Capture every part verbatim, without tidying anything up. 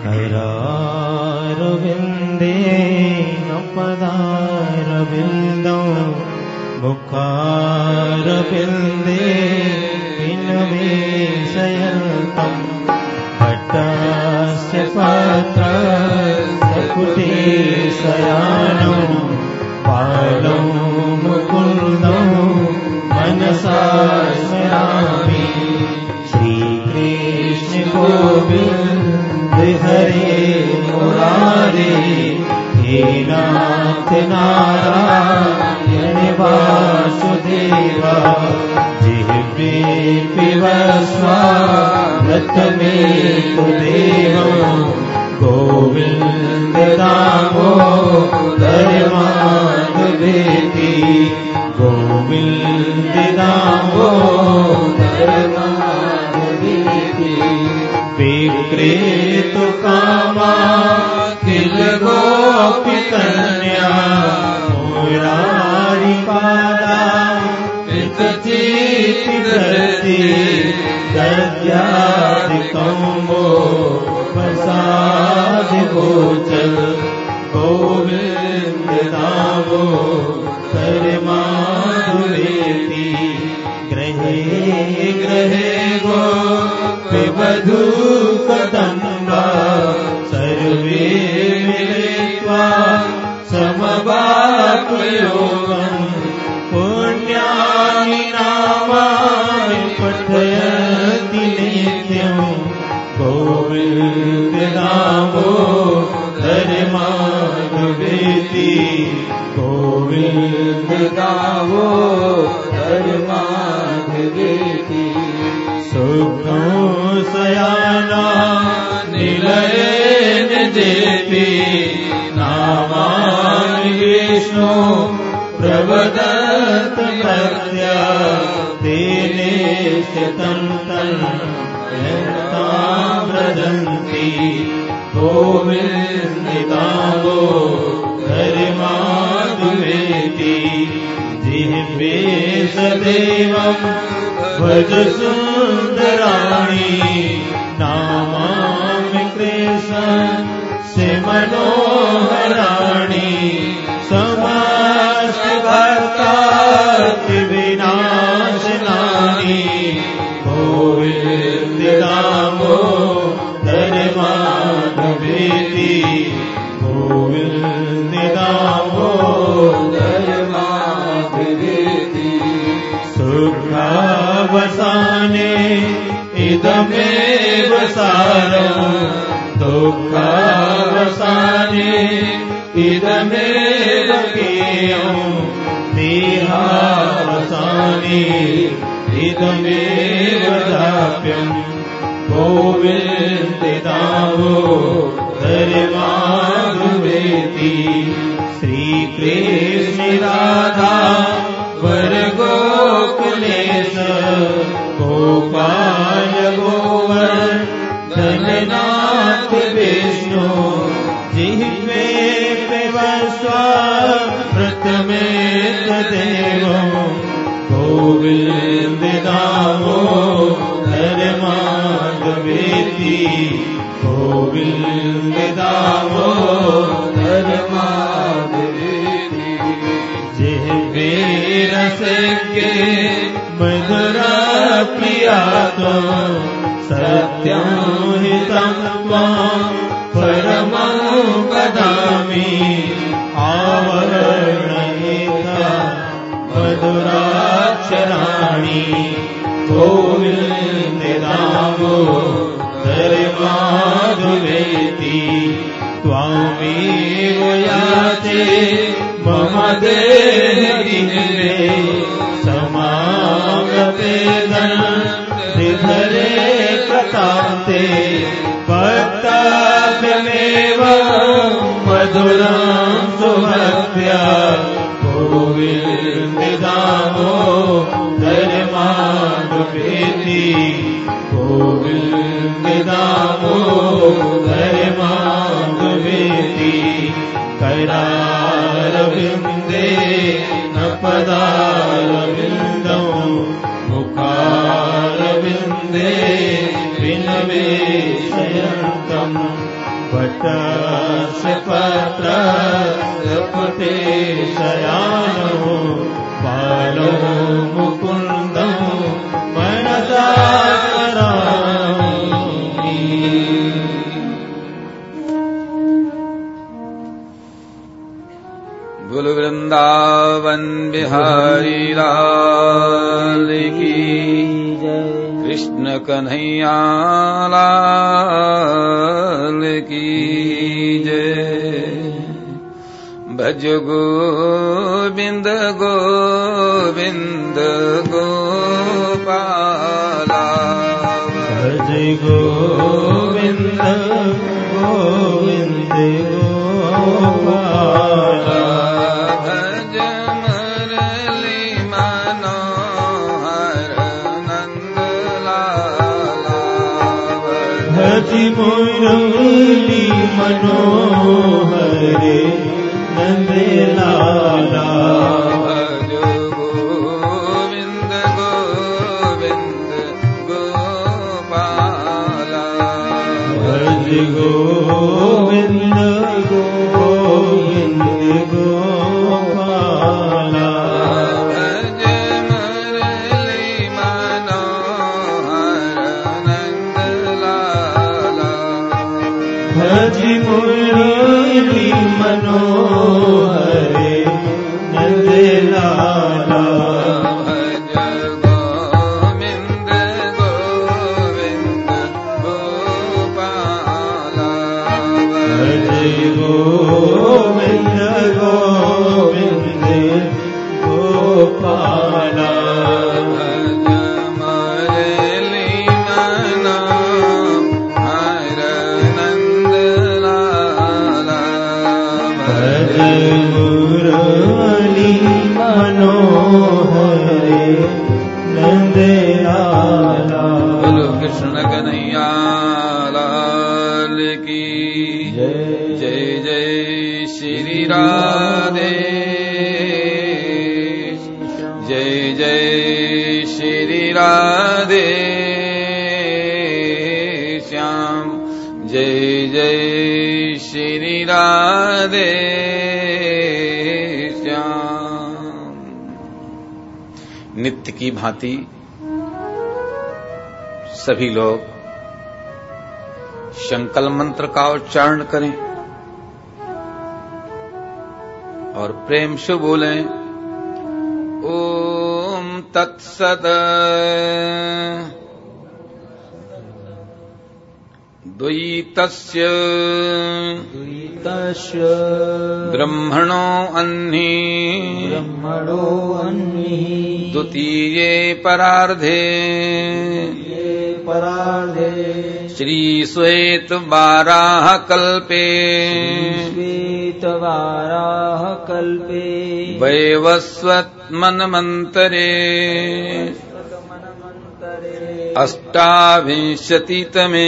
करारविन्दे न पदारविन्दं मुखारविन्दे विनवेशयन्तं भट्टस्य पात्रस्य कुटीशयानं पालं मुकुन्दं मनसा स्मरामि। श्रीकृष्ण गोविन्द हरे मुरारे हे नाथ नारायण वासुदेवा। जिह्वे पिबस्वामृत मेतुदेवं गोविन्द दामोदर माधवेति। गोविन्द दामोदर माधवेति। विक्रेतु कामा किल गोपिकन्या मुरारी पादा वितचिति धरति दद्यादिकम्बो प्रसादि गोचर। गोविन्द दामोदर माधवेति। ग्रहे ग्रहे गोपवधू कदम्बा सर्वे मिलित्वा समवाप्ययोगं पुण्यानि नामानि पठयति नित्यं। गोविन्द दामोदर माधवेति। गोविन्द दामोदर माधवेति। सुखं शयाना निलयेन जेति नामानि विष्णु प्रवदत भक्त्या। तेने शतं तन्तां व्रजन्ति। गोविन्द दामोदर माधवेति। जिह्वे सदैवं भज सुन्दराणि नामामि कृष्णस्य मनोहराणि। समस्त भक्तार्थ विनाशनानि। गोविन्द दामोदर माधवेति। गोविन्द दामोदर माधवेति। सुखावसाने इदमेव सारं दुःखावसाने इदमेव ज्ञेयं। देहावसाने इदमेव दाप्यं। गोविन्द दामोदर माधवेति। श्रीकृष्ण राधा वर गोकुलेश गोपाल गोवर्धननाथ विष्णु। जिह्वे पिबस्वामृत मेतुदेवं गोविन्द दामोदर माधवेति। गोविन्द दामोदर माधवेति। जिह्वे रसज्ञे मधुरा प्रिया त्वं सत्यं हितं त्वां परमं वदामि। आवरणेता मधुराक्षराणि। गोविन्द दामोदर माधवेति। त्वामेव याचे मम देहिने समागते धरे प्रताप्ते। भक्ताभ्यमेव मधुरं सुभक्त्या। गोविन्द दामोदर माधवेति। गोविन्द दामोदर माधवेति। करारविन्दे न पदारविन्दं मुखारविन्दे विनवेशयन्तं। पटस्य पत्रस्य पुटे शयानो बालो मुकुन्दं मनसा स्मरामि। बोल वृंदावन बिहारी लाल की जय, कृष्ण कन्हैया लाल की जय। भज गोविंद गोविंद गोपाला, भज गोविंद गोविंद गोपाला। भज मुरली मनोहर नंद लाला, भज मुरली मनोहर नंद लाला। भज गोविंद गोविंद गोपाला, भज गोविंद गोविंद गोपाला। भज मुरली मनोहर नंद लाला, भज मुरली मनोहर नंद लाला। भज गोविंद गोविंद गोपाला, भज गोविंद गोविंद गोपाला। भज मुरली मनोहर नंद लाला, भज मुरली मनोहर नंद लाला। बोलो कृष्ण कन्हैया लाल की जय जय जय श्री राधे, जय जय श्री राधे श्याम, जय जय श्री राधे श्याम। नित्य की भांति सभी लोग संकल्प मंत्र का उच्चारण करें और प्रेम से बोलें ओम तत्सद। द्वैतस्य द्वैतस्य ब्रह्मणो अन्हि ब्रह्मणो अन्हि द्वितीये परार्धे ये परार्धे श्री श्वेत वाराह कल्पे श्वेतवाराह कल्पे वैवस्वत मन्वन्तरे अष्टाविंशतितमे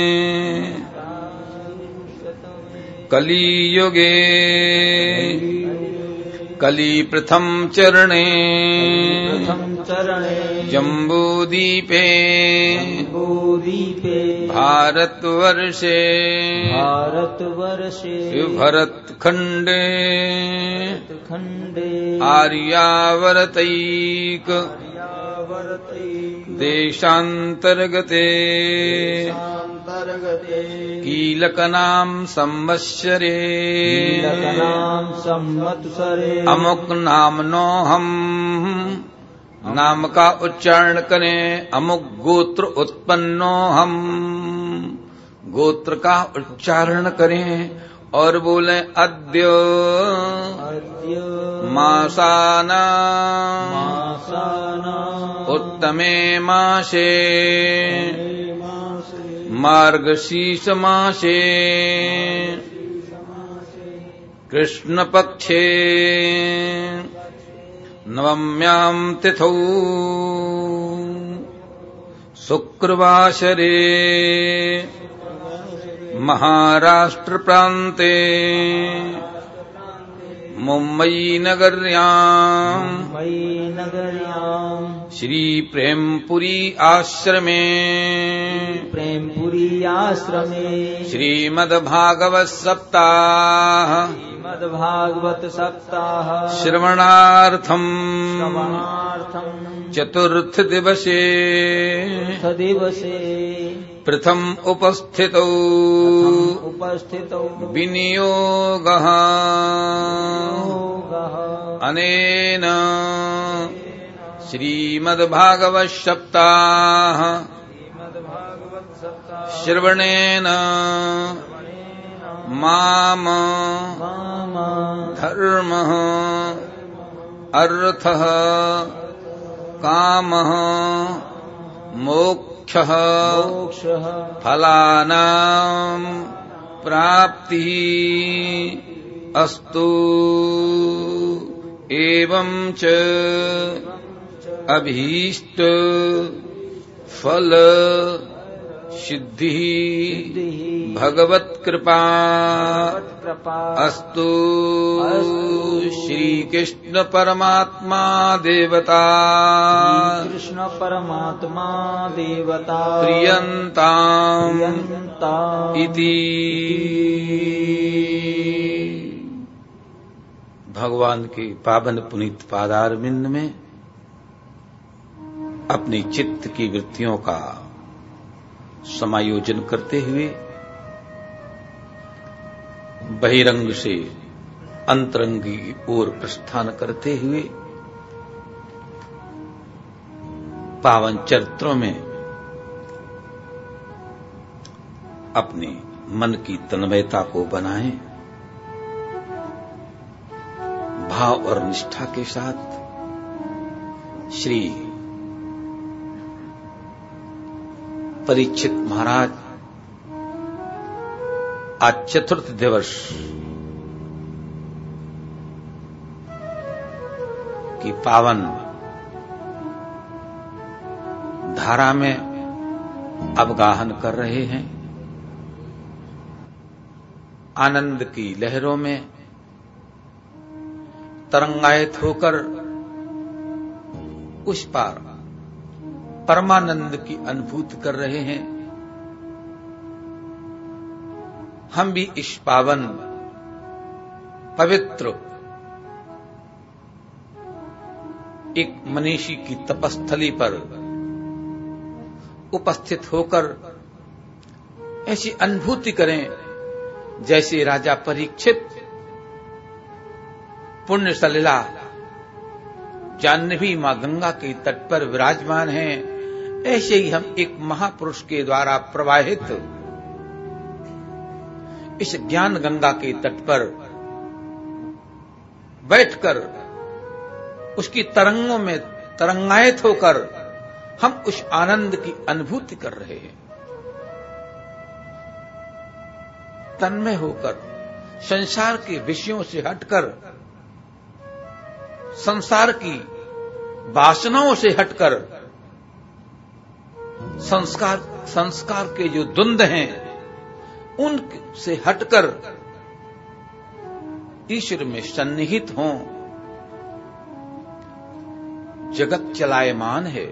कलियुगे कली प्रथम चरणे जम्बूदीपे भारतवर्षे भारतवर्षे भरतखण्डे खण्डे आर्यावर्तैक देशान्तर्गते कीलकनाम संवत्सरे संवत्सरे अमुक नामनो हम नाम का उच्चारण करें। अमुक गोत्र उत्पन्नो हम गोत्र का उच्चारण करें और बोले अद्य मासाना उत्तमे मासे मार्गशीर्ष मासे कृष्ण पक्षे नवम्यां तिथौ शुक्रवासरे महाराष्ट्र प्रान्ते मुम्बई नगर्याम् मयि नगर्याम् श्री प्रेमपुरी आश्रमे प्रेमपुरी आश्रमे श्रीमद्भागवत सप्ताह श्रीमद्भागवत सप्ताह श्रवणार्थम् श्रवणार्थम् चतुर्थ दिवसे दिवसे प्रथम उपस्थितौ उपस्थितौ विनियोगः योगः अनेन श्रीमद्भागवत सप्ताह श्रीमद्भागवत सप्ताह श्रवणेन माम माम धर्मः अर्थः कामः मोक्षः मोक्षः फलानां प्राप्तिः अस्तु एवं च अभीष्ट फल सिद्धिः भगवत कृपा अस्तु श्री कृष्ण परमात्मा देवता कृष्ण परमात्मा देवता प्रियंताम् प्रियंताम् इति। भगवान के पावन पुनीत पादारविंद में अपनी चित्त की वृत्तियों का समायोजन करते हुए बहिरंग से अंतरंग की ओर प्रस्थान करते हुए पावन चरित्रों में अपने मन की तन्मयता को बनाएं, भाव और निष्ठा के साथ श्री परीक्षित महाराज आज चतुर्थ दिवस की पावन धारा में अवगाहन कर रहे हैं। आनंद की लहरों में तरंगायित होकर उस पार परमानंद की अनुभूति कर रहे हैं। हम भी इस पावन पवित्र एक मनीषी की तपस्थली पर उपस्थित होकर ऐसी अनुभूति करें जैसे राजा परीक्षित पुण्य सलिला जाह्नवी मां गंगा के तट पर विराजमान हैं। ऐसे ही हम एक महापुरुष के द्वारा प्रवाहित इस ज्ञान गंगा के तट पर बैठकर उसकी तरंगों में तरंगायित होकर हम उस आनंद की अनुभूति कर रहे हैं। तन्मय होकर संसार के विषयों से हटकर, संसार की वासनाओं से हटकर, संस्कार संस्कार के जो द्वंद हैं उनसे हटकर ईश्वर में सन्निहित हों। जगत चलायमान है,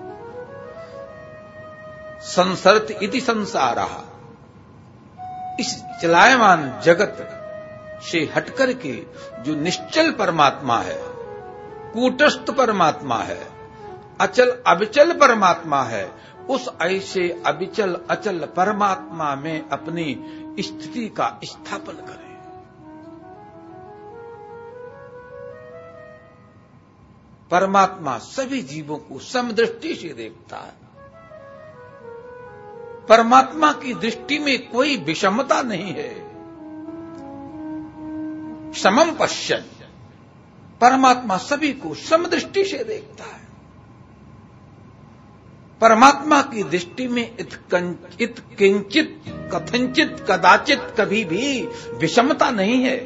संसरत इति संसारः। इस चलायमान जगत से हटकर के जो निश्चल परमात्मा है, कूटस्थ परमात्मा है, अचल अविचल परमात्मा है, उस ऐसे अविचल अचल परमात्मा में अपनी स्थिति का स्थापन करें। परमात्मा सभी जीवों को समदृष्टि से देखता है। परमात्मा की दृष्टि में कोई विषमता नहीं है। समम पश्यन्, परमात्मा सभी को समदृष्टि से देखता है। परमात्मा की दृष्टि में इत किंचित कथंचित कदाचित कभी भी विषमता नहीं है।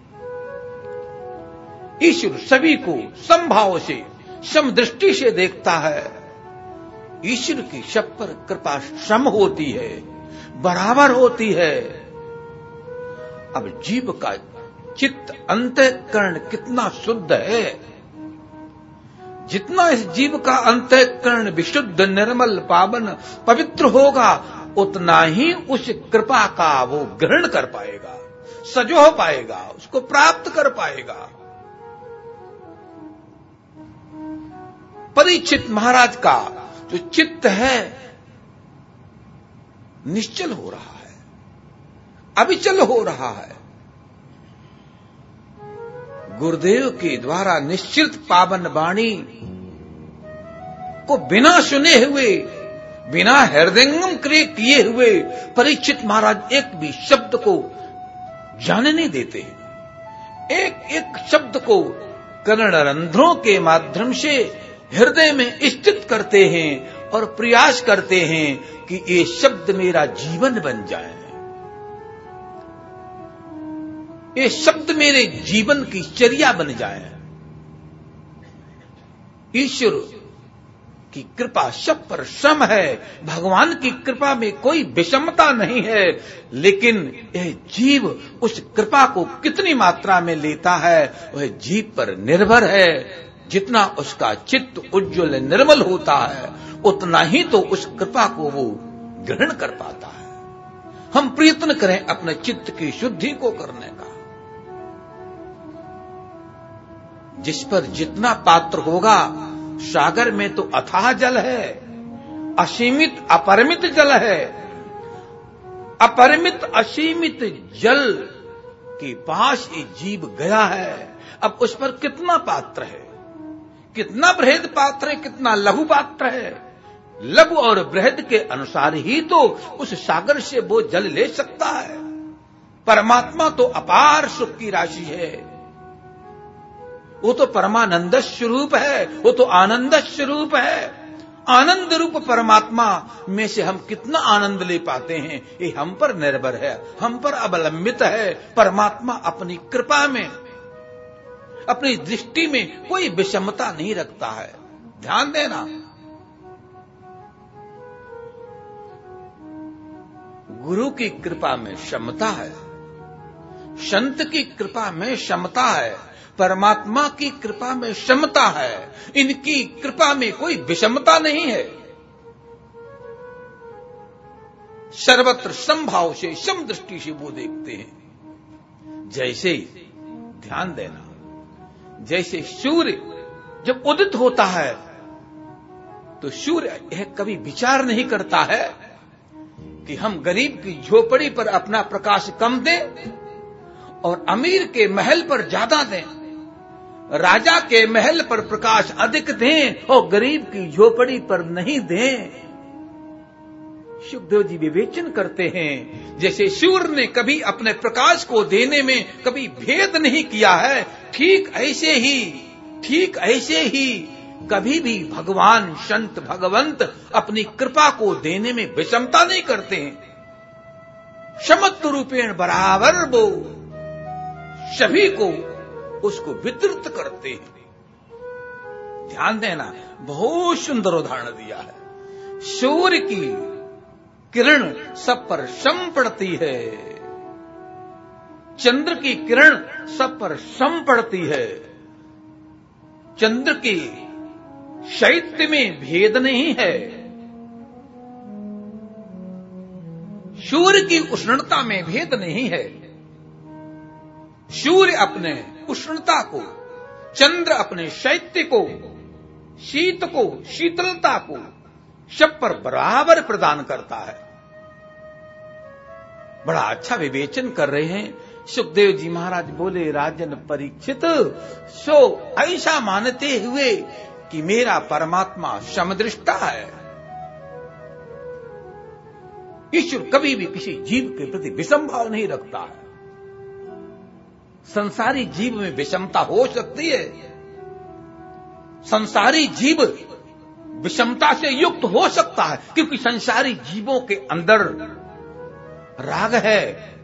ईश्वर सभी को समभाव से समदृष्टि से देखता है। ईश्वर की सब पर कृपा सम होती है, बराबर होती है। अब जीव का चित्त अंतःकरण कितना शुद्ध है, जितना इस जीव का अंतःकरण विशुद्ध निर्मल पावन पवित्र होगा, उतना ही उस कृपा का वो ग्रहण कर पाएगा, सजो पाएगा, उसको प्राप्त कर पाएगा। परीक्षित महाराज का जो चित्त है निश्चल हो रहा है, अविचल हो रहा है। गुरुदेव के द्वारा निश्चित पावन वाणी को बिना सुने हुए, बिना हृदयंगम क्रिय किए हुए परीक्षित महाराज एक भी शब्द को जाने नहीं देते। एक एक शब्द को कर्णरंध्रों के माध्यम से हृदय में स्थित करते हैं और प्रयास करते हैं कि ये शब्द मेरा जीवन बन जाए, ये शब्द मेरे जीवन की चर्या बन जाए। ईश्वर की कृपा सब पर सम है, भगवान की कृपा में कोई विषमता नहीं है, लेकिन यह जीव उस कृपा को कितनी मात्रा में लेता है वह जीव पर निर्भर है। जितना उसका चित्त उज्ज्वल निर्मल होता है उतना ही तो उस कृपा को वो ग्रहण कर पाता है। हम प्रयत्न करें अपने चित्त की शुद्धि को करने का। जिस पर जितना पात्र होगा, सागर में तो अथाह जल है, असीमित अपरिमित जल है। अपरिमित असीमित जल के पास ये जीव गया है, अब उस पर कितना पात्र है, कितना बृहद पात्र है, कितना लघु पात्र है। लघु और बृहद के अनुसार ही तो उस सागर से वो जल ले सकता है। परमात्मा तो अपार सुख की राशि है, वो तो परमानंद स्वरूप है, वो तो आनंद स्वरूप है। आनंद रूप परमात्मा में से हम कितना आनंद ले पाते हैं ये हम पर निर्भर है, हम पर अवलंबित है। परमात्मा अपनी कृपा में, अपनी दृष्टि में कोई विषमता नहीं रखता है। ध्यान देना, गुरु की कृपा में क्षमता है, संत की कृपा में क्षमता है, परमात्मा की कृपा में क्षमता है। इनकी कृपा में कोई विषमता नहीं है। सर्वत्र समभाव से, सम दृष्टि से वो देखते हैं। जैसे, ध्यान देना, जैसे सूर्य जब उदित होता है तो सूर्य यह कभी विचार नहीं करता है कि हम गरीब की झोपड़ी पर अपना प्रकाश कम दें और अमीर के महल पर ज्यादा दें, राजा के महल पर प्रकाश अधिक दें और गरीब की झोपड़ी पर नहीं दें। सुखदेव जी विवेचन करते हैं, जैसे सूर्य ने कभी अपने प्रकाश को देने में कभी भेद नहीं किया है, ठीक ऐसे ही ठीक ऐसे ही कभी भी भगवान संत भगवंत अपनी कृपा को देने में विषमता नहीं करते हैं। समत्व रूपेण बराबर वो सभी को उसको वितरित करते हैं। ध्यान देना, बहुत सुंदर उदाहरण दिया है। सूर्य की किरण सब पर सम पड़ती है, चंद्र की किरण सब पर सम पड़ती है। चंद्र की शैत्य में भेद नहीं है, सूर्य की उष्णता में भेद नहीं है। सूर्य अपने उष्णता को, चंद्र अपने शैत्य को, शीत को, शीतलता को सब पर बराबर प्रदान करता है। बड़ा अच्छा विवेचन कर रहे हैं सुखदेव जी महाराज। बोले, राजन परीक्षित, सो ऐसा मानते हुए कि मेरा परमात्मा समदृष्टा है। ईश्वर कभी भी किसी जीव के प्रति विषम भाव नहीं रखता है। संसारी जीव में विषमता हो सकती है, संसारी जीव विषमता से युक्त हो सकता है, क्योंकि संसारी जीवों के अंदर राग है,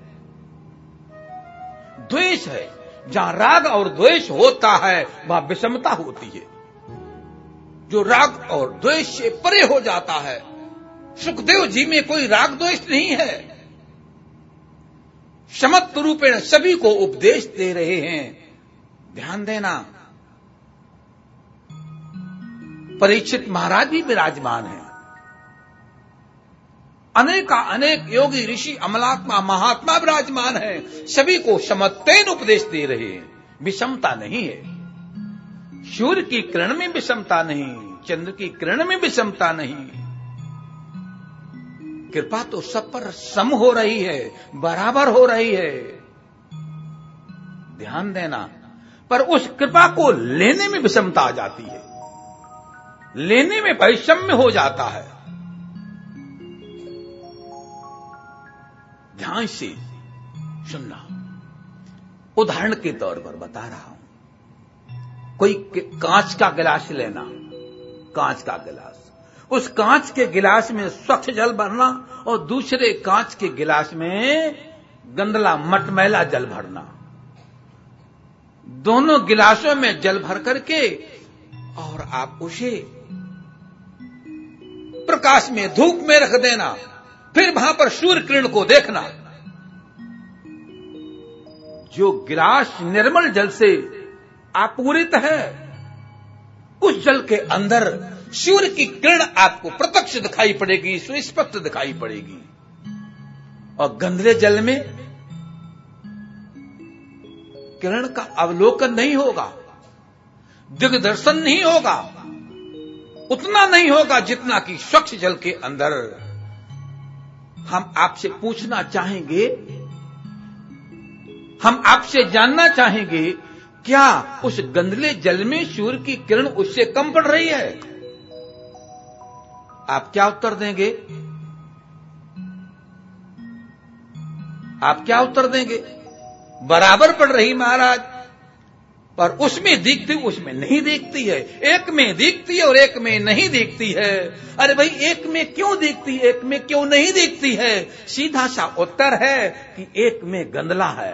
द्वेष है। जहां राग और द्वेष होता है वहां विषमता होती है। जो राग और द्वेष से परे हो जाता है, सुखदेव जी में कोई राग द्वेष नहीं है। समत्व रूपेण सभी को उपदेश दे रहे हैं। ध्यान देना, परीक्षित महाराज भी विराजमान हैं, अनेका अनेक योगी ऋषि अमलात्मा महात्मा विराजमान है, सभी को समत्वेन उपदेश दे रहे हैं। विषमता नहीं है, सूर्य की किरण में विषमता नहीं, चंद्र की किरण में विषमता नहीं। कृपा तो सब पर सम हो रही है, बराबर हो रही है। ध्यान देना, पर उस कृपा को लेने में विषमता आ जाती है, लेने में वैषम्य हो जाता है। ध्यान से सुनना, उदाहरण के तौर पर बता रहा हूं। कोई कांच का गिलास लेना, कांच का गिलास, उस कांच के गिलास में स्वच्छ जल भरना और दूसरे कांच के गिलास में गंदला मटमैला जल भरना। दोनों गिलासों में जल भर करके और आप उसे प्रकाश में, धूप में रख देना, फिर वहां पर सूर्य किरण को देखना। जो गिलास निर्मल जल से आपूरित है, उस जल के अंदर सूर्य की किरण आपको प्रत्यक्ष दिखाई पड़ेगी, सुस्पष्ट दिखाई पड़ेगी। और गंदले जल में किरण का अवलोकन नहीं होगा, दिग्दर्शन नहीं होगा, उतना नहीं होगा जितना कि स्वच्छ जल के अंदर। हम आपसे पूछना चाहेंगे, हम आपसे जानना चाहेंगे, क्या उस गंदले जल में सूर्य की किरण उससे कम पड़ रही है? आप क्या उत्तर देंगे? आप क्या उत्तर देंगे? बराबर पड़ रही महाराज, पर उसमें दिखती उसमें नहीं दिखती है, एक में दिखती है और एक में नहीं दिखती है। अरे भाई, एक में क्यों दिखती है, एक में क्यों नहीं दिखती है? सीधा सा उत्तर है कि एक में गंदला है,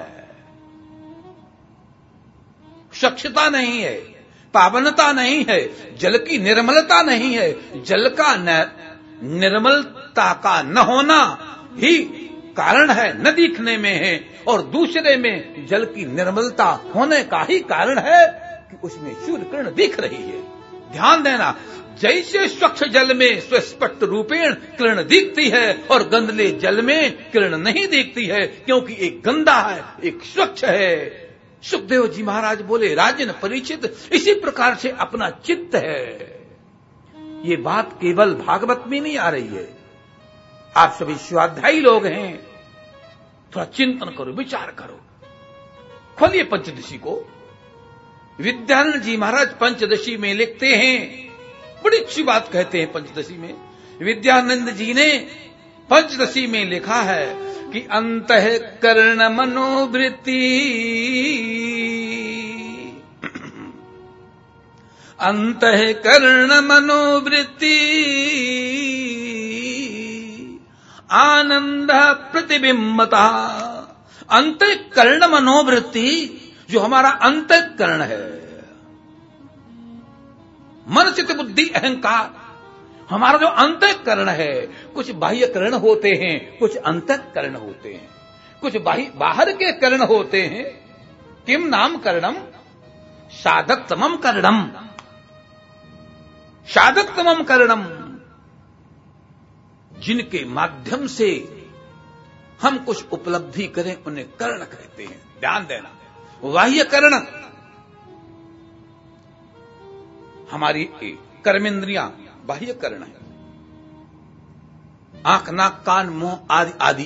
स्वच्छता नहीं है, पावनता नहीं है, जल की निर्मलता नहीं है। जल का निर्मलता का न होना ही कारण है, न दिखने में है, और दूसरे में जल की निर्मलता होने का ही कारण है कि उसमें सूर्य किरण दिख रही है। ध्यान देना, जैसे स्वच्छ जल में सुस्पष्ट रूपेण किरण दिखती है और गंदले जल में किरण नहीं दिखती है, क्योंकि एक गंदा है, एक स्वच्छ है। सुखदेव जी महाराज बोले, राजन परीक्षित, इसी प्रकार से अपना चित्त है। ये बात केवल भागवत में नहीं आ रही है, आप सभी स्वाध्यायी लोग हैं, थोड़ा चिंतन करो, विचार करो। खोलिए पंचदशी को। विद्यानंद जी महाराज पंचदशी में लिखते हैं, बड़ी अच्छी बात कहते हैं पंचदशी में। विद्यानंद जी ने पंचदशी में लिखा है कि अंतःकरण मनोवृत्ति, अंतःकरण मनोवृत्ति आनंद प्रतिबिंबता। अंतःकरण मनोवृत्ति, जो हमारा अंतःकरण है, मन चित्त बुद्धि अहंकार, हमारा जो अंतःकरण है, कुछ बाह्य करण होते हैं, कुछ अंतःकरण होते हैं, कुछ बाहर के करण होते हैं। किम नाम करणम? साधकतमम करणम, साधकतमम करणम, जिनके माध्यम से हम कुछ उपलब्धि करें उन्हें कर्ण कहते हैं। ध्यान देना, बाह्य कर्ण हमारी कर्मेंद्रियां बाह्य कर्ण है, आंख नाक कान मुंह आदि आदि।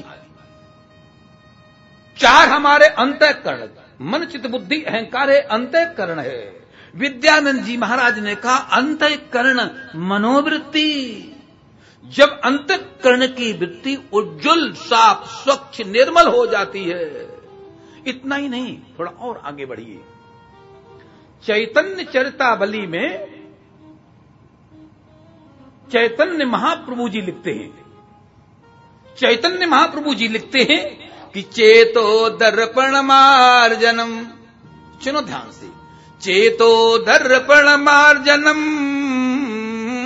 चार हमारे अंतःकरण, मन चित्त बुद्धि अहंकार है, अंतःकरण है। विद्यानंद जी महाराज ने कहा अंतःकरण मनोवृत्ति। जब अंतःकरण की वृत्ति उज्जवल साफ स्वच्छ निर्मल हो जाती है, इतना ही नहीं, थोड़ा और आगे बढ़िए। चैतन्य चरितावली में चैतन्य महाप्रभु जी लिखते हैं, चैतन्य महाप्रभु जी लिखते हैं कि चेतो दर्पण मार्जनम, सुनो ध्यान से, चेतो दर्पण मार्जनम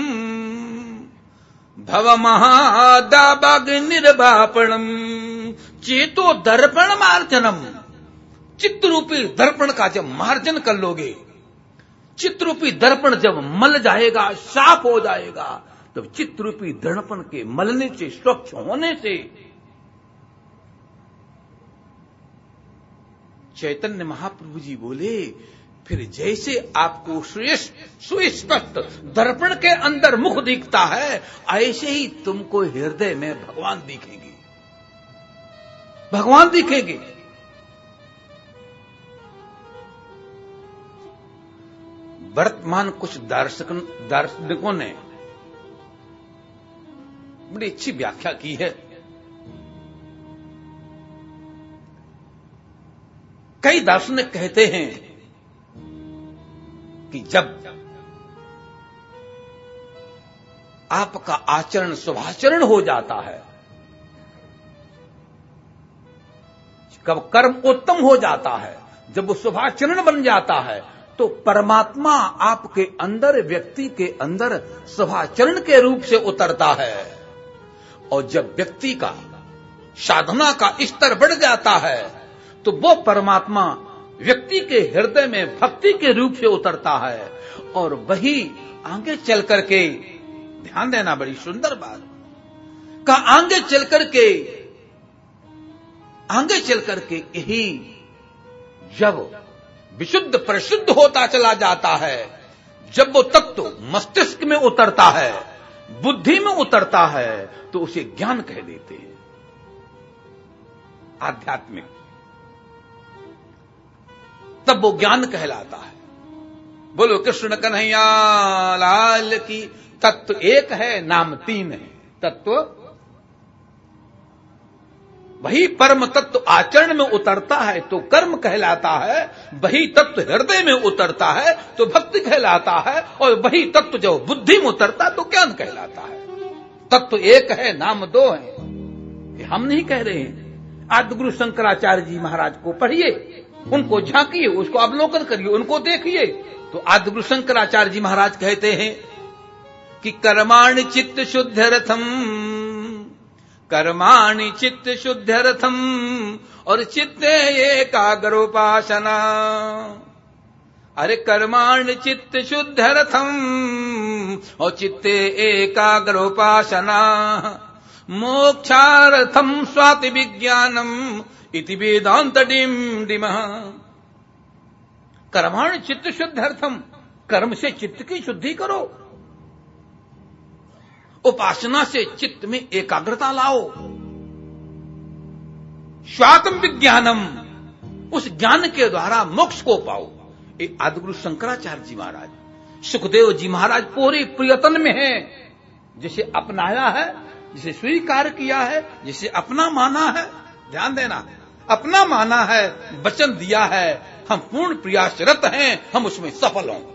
भव महादाबाग निर्वापणम चेतो दर्पण मार्जनम, चित्त रूपी दर्पण का जब मार्जन कर लोगे, चित्त रूपी दर्पण जब मल जाएगा, साफ हो जाएगा, तब चित्त रूपी दर्पण के मलने से, स्वच्छ होने से चैतन्य महाप्रभु जी बोले, फिर जैसे आपको सुस्पष्ट दर्पण के अंदर मुख दिखता है, ऐसे ही तुमको हृदय में भगवान दिखेंगे, भगवान दिखेंगे। वर्तमान कुछ दार्शनिक दार्शनिकों ने बड़ी अच्छी व्याख्या की है। कई दार्शनिक कहते हैं कि जब आपका आचरण शुभाचरण हो जाता है, कब कर्म उत्तम हो जाता है, जब वो शुभाचरण बन जाता है, तो परमात्मा आपके अंदर, व्यक्ति के अंदर शुभाचरण के रूप से उतरता है। और जब व्यक्ति का साधना का स्तर बढ़ जाता है, तो वो परमात्मा व्यक्ति के हृदय में भक्ति के रूप से उतरता है। और वही आगे चल करके, ध्यान देना, बड़ी सुंदर बात का, आगे चल करके आगे चल करके यही जब विशुद्ध परिशुद्ध होता चला जाता है, जब वो तत्व मस्तिष्क में उतरता है, बुद्धि में उतरता है, तो उसे ज्ञान कह देते हैं, आध्यात्मिक। तब वो ज्ञान कहलाता है। बोलो कृष्ण कन्हैया लाल की। तत्व एक है, नाम तीन है। तत्व वही परम तत्व आचरण में उतरता है तो कर्म कहलाता है, वही तत्व हृदय में उतरता है तो भक्ति कहलाता है, और वही तत्व जो बुद्धि में उतरता है तो ज्ञान कहलाता है। तत्व एक है, नाम दो है। ये हम नहीं कह रहे हैं। आदि गुरु शंकराचार्य जी महाराज को पढ़िए, उनको झांकिए, उसको अवलोकन करिए, उनको देखिए, तो आदि गुरु शंकराचार्य जी महाराज कहते हैं कि कर्माणि चित्त शुद्ध्यर्थम, कर्माणि चित्त शुद्ध्यर्थम, और चित्ते एकाग्रोपासना। अरे कर्माणि चित्त शुद्ध्यर्थम और चित्ते एकाग्रोपासना, मोक्षार्थम स्वाति विज्ञानम इति वेदांत डिम डिम। कर्माणि चित्त शुद्ध्यर्थम, कर्म से चित्त की शुद्धि करो, उपासना से चित्त में एकाग्रता लाओ, स्वात्म विज्ञानम, उस ज्ञान के द्वारा मोक्ष को पाओ। ये आदिगुरु शंकराचार्य जी महाराज, सुखदेव जी महाराज पूरे प्रयत्न में हैं, जिसे अपनाया है, जिसे स्वीकार किया है, जिसे अपना माना है। ध्यान देना, अपना माना है, वचन दिया है, हम पूर्ण प्रयासरत हैं, हम उसमें सफल हों।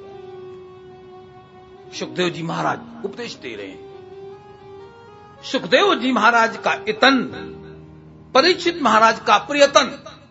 सुखदेव जी महाराज उपदेश दे रहे हैं। सुखदेव जी महाराज का इतन, परीक्षित महाराज का प्रयत्न,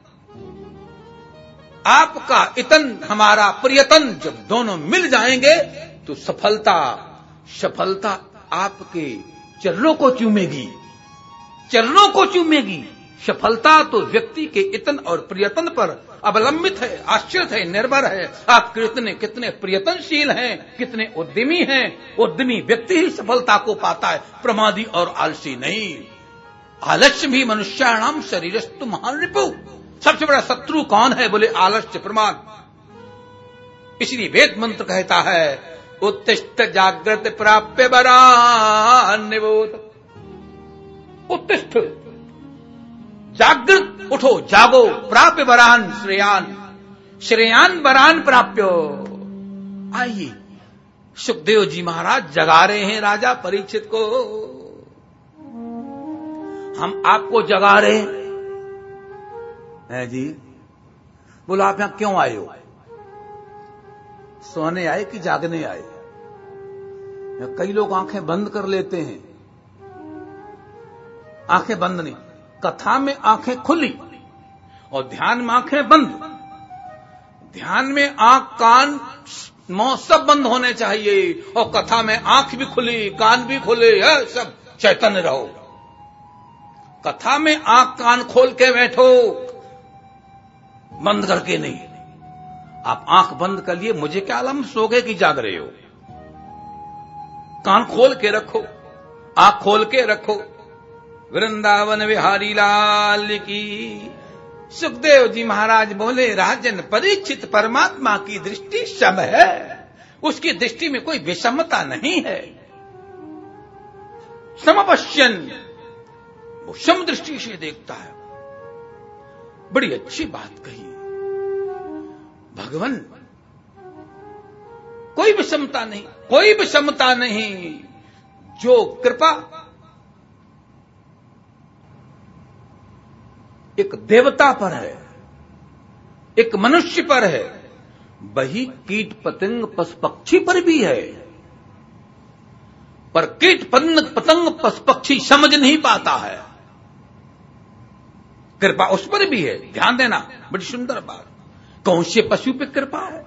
आपका इतन, हमारा प्रयत्न जब दोनों मिल जाएंगे तो सफलता सफलता आपके चरणों को चूमेगी, चरणों को चूमेगी। सफलता तो व्यक्ति के इतन और प्रयत्न पर अवलंबित है, आश्रित है, निर्भर है। आप कितने कितने प्रयत्नशील हैं, कितने उद्यमी हैं। उद्यमी व्यक्ति ही सफलता को पाता है, प्रमादी और आलसी नहीं। आलस्य भी मनुष्याणाम शरीरस्तु महान रिपु। सबसे बड़ा शत्रु कौन है? बोले आलस्य, प्रमाद। इसलिए वेद मंत्र कहता है, उत्तिष्ठ जागृत प्राप्य वरान निबोध। उत्तिष्ठ, जागृत, उठो, जागो, प्राप्य वरान श्रेयान, श्रेयान वरान प्राप्यो। आइए, सुखदेव जी महाराज जगा रहे हैं राजा परीक्षित को। हम आपको जगा रहे हैं जी। बोला आप यहां क्यों आए हो? सोने आए कि जागने आए? कई लोग आंखें बंद कर लेते हैं। आंखें बंद नहीं, कथा में आंखें खुली और ध्यान में आंखें बंद। ध्यान में आंख, कान, मुंह सब बंद होने चाहिए, और कथा में आंख भी खुली, कान भी खुले, है सब। चैतन्य रहो, कथा में आंख कान खोल के बैठो, बंद करके नहीं। आप आंख बंद कर लिए, मुझे क्या आलम, सो गए कि जाग रहे हो? कान खोल के रखो, आंख खोल के रखो। वृंदावन बिहारी लाल की। सुखदेव जी महाराज बोले, राजन परीक्षित परमात्मा की दृष्टि सम है, उसकी दृष्टि में कोई विषमता नहीं है। समपश्यन, वो सम दृष्टि से देखता है। बड़ी अच्छी बात कही। भगवान कोई विषमता नहीं, कोई विषमता नहीं। जो कृपा एक देवता पर है, एक मनुष्य पर है, वही कीट पतंग पशु पक्षी पर भी है। पर कीट पतंग पतंग पशु पक्षी समझ नहीं पाता है, कृपा उस पर भी है। ध्यान देना, बड़ी सुंदर बात। कौन से पशु पे कृपा है?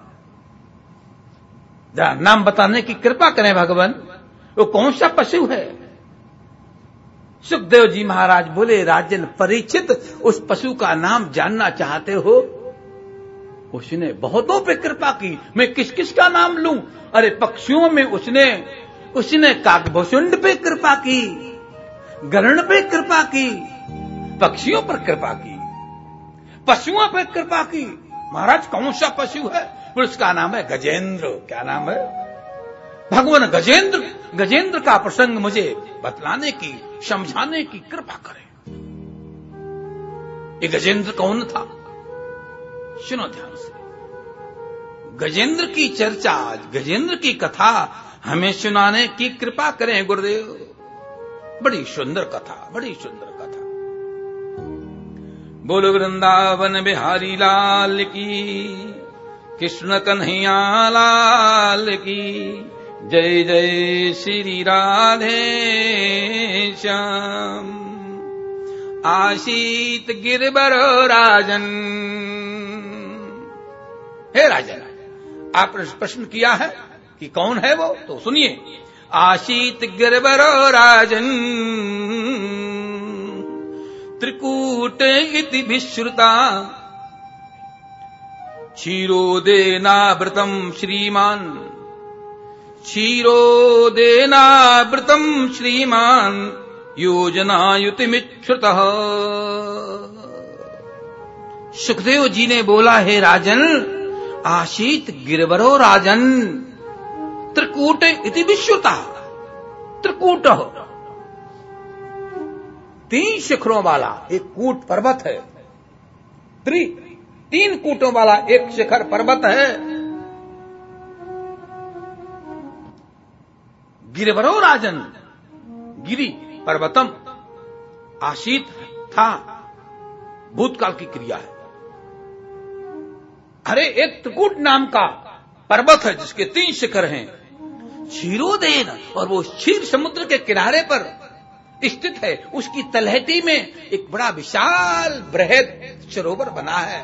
जरा नाम बताने की कृपा करें भगवान, वो कौन सा पशु है? सुखदेव जी महाराज बोले, राजन परीक्षित, उस पशु का नाम जानना चाहते हो? उसने बहुतों पे कृपा की, मैं किस किस का नाम लूं? अरे पक्षियों में उसने उसने काकभूषुंड पे कृपा की, गरुड़ पे कृपा की, पक्षियों पर कृपा की, पशुओं पर कृपा की। महाराज कौन सा पशु है? उसका नाम है गजेंद्र। क्या नाम है? भगवान गजेंद्र। गजेंद्र का प्रसंग मुझे बतलाने की, समझाने की कृपा करें। ये गजेंद्र कौन था? सुनो ध्यान से। गजेंद्र की चर्चा, गजेंद्र की कथा हमें सुनाने की कृपा करें गुरुदेव। बड़ी सुंदर कथा, बड़ी सुंदर कथा। बोलो वृंदावन बिहारी लाल की, कृष्ण कन्हैया लाल की, जय जय श्री राधे श्याम। आशीत गिरबर राजन। हे राजन, आपने प्रश्न किया है कि कौन है वो, तो सुनिए। आशीत गिरबर राजन, त्रिकूट इति विश्रुता, क्षीरोदेनावृतम श्रीमान, क्षीरोदेनावृतम श्रीमान, योजनायुतिमिच्छ्रुतः। सुखदेव जी ने बोला, हे राजन, आशीत गिरवरो राजन, त्रिकूट इति विश्रुता। त्रिकूट तीन शिखरों वाला एक कूट पर्वत है। त्रि तीन कूटों वाला एक शिखर पर्वत है। गिरवरो राजन, गिरी पर्वतम, आशीत था, भूतकाल की क्रिया है। अरे एक त्रिकूट नाम का पर्वत है जिसके तीन शिखर हैं। क्षीरोदेन, और वो क्षीर समुद्र के किनारे पर स्थित है। उसकी तलहटी में एक बड़ा विशाल बृहद सरोवर बना है,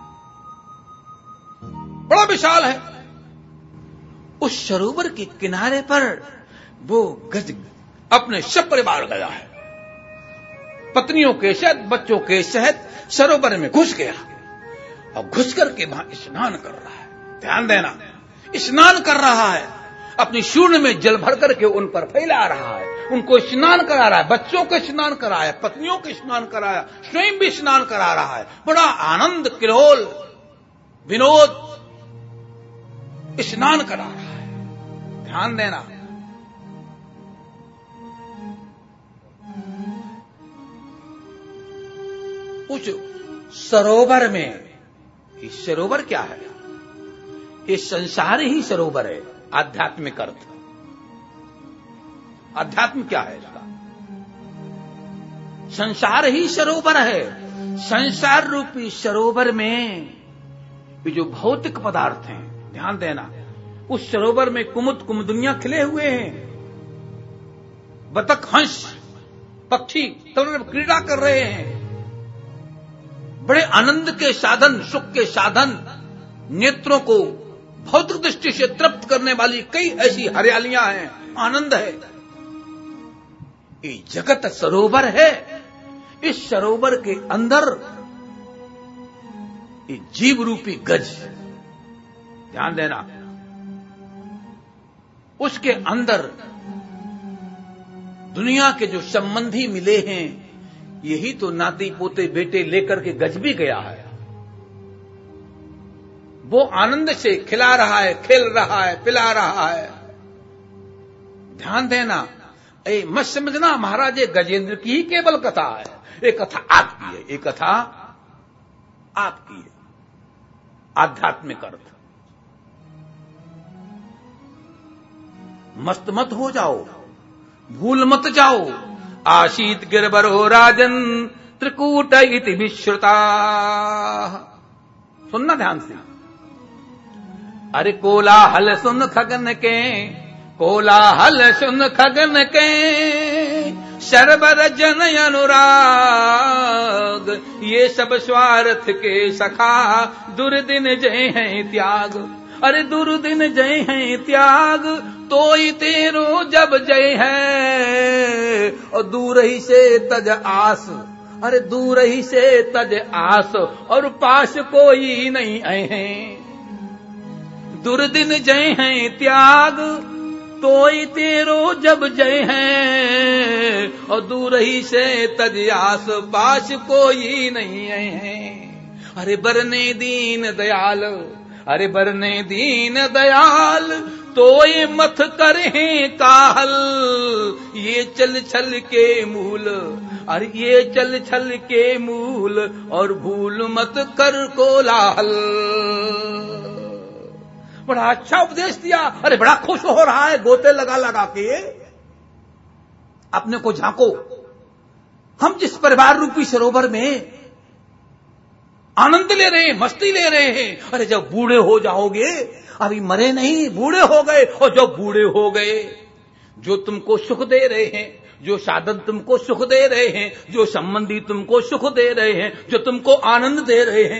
बड़ा विशाल है। उस सरोवर के किनारे पर वो गज अपने सब परिवार गया है, पत्नियों के साथ, बच्चों के साथ सरोवर में घुस गया और घुस करके वहां स्नान कर रहा है। ध्यान देना, स्नान कर रहा है, अपनी शूर्ण में जल भर करके उन पर फैला रहा है, उनको स्नान करा रहा है, बच्चों को स्नान कराया, पत्नियों को स्नान कराया, स्वयं भी स्नान करा रहा है। बड़ा आनंद, किलोल, विनोद, स्नान करा रहा है। ध्यान देना, उस सरोवर में, इस सरोवर क्या है? ये संसार ही सरोवर है। आध्यात्मिक अर्थ, अध्यात्म क्या है इसका? संसार ही सरोवर है। संसार रूपी सरोवर में ये जो भौतिक पदार्थ हैं, ध्यान देना, उस सरोवर में कुमुद कुमुदुनिया खिले हुए हैं। बतख, हंस, पक्षी तब क्रीड़ा कर रहे हैं। बड़े आनंद के साधन, सुख के साधन, नेत्रों को भौतिक दृष्टि से तृप्त करने वाली कई ऐसी हरियालियां हैं, आनंद है। ये जगत सरोवर है। इस सरोवर के अंदर ये जीव रूपी गज, ध्यान देना, उसके अंदर दुनिया के जो संबंधी मिले हैं, यही तो नाती पोते बेटे लेकर के गज भी गया है। वो आनंद से खिला रहा है, खेल रहा है, पिला रहा है। ध्यान देना, ए मत समझना महाराज ये गजेंद्र की ही केवल कथा है, ये कथा आपकी है, ये कथा आपकी है। आध्यात्मिक अर्थ, मस्त मत हो जाओ, भूल मत जाओ। आशीत गिरबरो राजन त्रिकूट इति विश्रुता। सुनना ध्यान से। अरे कोलाहल सुन खगन के, कोलाहल सुन खगन के, शरबर जन अनुराग, ये सब स्वार्थ के सखा, दुर्दिन जय हैं त्याग। अरे दुर्दिन जय हैं त्याग, तो ही तेरो जब जय है, और दूर ही से तज आस। अरे दूर ही से तज आस, और पास कोई नहीं आए हैं। दुर्दिन जय हैं त्याग, तोई तेरो जब जय है, और दूर ही से तज आस, पास कोई नहीं है। अरे बरने दीन दयाल, अरे बरने दीन दयाल, तोय मत करे काहल, ये चल छल के मूल। अरे ये चल छल के मूल, और भूल मत कर कोलाहल। बड़ा अच्छा उपदेश दिया। अरे बड़ा खुश हो रहा है, गोते लगा लगा के। अपने को झांको, हम जिस परिवार रूपी सरोवर में आनंद ले रहे हैं, मस्ती ले रहे हैं। अरे जब बूढ़े हो जाओगे, अभी मरे नहीं, बूढ़े हो गए, और जब बूढ़े हो गए, जो तुमको सुख दे रहे हैं, जो साधन तुमको सुख दे रहे हैं, जो संबंधी तुमको सुख दे रहे हैं, जो तुमको आनंद दे रहे हैं,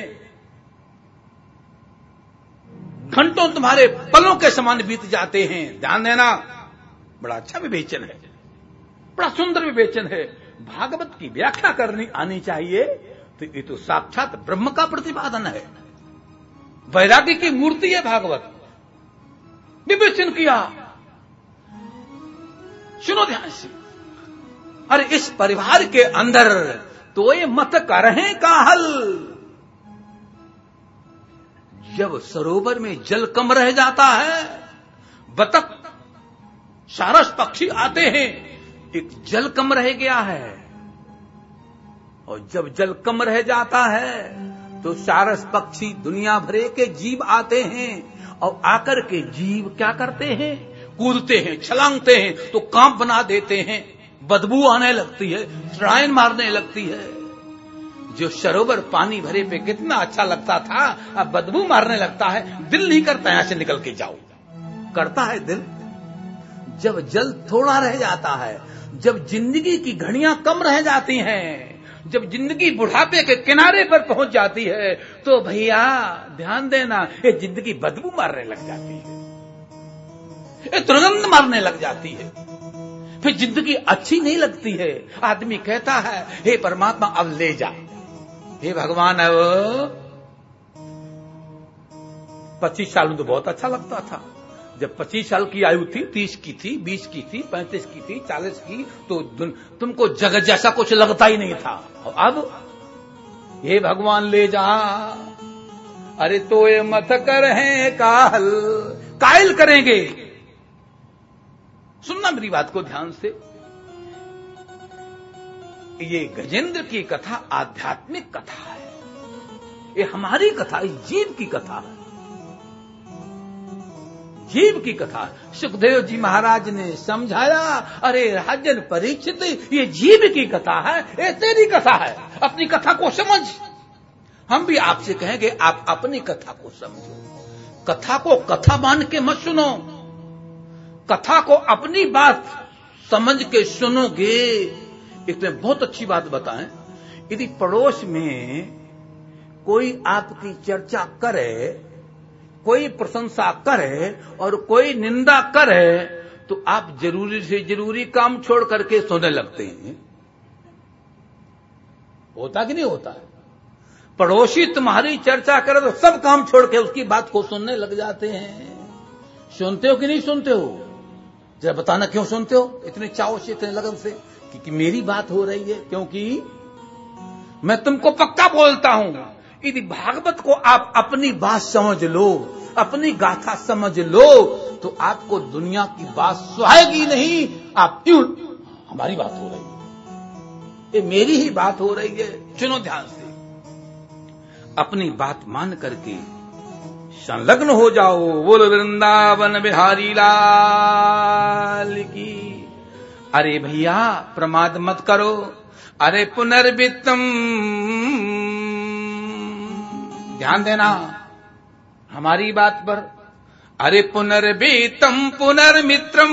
घंटों तुम्हारे पलों के समान बीत जाते हैं। ध्यान देना, बड़ा अच्छा विवेचन है, बड़ा सुंदर विवेचन है। भागवत की व्याख्या करनी आनी चाहिए, तो ये तो साक्षात ब्रह्म का प्रतिपादन है, वैराग्य की मूर्ति है भागवत। विवेचन किया, सुनो ध्यान से। अरे इस परिवार के अंदर तो ये मत करें काहल। जब सरोवर में जल कम रह जाता है, बतख सारस पक्षी आते हैं, एक जल कम रह गया है, और जब जल कम रह जाता है तो सारस पक्षी दुनिया भरे के जीव आते हैं, और आकर के जीव क्या करते हैं, कूदते हैं, छलांगते हैं, तो कांप बना देते हैं, बदबू आने लगती है, श्राइन मारने लगती है। जो सरोवर पानी भरे पे कितना अच्छा लगता था, अब बदबू मारने लगता है, दिल नहीं करता यहां से निकल के जाओ। करता है दिल। जब जल थोड़ा रह जाता है, जब जिंदगी की घड़ियां कम रह जाती हैं, जब जिंदगी बुढ़ापे के किनारे पर पहुंच जाती है, तो भैया ध्यान देना, ये जिंदगी बदबू मारने लग जाती है, ये दुर्गंध मारने लग जाती है, फिर जिंदगी अच्छी नहीं लगती है। आदमी कहता है, हे परमात्मा अब ले जा, हे भगवान। अब पच्चीस साल में तो बहुत अच्छा लगता था, जब पच्चीस साल की आयु थी, तीस की थी, बीस की थी, पैंतीस की थी, चालीस की, तो तुमको जगत जैसा कुछ लगता ही नहीं था। और अब ये भगवान ले जा, अरे तो ये मत कर है काहल, कायल करेंगे। सुनना मेरी बात को ध्यान से। ये गजेंद्र की कथा आध्यात्मिक कथा है, ये हमारी कथा, इस जीव की कथा है, जीव की कथा। सुखदेव जी महाराज ने समझाया, अरे राजन परीक्षित, ये जीव की कथा है, ये तेरी कथा है, अपनी कथा को समझ। हम भी आपसे कहेंगे, आप अपनी कथा को समझो, कथा को कथा मान के मत सुनो, कथा को अपनी बात समझ के सुनोगे। इसमें बहुत अच्छी बात बताएं, यदि पड़ोस में कोई आपकी चर्चा करे, कोई प्रशंसा करे और कोई निंदा करे, तो आप जरूरी से जरूरी काम छोड़ करके सोने लगते हैं। होता कि नहीं होता है? पड़ोसी तुम्हारी चर्चा करे तो सब काम छोड़ के उसकी बात को सुनने लग जाते हैं। सुनते हो कि नहीं सुनते हो? जरा बताना, क्यों सुनते हो इतने चाव से, इतने लगन से? क्योंकि मेरी बात हो रही है। क्योंकि मैं तुमको पक्का बोलता हूं, यदि भागवत को आप अपनी बात समझ लो, अपनी गाथा समझ लो, तो आपको दुनिया की बात सुहाएगी नहीं। आप क्यों, हमारी बात हो रही है, ये मेरी ही बात हो रही है। सुनो ध्यान से, अपनी बात मान करके संलग्न हो जाओ। बोल वृंदावन बिहारी लाल की। अरे भैया प्रमाद मत करो। अरे पुनर्वित्तम, ध्यान देना हमारी बात पर। अरे पुनर्वित्तम पुनर्मित्रम,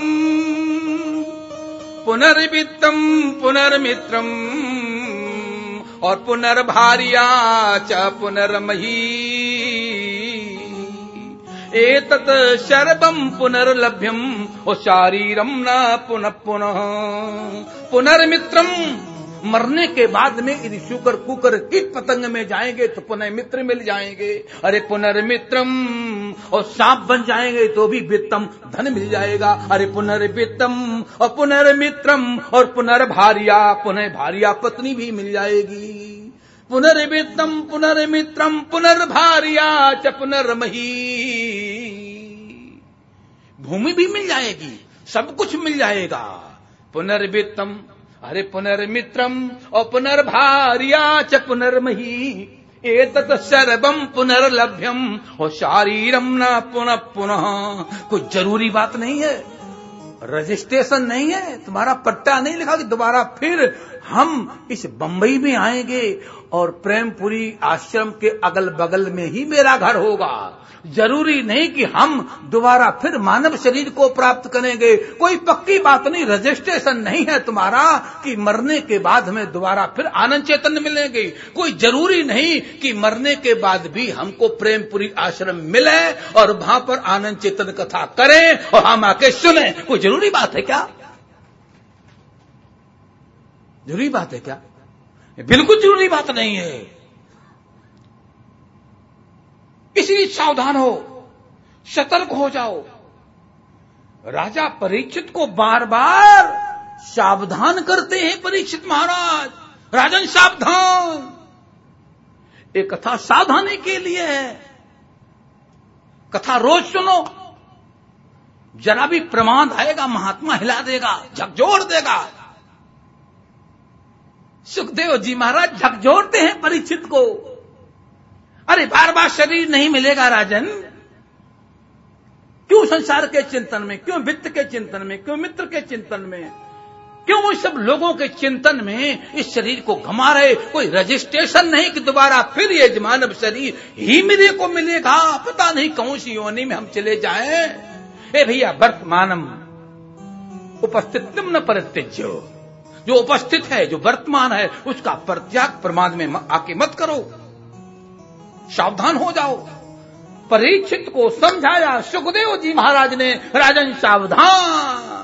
पुनर्वित्तम पुनर्मित्रम, और पुनर्भार्या च पुनर्मही, एतत् सर्वं पुनर्लभ्यम और शारीरम न पुनः पुनः। पुनर्मित्रम, मरने के बाद में यदि शुकर कुकर कीट पतंग में जाएंगे तो पुनः मित्र मिल जाएंगे। अरे पुनर्मित्रम, और सांप बन जाएंगे तो भी वित्तम, धन मिल जाएगा। अरे पुनर्वित्तम और पुनर्मित्रम और पुनर्भार्या, पुनः भार्या पत्नी भी मिल जाएगी। पुनर्वित्तम पुनर्मित्रम पुनर्भार्या च पुनर्मही, भूमि भी मिल जाएगी, सब कुछ मिल जाएगा। पुनर्वित्तम, अरे पुनर्मित्रम और पुनर्भार्या च पुनर्मही, एतत् सर्वं पुनर्लभ्यम और शारीरम न पुनः पुनः। कोई जरूरी बात नहीं है, रजिस्ट्रेशन नहीं है, तुम्हारा पट्टा नहीं लिखा कि दोबारा फिर हम इस बंबई में आएंगे और प्रेमपुरी आश्रम के अगल बगल में ही मेरा घर होगा। जरूरी नहीं कि हम दोबारा फिर मानव शरीर को प्राप्त करेंगे। कोई पक्की बात नहीं, रजिस्ट्रेशन नहीं है तुम्हारा कि मरने के बाद हमें दोबारा फिर आनंद चेतन मिलेंगे। कोई जरूरी नहीं कि मरने के बाद भी हमको प्रेमपुरी आश्रम मिले और वहां पर आनंद चेतन कथा करें और हम आके सुने। कोई जरूरी बात है क्या? जरूरी बात है क्या? बिल्कुल जरूरी बात नहीं है। इसलिए सावधान हो, सतर्क हो जाओ। राजा परीक्षित को बार बार सावधान करते हैं परीक्षित महाराज, राजन सावधान। एक कथा सावधानी के लिए है। कथा रोज सुनो, जरा भी प्रमाद आएगा महात्मा हिला देगा, झकझोर देगा। सुखदेव जी महाराज झकझोरते हैं परीक्षित को। अरे बार बार शरीर नहीं मिलेगा राजन, क्यों संसार के चिंतन में, क्यों वित्त के चिंतन में, क्यों मित्र के चिंतन में, क्यों वो सब लोगों के चिंतन में इस शरीर को घमा रहे? कोई रजिस्ट्रेशन नहीं कि दोबारा फिर ये मानव शरीर ही मेरे को मिलेगा। पता नहीं कौन सी योनि में हम चले जाएं। ए भैया, वर्तमानम उपस्थितम न परित्यज्यो, जो उपस्थित है, जो वर्तमान है, उसका परित्याग प्रमाद में आके मत करो। सावधान हो जाओ। परीक्षित को समझाया सुखदेव जी महाराज ने, राजन सावधान।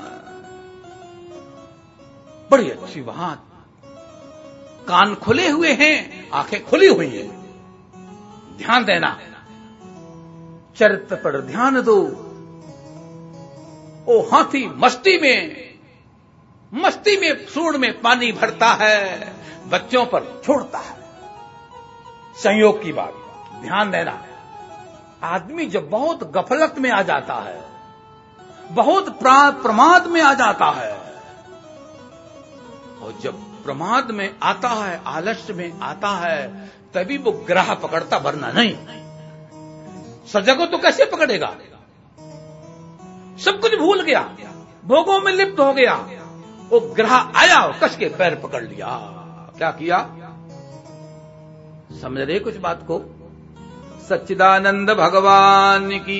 बड़ी अच्छी बात। कान खुले हुए हैं, आंखें खुली हुई हैं, ध्यान देना। चरित्र पर ध्यान दो। ओ हाथी मस्ती में, मस्ती में सूंड में पानी भरता है, बच्चों पर छोड़ता है। संयोग की बात, ध्यान देना। आदमी जब बहुत गफलत में आ जाता है, बहुत प्रमाद में आ जाता है, और जब प्रमाद में आता है, आलस्य में आता है, तभी वो ग्रह पकड़ता, वरना नहीं। सजगो तो कैसे पकड़ेगा? सब कुछ भूल गया, भोगों में लिप्त हो गया। वो ग्रह आया और कस के पैर पकड़ लिया। क्या किया? समझ रहे कुछ बात को? सच्चिदानंद भगवान की।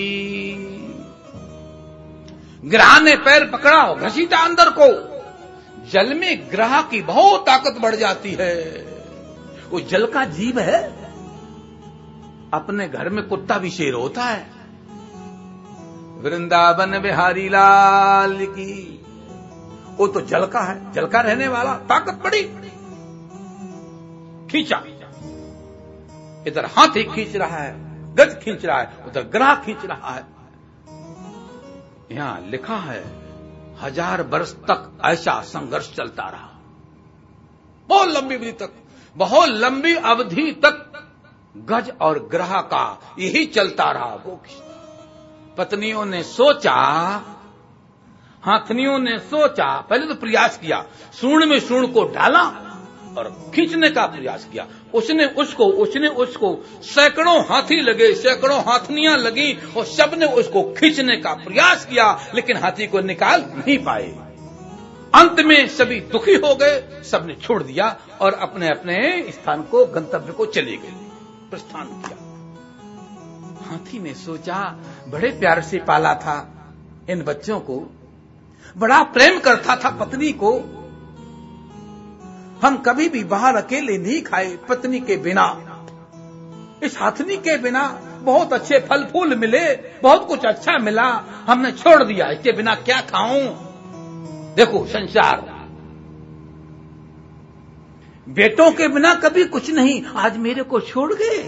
ग्रह ने पैर पकड़ा, घसीटा अंदर को। जल में ग्रह की बहुत ताकत बढ़ जाती है। वो जल का जीव है। अपने घर में कुत्ता भी शेर होता है। वृंदावन बिहारी लाल की। वो तो जल का है, जल का रहने वाला, ताकत बड़ी। खींचा, इधर हाथी खींच रहा है, गज खींच रहा है, उधर ग्राह खींच रहा है। यहां लिखा है हजार वर्ष तक ऐसा संघर्ष चलता रहा, बहुत लंबी अवधि तक, बहुत लंबी अवधि तक गज और ग्रह का यही चलता रहा। वो पत्नियों ने सोचा, हाथनियों ने सोचा, पहले तो प्रयास किया, सूंड में सूंड को डाला और खींचने का प्रयास किया। उसने उसको उसने उसको सैकड़ों हाथी लगे, सैकड़ों हाथनियां लगी और सबने उसको खींचने का प्रयास किया, लेकिन हाथी को निकाल नहीं पाए। अंत में सभी दुखी हो गए, सबने छोड़ दिया और अपने अपने स्थान को, गंतव्य को चले गए, प्रस्थान किया। हाथी ने सोचा, बड़े प्यार से पाला था इन बच्चों को, बड़ा प्रेम करता था पत्नी को, हम कभी भी बाहर अकेले नहीं खाए पत्नी के बिना। इस हाथनी के बिना बहुत अच्छे फल फूल मिले, बहुत कुछ अच्छा मिला, हमने छोड़ दिया, इसके बिना क्या खाऊं। देखो संसार, बेटों के बिना कभी कुछ नहीं, आज मेरे को छोड़ गए।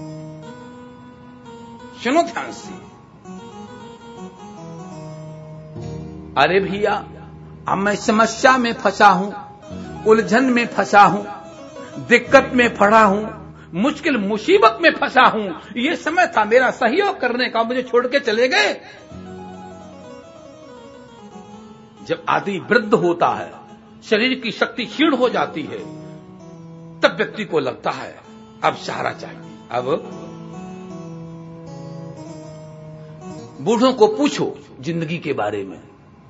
सुनो ध्यान से, अरे भैया अब मैं समस्या में फंसा हूं, उलझन में फंसा हूं, दिक्कत में पड़ा हूं, मुश्किल मुसीबत में फंसा हूं, ये समय था मेरा सहयोग करने का, मुझे छोड़ के चले गए। जब आदमी वृद्ध होता है, शरीर की शक्ति क्षीण हो जाती है, तब व्यक्ति को लगता है अब सहारा चाहिए। अब बूढ़ों को पूछो जिंदगी के बारे में,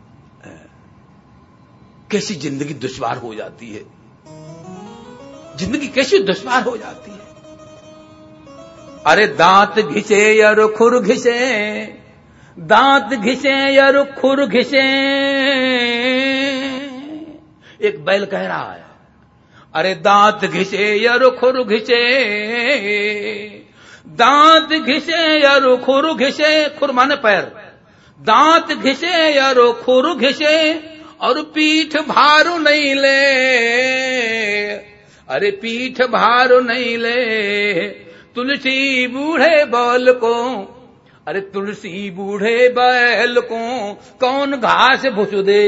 कैसी जिंदगी दुश्वार हो जाती है, जिंदगी कैसी दुश्वार हो जाती है। अरे दांत घिसे या खुर घिसे, दांत घिसे या खुर घिसे, एक बैल कह रहा है, अरे दांत घिसे या खुर घिसे, दांत घिसे या खुर घिसे, खुर माने पैर, दांत घिसे या खुर घिसे और पीठ भारू नहीं ले, अरे पीठ भारू नहीं ले, तुलसी बूढ़े बैल को, अरे तुलसी बूढ़े बैल को कौन घास भुस दे,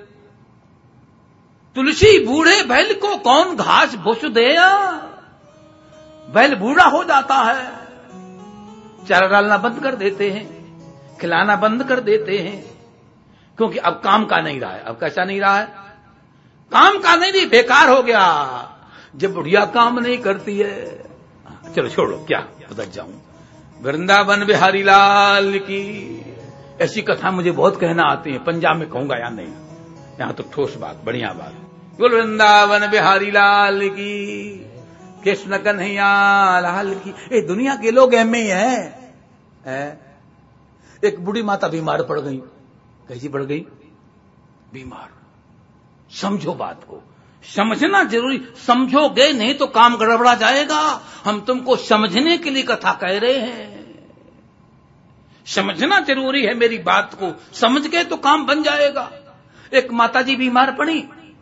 तुलसी बूढ़े बैल को कौन घास भुस दे। बैल बूढ़ा हो जाता है, चारा डालना बंद कर देते हैं, खिलाना बंद कर देते हैं, क्योंकि अब काम का नहीं रहा है। अब कैसा नहीं रहा है, काम का नहीं, नहीं बेकार हो गया। जब बुढ़िया काम नहीं करती है, चलो छोड़ो, क्या बदल जाऊं। वृंदावन बिहारी लाल की ऐसी कथा मुझे बहुत कहना आती है, पंजाब में कहूंगा या नहीं, यहां तो ठोस बात, बढ़िया बात। बोल वृंदावन बिहारी लाल की, कृष्ण कन्हैया लाल की। ये दुनिया के लोग एम ही है, है? एक बूढ़ी माता बीमार पड़ गई। कैसी पड़ गई? बीमार। समझो बात को, समझना जरूरी, समझोगे नहीं तो काम गड़बड़ा जाएगा। हम तुमको समझने के लिए कथा कह रहे हैं, समझना जरूरी है मेरी बात को, समझ गए तो काम बन जाएगा। एक माताजी बीमार पड़ी,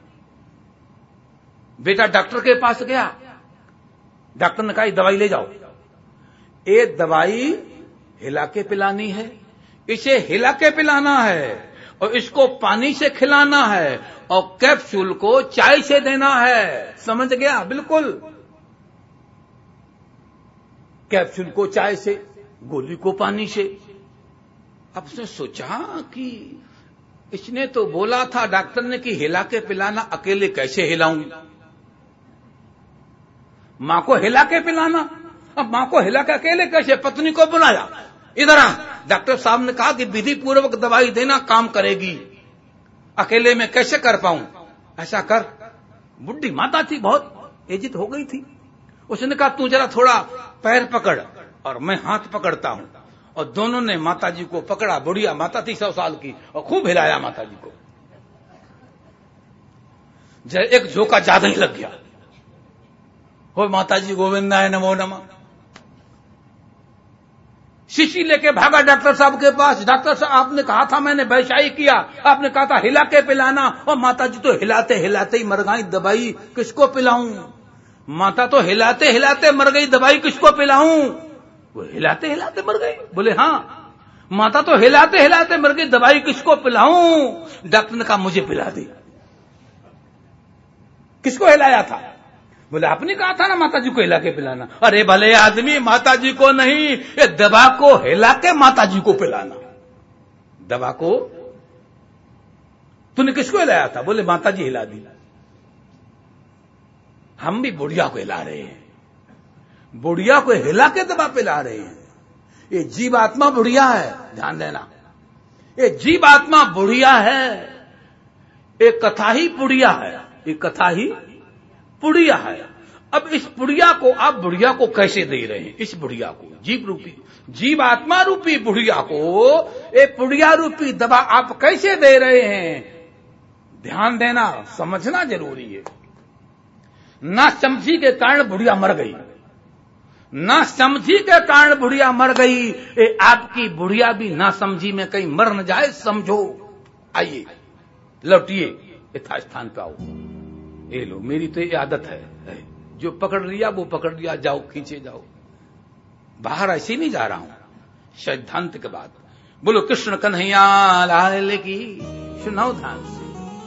बेटा डॉक्टर के पास गया, डॉक्टर ने कहा दवाई ले जाओ। ये दवाई हिला के पिलानी है, इसे हिला के पिलाना है, और इसको पानी से खिलाना है, और कैप्सूल को चाय से देना है। समझ गया? बिल्कुल। कैप्सूल को चाय से, गोली को पानी से। अब उसने सोचा कि इसने तो बोला था डॉक्टर ने कि हिला के पिलाना, अकेले कैसे हिलाऊंगी? मां को हिला के पिलाना, अब मां को हिला के अकेले कैसे? पत्नी को बुलाया, इधर आ। डॉक्टर साहब ने कहा कि विधि पूर्वक दवाई देना, काम करेगी, अकेले में कैसे कर पाऊं? ऐसा कर। बुढ़ी माता थी, बहुत एजित हो गई थी। उसने कहा तू जरा थोड़ा पैर पकड़ और मैं हाथ पकड़ता हूं, और दोनों ने माताजी को पकड़ा। बुढ़िया माता थी सौ साल की, और खूब हिलाया माताजी को। जरा एक झोंका ज्यादा ही लग गया। हो माताजी गोविंदाय नमो नमः। शीशी लेके भागा डॉक्टर साहब के पास। डॉक्टर साहब आपने कहा था, मैंने वैसा ही किया, आपने कहा था हिला के पिलाना, और माताजी तो हिलाते हिलाते ही मर गई। दवाई किसको पिलाऊं? माता तो हिलाते हिलाते मर गई, दवाई किसको पिलाऊं? वो हिलाते हिलाते मर गई। बोले हाँ, माता तो हिलाते हिलाते मर गई, दवाई किसको पिलाऊं? डॉक्टर ने कहा मुझे पिला दी। किसको हिलाया था? बोले आपने कहा था ना माता जी को हिला के पिलाना। अरे भले आदमी, माता जी को नहीं, ये दवा को हिला के माता जी को पिलाना। दवा को तूने किसको हिलाया था? बोले माता जी हिला दी। हम भी बुढ़िया को हिला रहे हैं, बुढ़िया को हिला के दवा पिला रहे हैं। ये जीव आत्मा बुढ़िया है, ध्यान देना। ये जीव आत्मा बुढ़िया है, एक कथा ही पुड़िया है, एक कथा ही पुड़िया है। अब इस पुड़िया को आप बुढ़िया को कैसे दे रहे हैं? इस बुढ़िया को, जीव रूपी, जीव आत्मा रूपी बुढ़िया को एक पुड़िया रूपी दवा आप कैसे दे रहे हैं? ध्यान देना, समझना जरूरी है। ना समझी के कारण बुढ़िया मर गई, ना समझी के कारण बुढ़िया मर गई। ए, आपकी बुढ़िया भी ना समझी में कहीं मर न जाए, समझो। आइए लौटिए यथास्थान पे आओ। ये लो, मेरी तो ये आदत है, है जो पकड़ लिया वो पकड़ लिया, जाओ खींचे जाओ। बाहर ऐसे नहीं जा रहा हूं, सिद्धांत के बाद। बोलो कृष्ण कन्हैया लाल की, सुनाओ ध्यान से।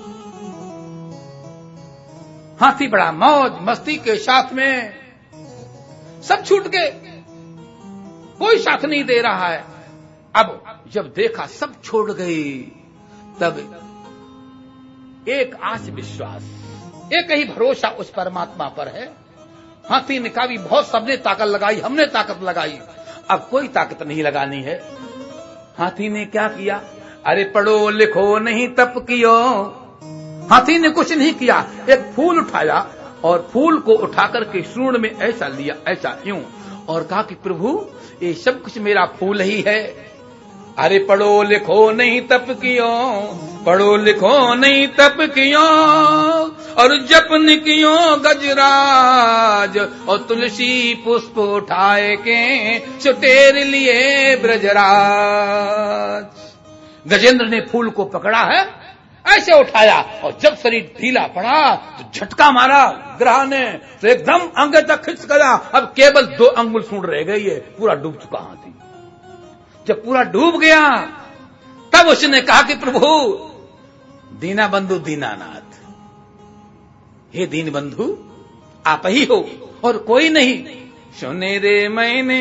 हाथी बड़ा मौज मस्ती के साथ में, सब छूट गए, कोई साथ नहीं दे रहा है। अब जब देखा सब छोड़ गई, तब एक आस विश्वास, एक ही भरोसा उस परमात्मा पर है। हाथी ने कहा भी बहुत सबने ताकत लगाई, हमने ताकत लगाई, अब कोई ताकत नहीं लगानी है। हाथी ने क्या किया? अरे पढ़ो लिखो नहीं तप कियो। हाथी ने कुछ नहीं किया, एक फूल उठाया और फूल को उठाकर के सूंड में ऐसा लिया, ऐसा यूं, और कहा कि प्रभु ये सब कुछ मेरा फूल ही है। अरे पढ़ो लिखो नहीं तप कियो, पढ़ो लिखो नहीं तप कियो, और जपन कियो गजराज, और तुलसी पुष्प उठाए के सुटेर लिए ब्रजराज। गजेंद्र ने फूल को पकड़ा है, ऐसे उठाया, और जब शरीर ढीला पड़ा तो झटका मारा ग्रह ने, तो एकदम अंग तक खिंच गया। अब केवल दो अंगुल सूंड रह गई है, पूरा डूब चुका हाथी। जब पूरा डूब गया तब उसने कहा कि प्रभु दीना बंधु दीनानाथ, हे दीन बंधु आप ही हो और कोई नहीं। सुने रे मैंने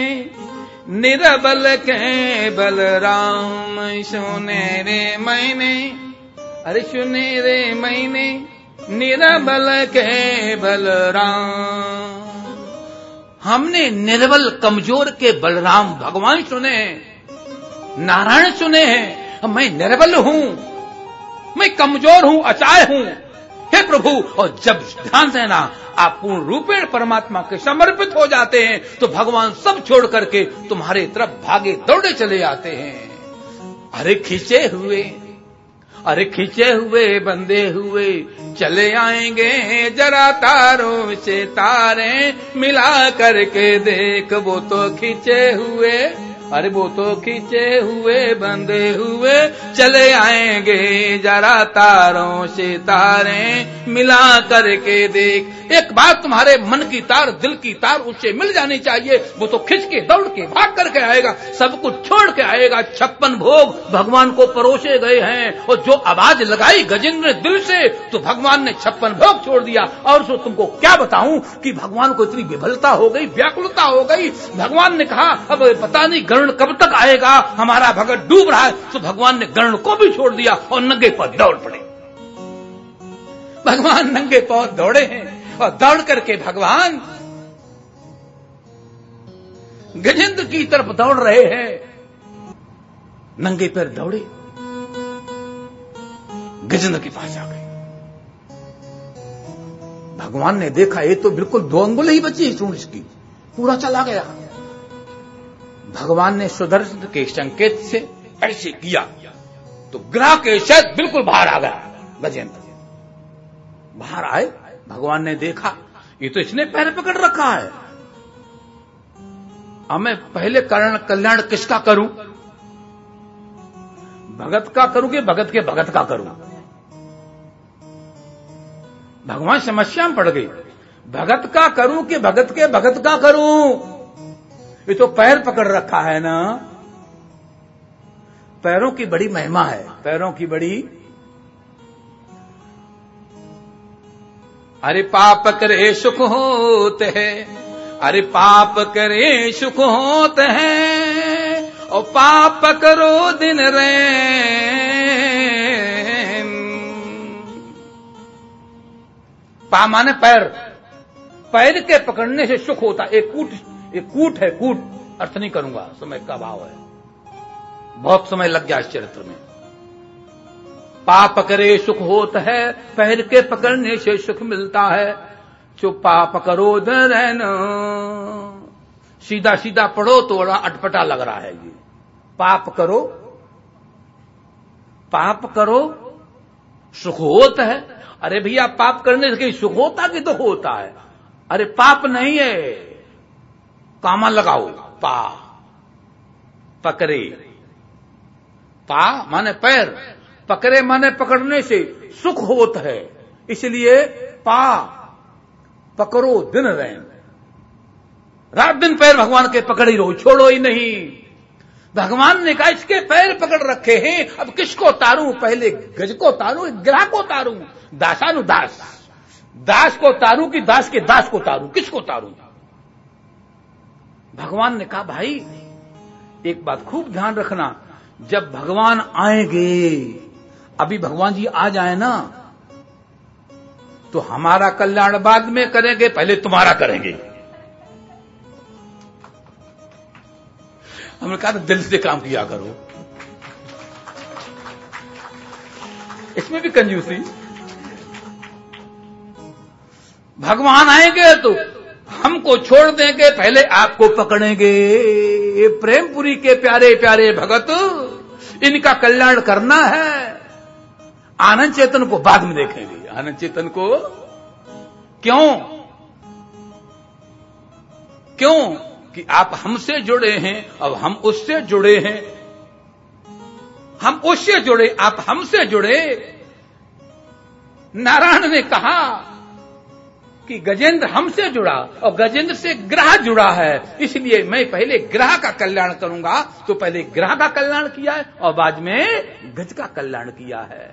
निरबल के बलराम, सुने रे मैंने, अरे सुने रे मैंने निरबल के बलराम। हमने निर्बल कमजोर के बलराम भगवान सुने, नारायण सुने हैं। मैं निर्बल हूं, मैं कमजोर हूं, अचाय हूं, हे प्रभु। और जब ध्यान देना, आप पूर्ण रूपेण परमात्मा के समर्पित हो जाते हैं तो भगवान सब छोड़ करके तुम्हारे तरफ भागे दौड़े चले आते हैं। अरे खींचे हुए, अरे खींचे हुए बंधे हुए चले आएंगे, जरा तारों से तारे मिला करके देख, वो तो खींचे हुए, अरे वो तो खींचे हुए बंधे हुए चले आएंगे, जरा तारों से तारे मिला करके देख। एक बात तुम्हारे मन की तार, दिल की तार उससे मिल जानी चाहिए, वो तो खिंच के दौड़ के भाग करके आएगा, सब कुछ छोड़ के आएगा। छप्पन भोग भगवान को परोसे गए हैं, और जो आवाज लगाई गजेंद्र दिल से, तो भगवान ने छप्पन भोग छोड़ दिया। और सो तुमको क्या बताऊं कि भगवान को इतनी विफलता हो गई, व्याकुलता हो गई। भगवान ने कहा अब पता नहीं गरुड़ कब तक आएगा, हमारा भगत डूब रहा है। तो भगवान ने गरुड़ को भी छोड़ दिया और नंगे पर दौड़ पड़े। भगवान नंगे पांव दौड़े हैं, और दौड़ करके भगवान गजेंद्र की तरफ दौड़ रहे हैं। नंगे पैर दौड़े, गजेंद्र के पास आ गए। भगवान ने देखा ये तो बिल्कुल दो अंगुल ही बची है सूंड इसकी, पूरा चला गया। भगवान ने सुदर्शन के संकेत से ऐसे किया तो ग्रह के शायद बिल्कुल बाहर आ गया। गजेंद्र बाहर आए, भगवान ने देखा ये तो इसने पैर पकड़ रखा है। अब मैं पहले कल्याण कल्याण किसका करूं? भगत का करूं कि भगत के भगत का करूं? भगवान समस्या में पड़ गई। भगत का करूं कि भगत के भगत का करूं? ये तो पैर पकड़ रखा है ना। पैरों की बड़ी महिमा है, पैरों की बड़ी। अरे पाप करे सुख होते हैं, अरे पाप करे सुख होते हैं, और पाप करो दिन रैन। पा माने पैर, पैर के पकड़ने से सुख होता। एक कूट, एक कूट है, कूट अर्थ नहीं करूंगा, समय का भाव है, बहुत समय लग गया इस चरित्र में। पाप करे सुख होता है, पैर के पकड़ने से सुख मिलता है, जो पाप करो दरन। सीधा सीधा पढ़ो तो बड़ा अटपटा लग रहा है ये। पाप करो, पाप करो सुख होता है। अरे भैया, पाप करने से कहीं सुख होता कि दुख होता है? अरे पाप नहीं है, कामा लगाओ। पा पकड़े, पा माने पैर, पकड़े माने पकड़ने से सुख होता है, इसलिए पा पकड़ो दिन रैन। रात दिन पैर भगवान के पकड़ ही रहो, छोड़ो ही नहीं। भगवान ने कहा इसके पैर पकड़ रखे हैं, अब किसको तारूं? पहले गज को तारूं, ग्राह को तारूं? दासानुदास, दास को तारूं कि दास के दास को तारूं? किसको तारूं? भगवान ने कहा भाई एक बात खूब ध्यान रखना, जब भगवान आएंगे, अभी भगवान जी आ जाए ना, तो हमारा कल्याण बाद में करेंगे, पहले तुम्हारा करेंगे। हमने कहा दिल से काम किया करो, इसमें भी कंजूसी। भगवान आएंगे तो हमको छोड़ देंगे, पहले आपको पकड़ेंगे। ये प्रेमपुरी के प्यारे प्यारे भगत, इनका कल्याण करना है, आनंद चेतन को बाद में देखेंगे। आनंद चेतन को क्यों? क्यों कि आप हमसे जुड़े हैं, अब हम उससे जुड़े हैं। हम उससे जुड़े, आप हमसे जुड़े। नारायण ने कहा कि गजेंद्र हमसे जुड़ा और गजेंद्र से ग्रह जुड़ा है, इसलिए मैं पहले ग्रह का कल्याण करूंगा। तो पहले ग्रह का कल्याण किया है और बाद में गज का कल्याण किया है।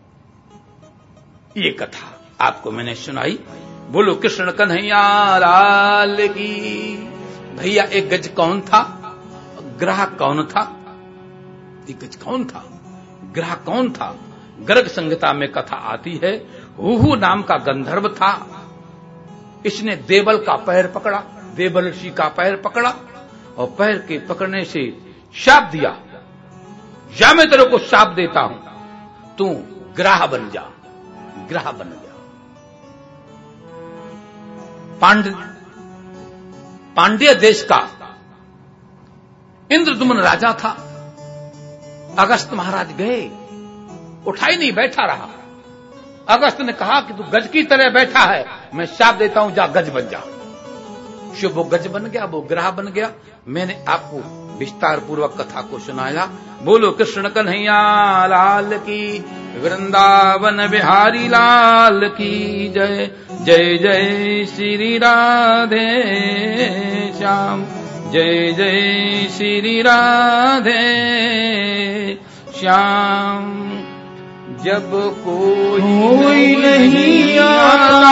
ये कथा आपको मैंने सुनाई। बोलो कृष्ण कन्हैया लाल की। भैया एक गज कौन था, ग्रह कौन था? एक गज कौन था, ग्रह कौन था? गर्ग संहिता में कथा आती है, हुहु नाम का गंधर्व था। इसने देवल का पैर पकड़ा, देवल ऋषि का पैर पकड़ा और पैर के पकड़ने से शाप दिया, या मैं तेरे को शाप देता हूं, तू ग्राह बन जा। ग्राह बन गया। पांड पांड्य देश का इंद्रदुम्न राजा था। अगस्त महाराज गए, उठा ही नहीं, बैठा रहा। अगस्त ने कहा कि तू गज की तरह बैठा है, मैं शाप देता हूं, जा गज बन जा। शुभ वो गज बन गया, वो ग्रह बन गया। मैंने आपको विस्तार पूर्वक कथा को सुनाया। बोलो कृष्ण कन्हैया लाल की, वृंदावन बिहारी लाल की जय। जय जय श्री राधे श्याम, जय जय श्री राधे श्याम। जब कोई, कोई नहीं आता,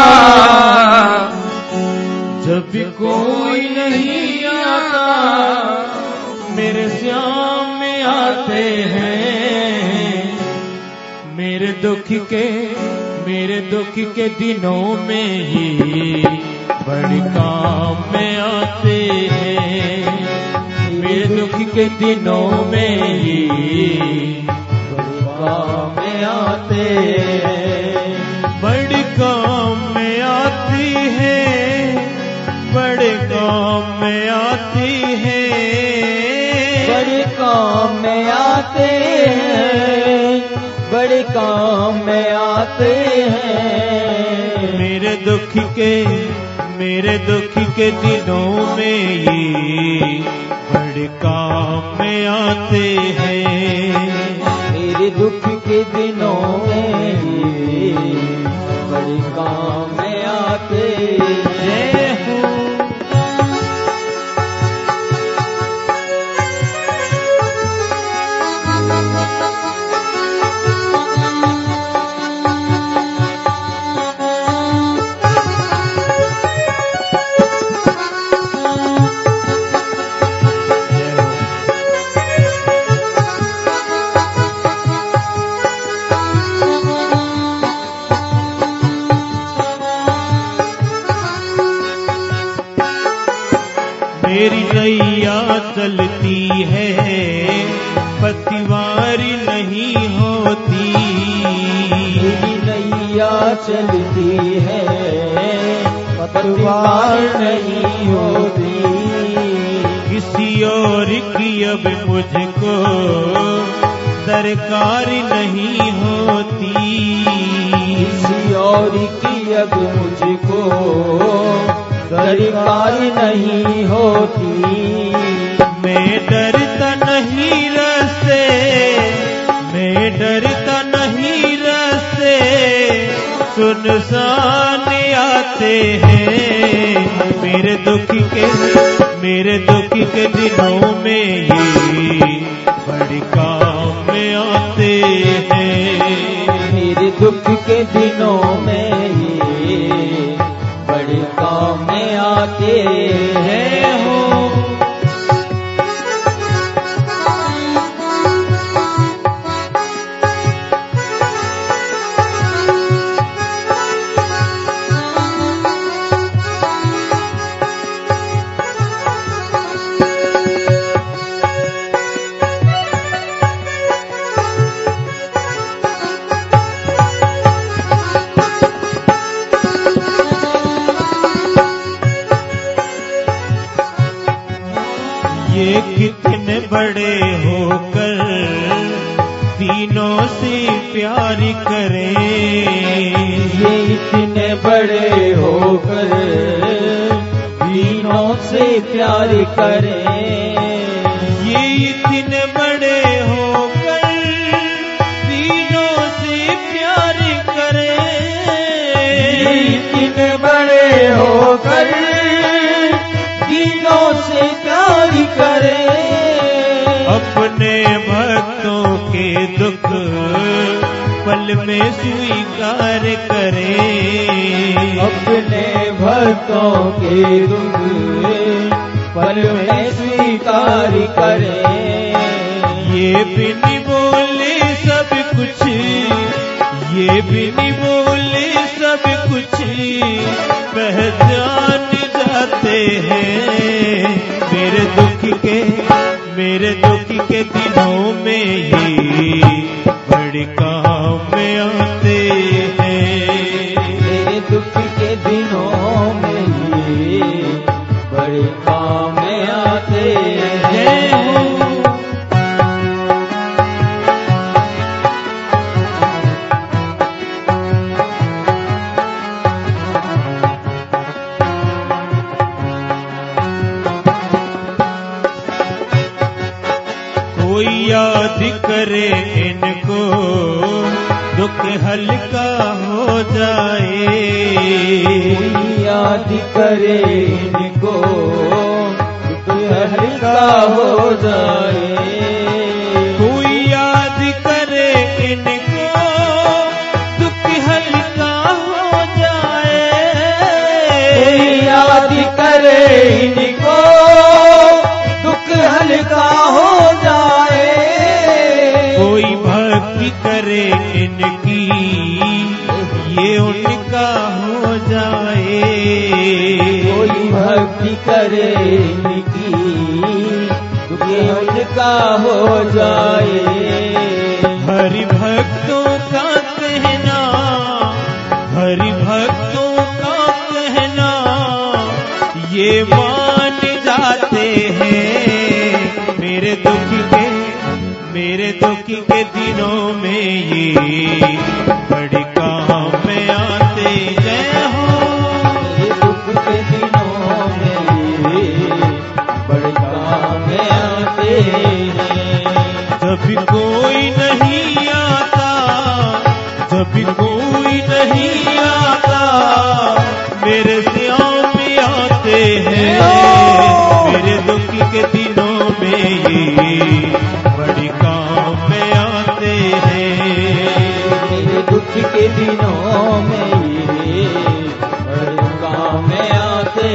जब कोई नहीं आता, मेरे श्याम में आते हैं। मेरे दुख के, मेरे दुख के दिनों में ही बड़े काम में आते हैं। मेरे दुख के दिनों में ही काम में आते हैं। बड़े काम में आती है, बड़े काम में आती है, बड़े काम में आते हैं, बड़े काम में आते हैं। मेरे दुख के, मेरे दुख के दिनों में ही बड़े काम में आते हैं। मेरे दुख के दिनों में ही बड़े काम में आते हैं। नैया चलती है पतिवारी नहीं होती। मेरी नैया चलती है पतवार नहीं होती। किसी और की अब मुझको दरकार नहीं होती। किसी और की अब मुझको दरकार नहीं होती। मैं डरता नहीं रस्ते, मैं डरता नहीं रस्ते, सुनसान आते हैं। मेरे दुख के मेरे दुख के दिनों में ये बड़े काम आते हैं। मेरे दुख के दिनों में ये बड़े काम आते हैं हो। ये कितने बड़े होकर तीनों से प्यार करें। ये इतने बड़े होकर तीनों से प्यार करें। ये इतने बड़े होकर तीनों से प्यार करें। ये इतने बड़े होकर तीनों से प्यार करें। अपने भक्तों के दुख पल में स्वीकार करें। अपने भक्तों के दुख पल में स्वीकार करें। ये भी नहीं बोले सब कुछ, ये भी नहीं बोले सब कुछ पहचान जाते हैं। मेरे दुख के मेरे दुख के दिनों में ये बड़े काम आते हैं। मेरे दुख के दिनों में ये बड़े काम आते हैं। कोई याद करे इनको दुख हल्का हो जाए। कोई याद करे इनको दुख हल्का हो जाए। कोई याद करे इनको दुख हल्का हो जाए। कोई याद करे इनको दुख हल्का हो जाए। कोई भक्ति करे इनकी ये उनका हो जाए। कोई भक्ति करे इनकी ये उनका हो जाए। हरि भक्तों का कहना, हरि भक्तों का कहना ये मान जाते हैं। मेरे दुख के मेरे दुख के दिनों में ये बड़े काम आते। जय हो। मेरे दुख के दिनों में ये बड़े काम आते हैं। जब कोई नहीं आता, जब कोई नहीं आता मेरे श्याम आते हैं। मेरे दुख के दिनों में ये बड़े काम आते हैं। मेरे दुख के दिनों में ये बड़े काम आते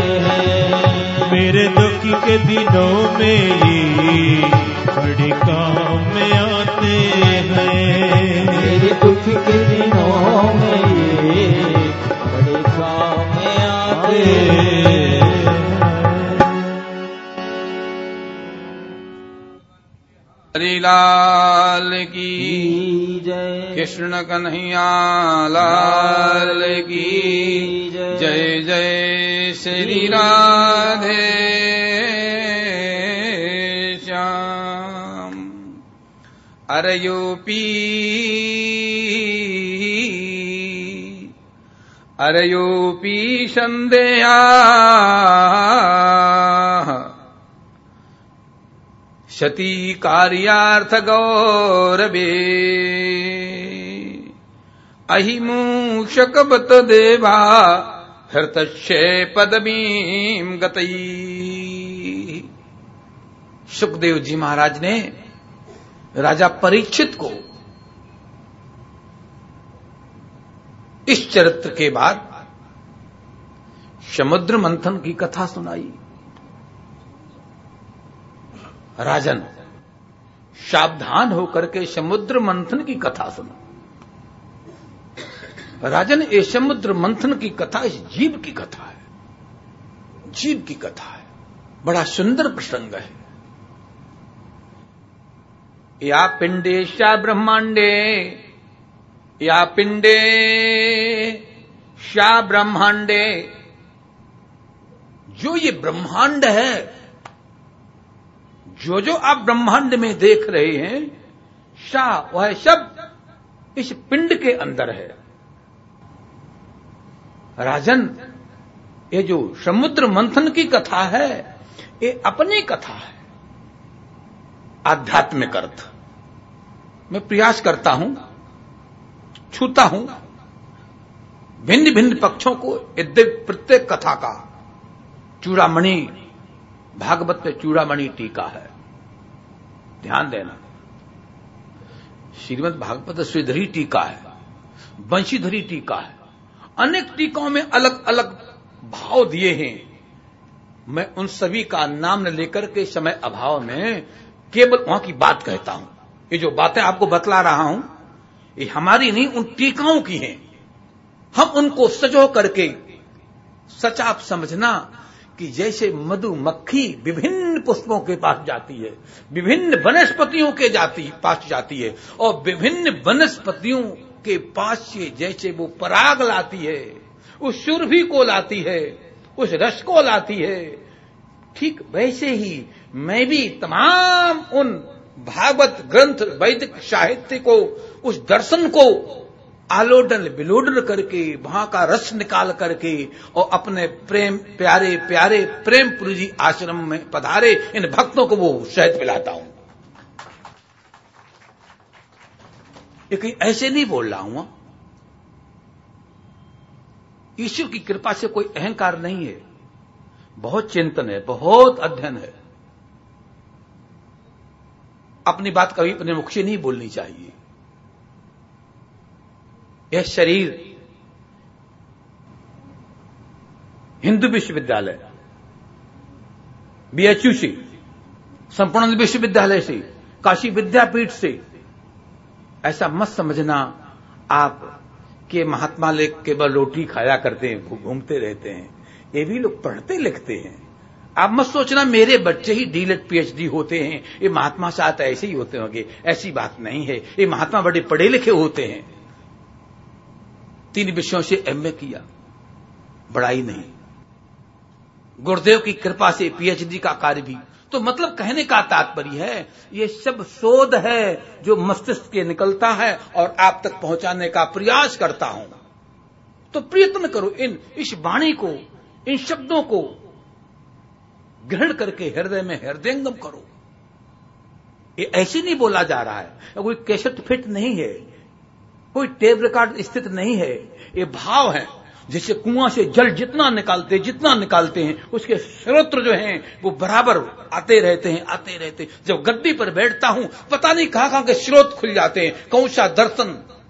हैं। मेरे दुख के दिनों में ये बड़े काम आते हैं। मेरे दुख के दिनों में ये बड़े काम आते हैं। हरि लाल की जय। कृष्ण कन्हैया लाल की जय। जय श्री राधे श्याम। अरे यूपी अरे यूपी संदेहा शती कार्यार्थ गौरवे अहिमूषक बत देवा हृतक्षय पदवीं गतई। सुखदेव जी महाराज ने राजा परीक्षित को इस चरित्र के बाद समुद्र मंथन की कथा सुनाई। राजन, सावधान होकर के समुद्र मंथन की कथा सुनो। राजन, ये समुद्र मंथन की कथा इस जीव की कथा है, जीव की कथा है। बड़ा सुंदर प्रसंग है। या पिंडेशा ब्रह्मांडे या पिंडे शा ब्रह्मांडे, जो ये ब्रह्मांड है, जो जो आप ब्रह्मांड में देख रहे हैं, शा वह सब इस पिंड के अंदर है। राजन, ये जो समुद्र मंथन की कथा है, ये अपनी कथा है, आध्यात्मिक अर्थ। मैं प्रयास करता हूं, छूता हूं भिन्न भिन्न पक्षों को। प्रत्येक कथा का चूड़ामणि, भागवत में चूड़ामणि टीका है, ध्यान देना। श्रीमद् भागवत श्रीधरी टीका है, बंशीधरी टीका है, अनेक टीकों में अलग अलग भाव दिए हैं। मैं उन सभी का नाम न लेकर के समय अभाव में केवल वहां की बात कहता हूं। ये जो बातें आपको बतला रहा हूं, ये हमारी नहीं, उन टीकाओं की हैं। हम उनको सजो करके सच आप समझना कि जैसे मधुमक्खी विभिन्न पुष्पों के पास जाती है, विभिन्न वनस्पतियों के जाती पास जाती है, और विभिन्न वनस्पतियों के पास से जैसे वो पराग लाती है, उस सुरभि को लाती है, उस रस को लाती है, ठीक वैसे ही मैं भी तमाम उन भागवत ग्रंथ, वैदिक साहित्य को, उस दर्शन को आलोडन विलोडन करके, वहां का रस निकाल करके, और अपने प्रेम प्यारे प्यारे प्रेमपुरी जी आश्रम में पधारे इन भक्तों को वो शहद पिलाता हूं। ये कहीं ऐसे नहीं बोल रहा हूं। ईश्वर की कृपा से कोई अहंकार नहीं है, बहुत चिंतन है, बहुत अध्ययन है। अपनी बात कभी अपने मुख से नहीं बोलनी चाहिए। यह शरीर हिंदू विश्वविद्यालय, बीएचयू से, संपूर्ण विश्वविद्यालय से, काशी विद्यापीठ से, ऐसा मत समझना आप कि महात्मा लोग केवल रोटी खाया करते हैं, घूमते रहते हैं। ये भी लोग पढ़ते लिखते हैं। आप मत सोचना मेरे बच्चे ही डीलेट पीएचडी होते हैं, ये महात्मा साथ ऐसे ही होते होंगे। ऐसी बात नहीं है। ये महात्मा बड़े पढ़े लिखे होते हैं। तीन विषयों से एमए किया, बड़ाई नहीं। गुरुदेव की कृपा से पीएचडी का कार्य भी। तो मतलब कहने का तात्पर्य है, ये सब शोध है जो मस्तिष्क के निकलता है और आप तक पहुंचाने का प्रयास करता हूं। तो प्रयत्न करो, इन इस वाणी को, इन शब्दों को ग्रहण करके हृदय में हृदयंगम करो। ये ऐसे नहीं बोला जा रहा है, कोई कैसेट फिट नहीं है, कोई टेप रिकॉर्ड स्थित नहीं है। ये भाव है। जैसे कुआं से जल जितना निकालते जितना निकालते हैं, उसके स्रोत जो हैं वो बराबर आते रहते हैं आते रहते हैं। जब गद्दी पर बैठता हूं, पता नहीं कहां कहां के स्रोत खुल जाते हैं। कौन सा दर्शन,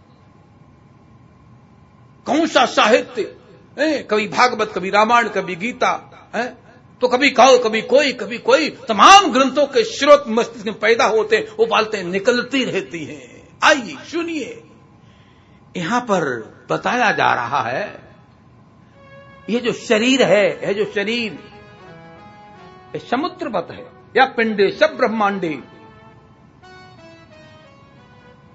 कौन सा साहित्य, कभी भागवत, कभी रामायण, कभी गीता, है तो कभी कहो कभी कोई कभी कोई, तमाम ग्रंथों के स्रोत मस्तिष्क में पैदा होते हैं, उबालते निकलती रहती हैं। आइए सुनिए, यहां पर बताया जा रहा है, ये जो शरीर है, है जो शरीर, ये समुद्रवत है या पिंडे सब ब्रह्मांडे।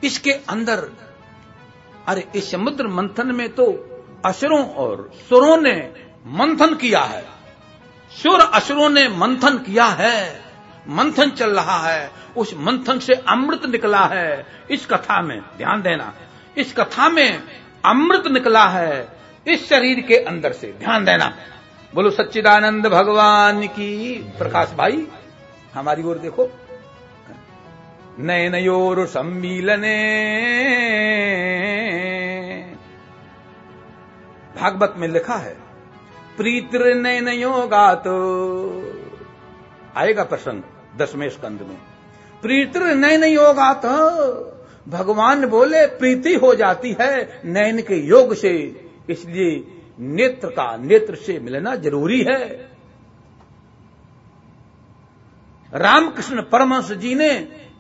इसके अंदर, अरे इस समुद्र मंथन में तो असुरों और सुरों ने मंथन किया है, सुर असुरों ने मंथन किया है, मंथन चल रहा है, उस मंथन से अमृत निकला है। इस कथा में ध्यान देना, इस कथा में अमृत निकला है इस शरीर के अंदर से, ध्यान देना। बोलो सच्चिदानंद भगवान की। प्रकाश भाई हमारी ओर देखो। नयनयोर सम्मीलने, भागवत में लिखा है प्रीतिर नयनयोगात, आएगा प्रसंग दसवें स्कंद में। प्रीतिर नयनयोगात, भगवान बोले प्रीति हो जाती है नयन के योग से, इसलिए नेत्र का नेत्र से मिलना जरूरी है। रामकृष्ण परमहंस जी ने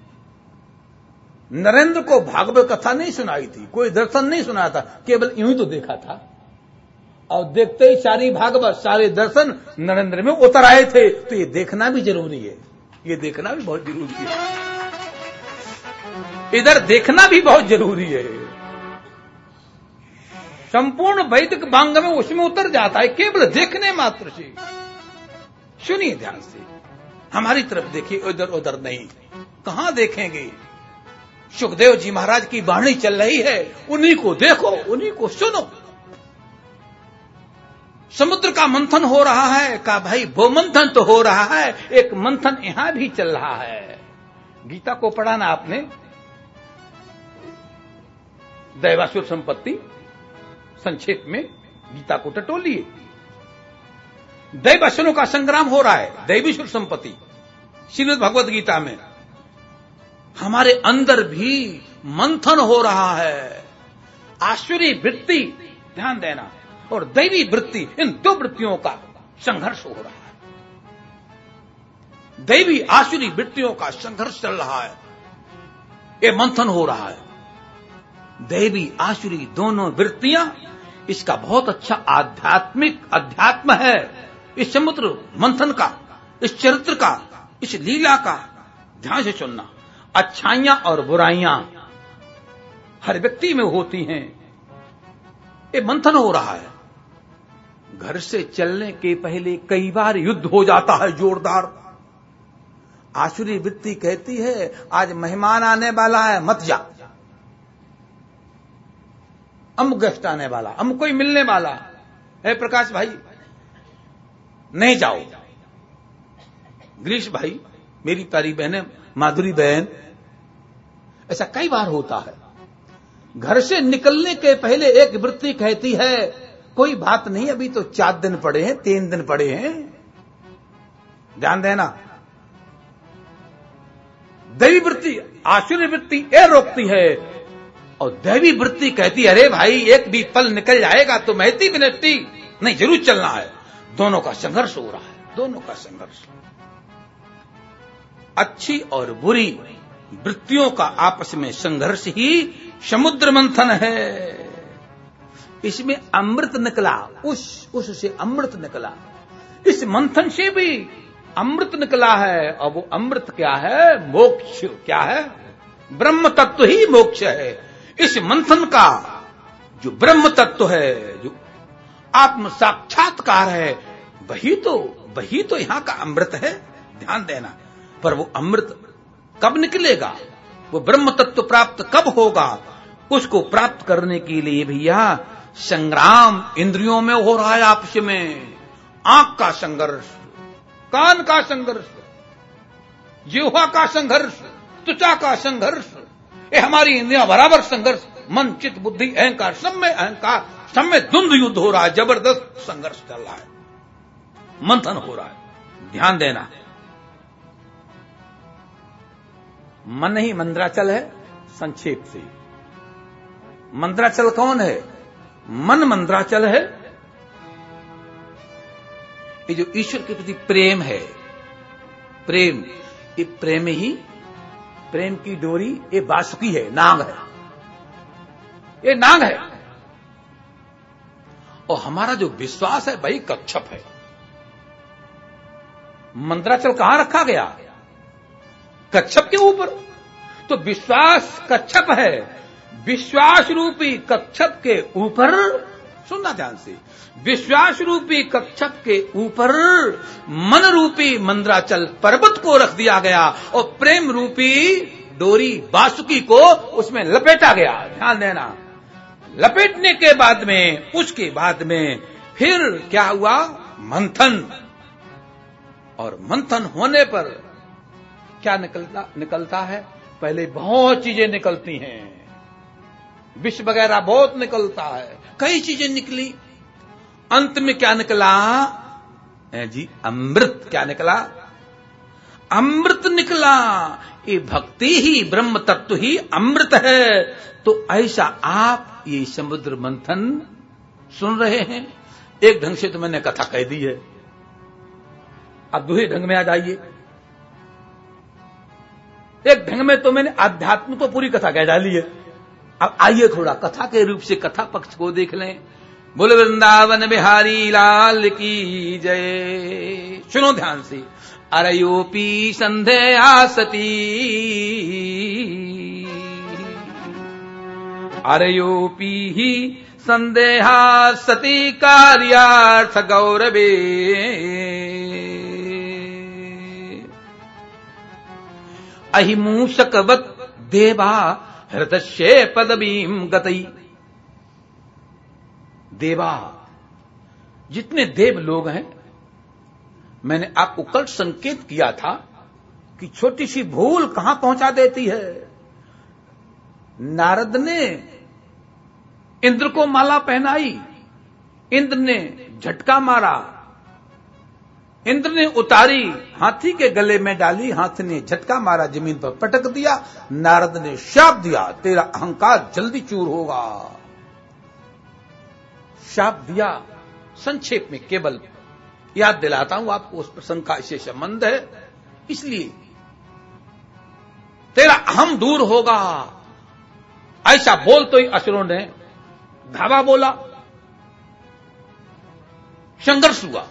नरेंद्र को भागवत कथा नहीं सुनाई थी, कोई दर्शन नहीं सुनाया था, केवल यूं ही तो देखा था, और देखते ही सारी भागवत सारे दर्शन नरेंद्र में उतर आए थे। तो ये देखना भी जरूरी है, ये देखना भी बहुत जरूरी है, इधर देखना भी बहुत जरूरी है। संपूर्ण वैदिक वांग में उसमें उतर जाता है, केवल देखने मात्र से। सुनिए ध्यान से, हमारी तरफ देखिए, उधर उधर नहीं। कहां देखेंगे? सुखदेव जी महाराज की वाणी चल रही है, उन्हीं को देखो, उन्हीं को सुनो। समुद्र का मंथन हो रहा है, का भाई वो मंथन तो हो रहा है, एक मंथन यहां भी चल रहा है। गीता को पढ़ा ना आपने? दैवासुर संपत्ति संक्षेप में गीता को टटोलिए। दैवासुरों का संग्राम हो रहा है, दैवीसुर संपत्ति श्रीमद् भगवत गीता में। हमारे अंदर भी मंथन हो रहा है, आसुरी वृत्ति, ध्यान देना, और दैवी वृत्ति, इन दो वृत्तियों का संघर्ष हो रहा है। दैवी आसुरी वृत्तियों का संघर्ष चल रहा है, ये मंथन हो रहा है। दैवी आसुरी दोनों वृत्तियां, इसका बहुत अच्छा आध्यात्मिक अध्यात्म है इस समुद्र मंथन का, इस चरित्र का, इस लीला का। ध्यान से सुनना, अच्छाइयां और बुराइयां हर व्यक्ति में होती हैं, ये मंथन हो रहा है। घर से चलने के पहले कई बार युद्ध हो जाता है जोरदार। आसुरी वृत्ति कहती है आज मेहमान आने वाला है, मत जा, अमुक गेस्ट आने वाला, अमुक कोई मिलने वाला है, प्रकाश भाई नहीं जाओ। गिरीश भाई, मेरी प्यारी बहन माधुरी बहन, ऐसा कई बार होता है। घर से निकलने के पहले एक वृत्ति कहती है कोई बात नहीं, अभी तो चार दिन पड़े हैं, तीन दिन पड़े हैं, ध्यान देना। दैवी वृत्ति, आसुरी वृत्ति ये रोकती है, और दैवी वृत्ति कहती है अरे भाई एक भी पल निकल जाएगा तो महती बिनती नहीं, जरूर चलना है। दोनों का संघर्ष हो रहा है, दोनों का संघर्ष। अच्छी और बुरी वृत्तियों का आपस में संघर्ष ही समुद्र मंथन है। इसमें अमृत निकला, उस उससे अमृत निकला, इस मंथन से भी अमृत निकला है। और वो अमृत क्या है? मोक्ष। क्या है? ब्रह्म तत्व ही मोक्ष है। इस मंथन का जो ब्रह्म तत्व है, जो आत्म साक्षात्कार है, वही तो वही तो यहां का अमृत है, ध्यान देना। पर वो अमृत कब निकलेगा, वो ब्रह्म तत्व प्राप्त कब होगा, उसको प्राप्त करने के लिए भैया संग्राम इंद्रियों में हो रहा है आपस में। आंख का संघर्ष, कान का संघर्ष, जिह्वा का संघर्ष, त्वचा का संघर्ष, ये हमारी इंद्रियां बराबर संघर्ष। मन, चित्त, बुद्धि, अहंकार, सब में अहंकार, सब में द्वंद्व युद्ध हो रहा है, जबरदस्त संघर्ष चल रहा है, मंथन हो रहा है। ध्यान देना, मन ही मंद्राचल है। संक्षेप से, मंद्राचल कौन है? मन मंद्राचल है। ये जो ईश्वर के प्रति प्रेम है, प्रेम, ये प्रेम ही, प्रेम की डोरी ये बासुकी है, नाग है, ये नाग है। और हमारा जो विश्वास है भाई कच्छप है। मंद्राचल कहां रखा गया? कच्छप के ऊपर। तो विश्वास कच्छप है, विश्वास रूपी कच्छप के ऊपर, सुनना ध्यान से, विश्वास रूपी कच्छप के ऊपर मन रूपी मंद्राचल पर्वत को रख दिया गया और प्रेम रूपी डोरी बासुकी को उसमें लपेटा गया। ध्यान देना, लपेटने के बाद में, उसके बाद में फिर क्या हुआ, मंथन। और मंथन होने पर क्या निकलता निकलता है, पहले बहुत चीजें निकलती हैं, विष वगैरह बहुत निकलता है, कई चीजें निकली, अंत में क्या निकला है जी, अमृत। क्या निकला, अमृत निकला। ये भक्ति ही, ब्रह्म तत्व ही अमृत है। तो ऐसा आप ये समुद्र मंथन सुन रहे हैं। एक ढंग से तो मैंने कथा कह दी है, अब दूसरे ढंग में आ जाइए। एक ढंग में तो मैंने आध्यात्म तो पूरी कथा कह डाली है, अब आइए थोड़ा कथा के रूप से कथा पक्ष को देख लें। बोल वृंदावन बिहारी लाल की जय। सुनो ध्यान से। अरयोपी संध्या सती, अरयोपी ही संदेहा सती कार्यार्थ गौरवे, अहिमूषकवत देवा हृदय पदवीं गतई। देवा, जितने देव लोग हैं, मैंने आपको कल संकेत किया था कि छोटी सी भूल कहां पहुंचा देती है। नारद ने इंद्र को माला पहनाई, इंद्र ने झटका मारा, इंद्र ने उतारी, हाथी के गले में डाली, हाथी ने झटका मारा, जमीन पर पटक दिया। नारद ने शाप दिया, तेरा अहंकार जल्दी चूर होगा। शाप दिया। संक्षेप में केवल याद दिलाता हूं आपको, उस प्रसंग का इससे संबंध है, इसलिए तेरा अहम दूर होगा, ऐसा बोल तो ही असुरों ने धावा बोला। संघर्ष हुआ,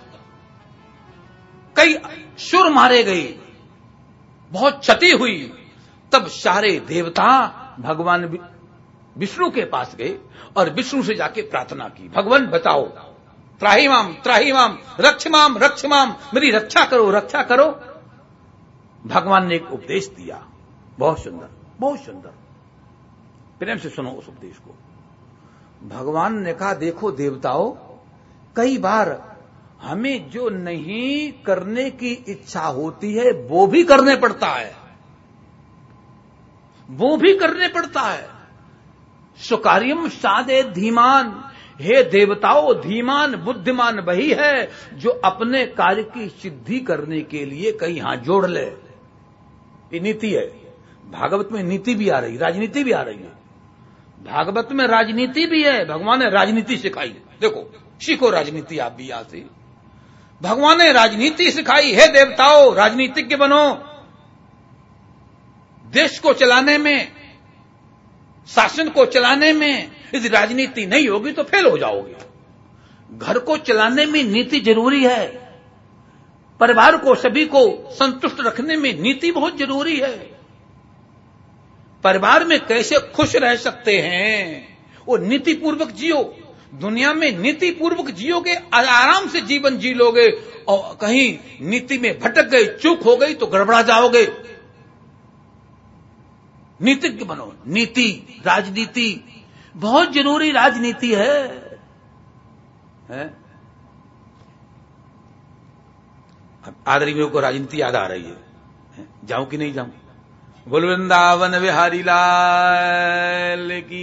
कई सुर मारे गए, बहुत क्षति हुई। तब सारे देवता भगवान विष्णु के पास गए और विष्णु से जाके प्रार्थना की, भगवान बताओ, त्राहि माम त्राहि माम, रक्ष माम रक्ष माम, मेरी रक्षा करो रक्षा करो। भगवान ने एक उपदेश दिया, बहुत सुंदर बहुत सुंदर, प्रेम से सुनो उस उपदेश को। भगवान ने कहा, देखो देवताओं, कई बार हमें जो नहीं करने की इच्छा होती है वो भी करने पड़ता है, वो भी करने पड़ता है। सुकार्यम साधे धीमान, हे देवताओं, धीमान बुद्धिमान वही है जो अपने कार्य की सिद्धि करने के लिए कहीं हाथ जोड़ ले। ये नीति है। भागवत में नीति भी आ रही, राजनीति भी आ रही है। भागवत में राजनीति भी है, भगवान ने राजनीति सिखाई। देखो, सीखो राजनीति आप भी यहां से। भगवान ने राजनीति सिखाई, हे देवताओं राजनीतिज्ञ बनो। देश को चलाने में, शासन को चलाने में यदि राजनीति नहीं होगी तो फेल हो जाओगे। घर को चलाने में नीति जरूरी है, परिवार को, सभी को संतुष्ट रखने में नीति बहुत जरूरी है। परिवार में कैसे खुश रह सकते हैं, वो नीति पूर्वक जियो। दुनिया में नीति पूर्वक जियोगे, आराम से जीवन जी लोगे, और कहीं नीति में भटक गए, चूक हो गई तो गड़बड़ा जाओगे। नीतिज्ञ बनो। नीति, राजनीति बहुत जरूरी राजनीति है, है? आदरणीय को राजनीति याद आ रही है, है? जाऊं कि नहीं जाऊं? बोल वृंदावन बिहारी लाल की।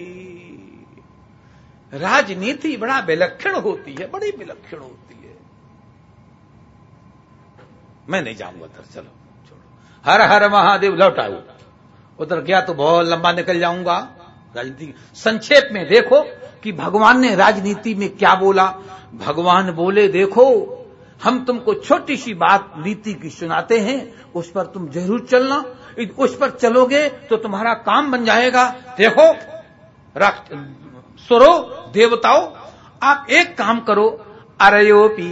राजनीति बड़ा विलक्षण होती है, बड़ी विलक्षण होती है। मैं नहीं जाऊंगा उधर, चलो छोड़ो। हर हर महादेव, लौट आओ। उधर गया तो बहुत लंबा निकल जाऊंगा। राजनीति संक्षेप में देखो कि भगवान ने राजनीति में क्या बोला। भगवान बोले, देखो हम तुमको छोटी सी बात नीति की सुनाते हैं, उस पर तुम जरूर चलना। उस पर चलोगे तो तुम्हारा काम बन जाएगा। देखो सुरो, देवताओं, आप एक काम करो, अरयोपी,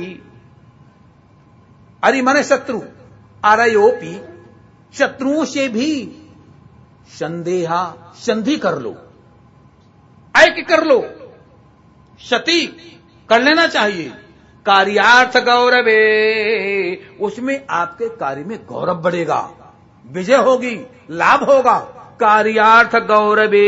अरि माने शत्रु, अरयोपी, शत्रुओं से भी संदेहा, संधि कर लो, ऐक्य कर लो, सती कर लेना चाहिए। कार्यार्थ गौरवे, उसमें आपके कार्य में गौरव बढ़ेगा, विजय होगी, लाभ होगा। कार्यार्थ गौरवे,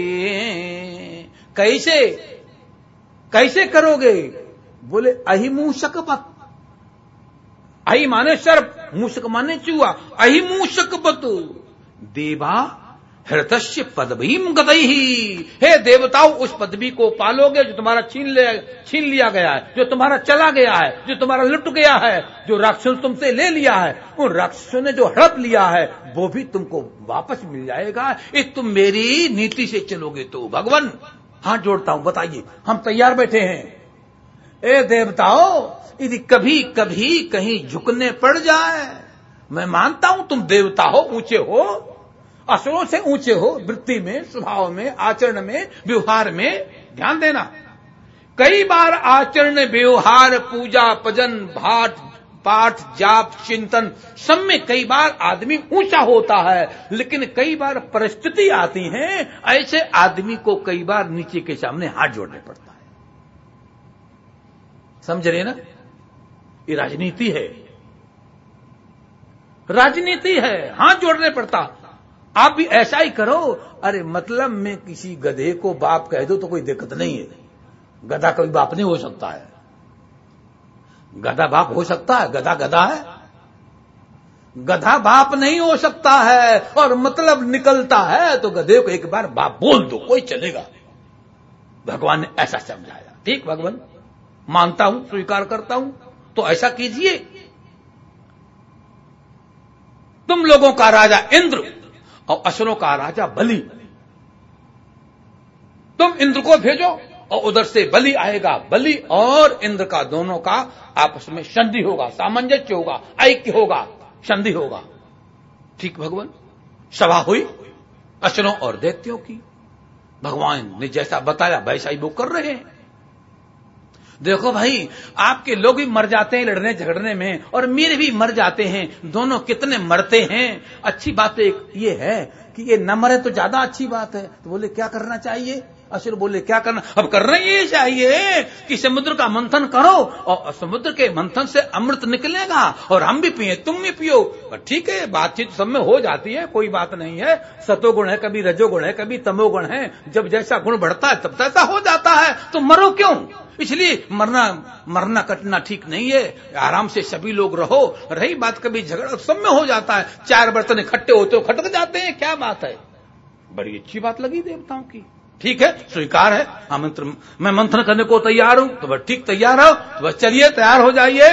कैसे कैसे करोगे? बोले अहिमूषक पत, अहि माने सर्प, मूषक माने चूहा, अहिमूषक पत देवा हृतस्य पदवीम गतैहि। हे देवताओं, उस पदवी को पालोगे जो तुम्हारा छीन ले छीन लिया गया है, जो तुम्हारा चला गया है, जो तुम्हारा लुट गया है, जो राक्षस तुमसे ले लिया है, उन राक्षसों ने जो हड़प लिया है वो भी तुमको वापस मिल जाएगा। ये तुम मेरी नीति से चलोगे तो। भगवान हाथ जोड़ता हूं, बताइए, हम तैयार बैठे हैं। ए देवताओं, यदि कभी कभी कहीं झुकने पड़ जाए, मैं मानता हूं तुम देवता हो, ऊंचे हो, असुरों से ऊंचे हो, वृत्ति में, स्वभाव में, आचरण में, व्यवहार में। ध्यान देना, कई बार आचरण, व्यवहार, पूजा, भजन, भाट, पाठ, जाप, चिंतन, सब में कई बार आदमी ऊंचा होता है, लेकिन कई बार परिस्थिति आती है, ऐसे आदमी को कई बार नीचे के सामने हाथ जोड़ने पड़ता है। समझ रहे ना? ये राजनीति है, राजनीति है, हाथ जोड़ने पड़ता। आप भी ऐसा ही करो। अरे मतलब में किसी गधे को बाप कह दो तो कोई दिक्कत नहीं है, गधा कभी बाप नहीं हो सकता है। गधा बाप हो सकता है? गधा गधा है, गधा बाप नहीं हो सकता है। और मतलब निकलता है तो गधे को एक बार बाप बोल दो, कोई चलेगा। भगवान ने ऐसा समझाया। ठीक भगवान, मानता हूं, स्वीकार करता हूं, तो ऐसा कीजिए। तुम लोगों का राजा इंद्र और असुरों का राजा बलि, तुम इंद्र को भेजो और उधर से बलि आएगा। बलि और इंद्र का दोनों का आपस में संधि होगा, सामंजस्य होगा, ऐक्य होगा, संधि होगा। ठीक भगवान, सभा हुई असुरों और दैत्यों की। भगवान ने जैसा बताया वैसा ही वो कर रहे हैं। देखो भाई, आपके लोग भी मर जाते हैं लड़ने झगड़ने में, और मेरे भी मर जाते हैं, दोनों कितने मरते हैं। अच्छी बात एक ये है कि ये न मरे तो ज्यादा अच्छी बात है। तो बोले क्या करना चाहिए? असुर बोले क्या करना? अब करना ये चाहिए कि समुद्र का मंथन करो और समुद्र के मंथन से अमृत निकलेगा और हम भी पिए, तुम भी पियो। ठीक है, बातचीत सब में हो जाती है, कोई बात नहीं है। सतोगुण है, कभी रजोगुण है, कभी तमोगुण है। जब जैसा गुण बढ़ता है तब तैसा हो जाता है। तो मरो क्यों? इसलिए मरना मरना कटना ठीक नहीं है। आराम से सभी लोग रहो। रही बात कभी झगड़ा, सब में हो जाता है। चार बर्तन इकट्ठे होते हो खटक जाते हैं, क्या बात है? बड़ी अच्छी बात लगी देवताओं की। ठीक है, स्वीकार है, आमंत्रण, मैं मंथन करने को तैयार हूं। तो बस ठीक, तैयार हो तो बस चलिए, तैयार हो जाइए।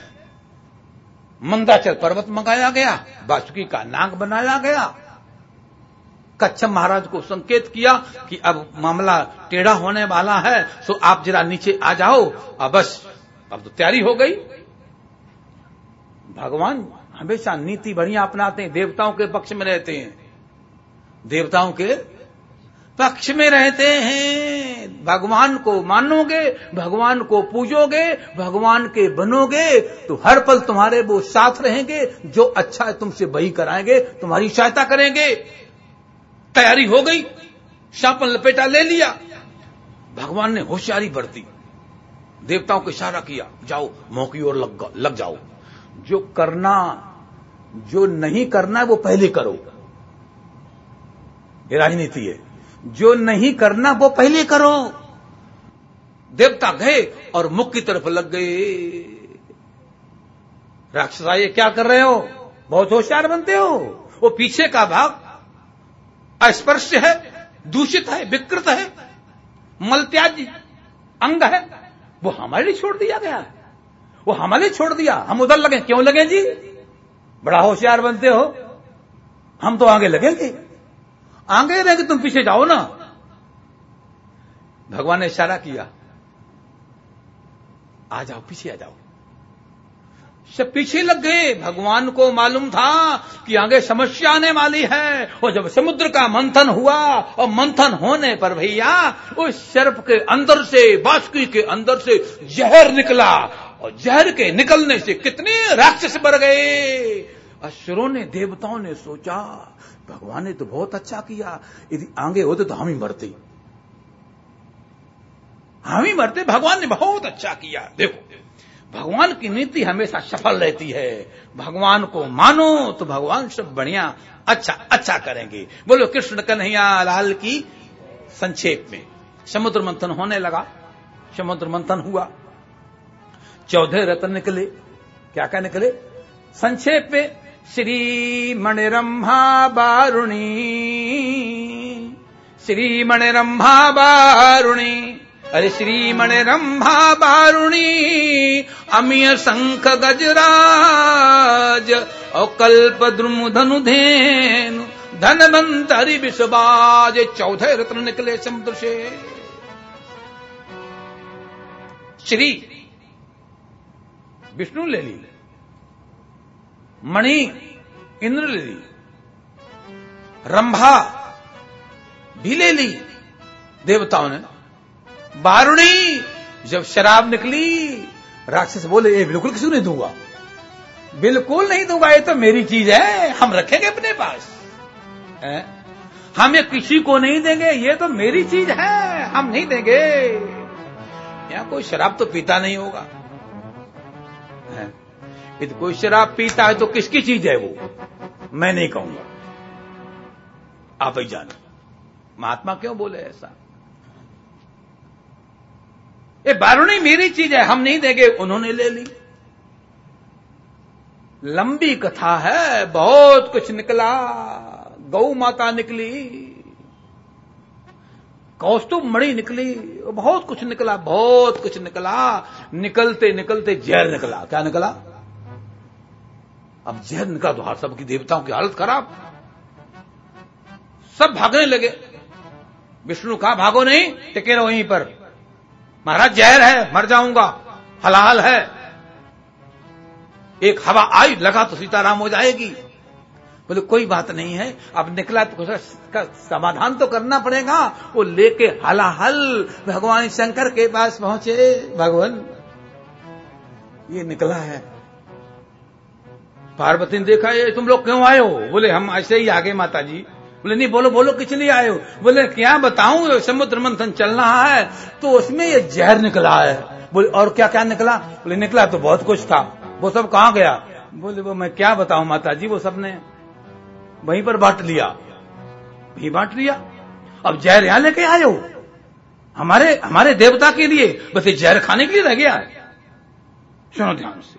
मंदाचल पर्वत मंगाया गया, वासुकी का नाग बनाया गया, कच्छप महाराज को संकेत किया कि अब मामला टेढ़ा होने वाला है, तो आप जरा नीचे आ जाओ। अब बस अब तो तैयारी हो गई। भगवान हमेशा नीति बढ़िया अपनाते हैं, देवताओं के पक्ष में रहते हैं, देवताओं के पक्ष में रहते हैं। भगवान को मानोगे, भगवान को पूजोगे, भगवान के बनोगे तो हर पल तुम्हारे वो साथ रहेंगे। जो अच्छा है तुमसे वही कराएंगे, तुम्हारी सहायता करेंगे। तैयारी हो गई, शापन लपेटा ले लिया। भगवान ने होशियारी बरती, देवताओं को इशारा किया, जाओ मुंह की ओर लग, लग जाओ। जो करना, जो नहीं करना है वो पहले करो। ये राजनीति है, जो नहीं करना वो पहले करो। देवता गए और मुख की तरफ लग गए। राक्षस ये क्या कर रहे हो? बहुत होशियार बनते हो। वो पीछे का भाग अस्पर्श है, दूषित है, विकृत है, मलत्याज्य अंग है, वो हमारे लिए छोड़ दिया गया है। वो हमारे लिए छोड़ दिया, हम उधर लगे। क्यों लगे जी? बड़ा होशियार बनते हो, हम तो आगे लगेंगे। आगे रहेंगे, तुम पीछे जाओ ना। भगवान ने इशारा किया, आ जाओ, पीछे आ जाओ। सब पीछे लग गए। भगवान को मालूम था कि आगे समस्या आने वाली है। और जब समुद्र का मंथन हुआ, और मंथन होने पर भैया उस सर्प के अंदर से, बासुकी के अंदर से जहर निकला, और जहर के निकलने से कितने राक्षस मर गए। असुरों ने, देवताओं ने सोचा भगवान ने तो बहुत अच्छा किया, यदि आगे होते तो हम ही मरते, हम ही मरते। भगवान ने बहुत अच्छा किया। देखो, भगवान की नीति हमेशा सफल रहती है। भगवान को मानो तो भगवान सब बढ़िया अच्छा अच्छा करेंगे। बोलो कृष्ण कन्हैया लाल की। संक्षेप में समुद्र मंथन होने लगा। समुद्र मंथन हुआ, चौदह रत्न निकले। क्या क्या निकले? संक्षेप में श्री मणिरंभा बारुणी, श्री मणिरंभा बारुणी, अरे श्री मणिरंभा बारुणी, अमीय शंख गजराज और कल्प द्रुम धनु धेनु, धनवंतरि विश्वबाज। चौदह रत्न निकले समुद्र से। श्री विष्णु ले ली, मणि इंद्र ले ली, रंभा भी ले ली देवताओं ने। बारुणी जब शराब निकली, राक्षस बोले ये बिल्कुल किसी नहीं दूंगा, बिल्कुल नहीं दूंगा, ये तो मेरी चीज है, हम रखेंगे अपने पास, है? हम ये किसी को नहीं देंगे, ये तो मेरी चीज है, हम नहीं देंगे। यहां कोई शराब तो पीता नहीं होगा, है? यदि कोई शराब पीता है तो किसकी चीज है वो? मैं नहीं कहूंगा, आप ही जानो। महात्मा क्यों बोले ऐसा? ये बारुणी मेरी चीज है, हम नहीं देंगे, उन्होंने ले ली। लंबी कथा है, बहुत कुछ निकला। गौ माता निकली, कौस्तुभ मणि निकली, बहुत कुछ निकला, बहुत कुछ निकला। निकलते निकलते जहर निकला। क्या निकला? अब जहर निकला तो हर सबकी देवताओं की हालत खराब, सब भागने लगे। विष्णु कहा भागो नहीं, टिके रहो वहीं पर, महाराज जहर है, मर जाऊंगा, हलाल है। एक हवा आई, लगा तो सीताराम हो जाएगी। बोले कोई बात नहीं है, अब निकला तो उसका समाधान तो करना पड़ेगा। वो लेके हलाहल भगवान शंकर के पास पहुंचे। भगवान ये निकला है। पार्वती ने देखा, ये तुम लोग क्यों आए हो? बोले हम ऐसे ही आगे माता जी। बोले नहीं, बोलो बोलो किस लिए आए हो? बोले क्या बताऊं, समुद्र मंथन चल रहा है तो उसमें ये जहर निकला है। बोले और क्या क्या निकला? बोले निकला तो बहुत कुछ था, वो सब कहां गया? बोले वो मैं क्या बताऊं माता जी, वो सबने वहीं पर बांट लिया, वहीं बांट लिया। अब जहर यहां लेके आए हो हमारे हमारे देवता के लिए, बस ये जहर खाने के लिए रह गया है। सुनो ध्यान से,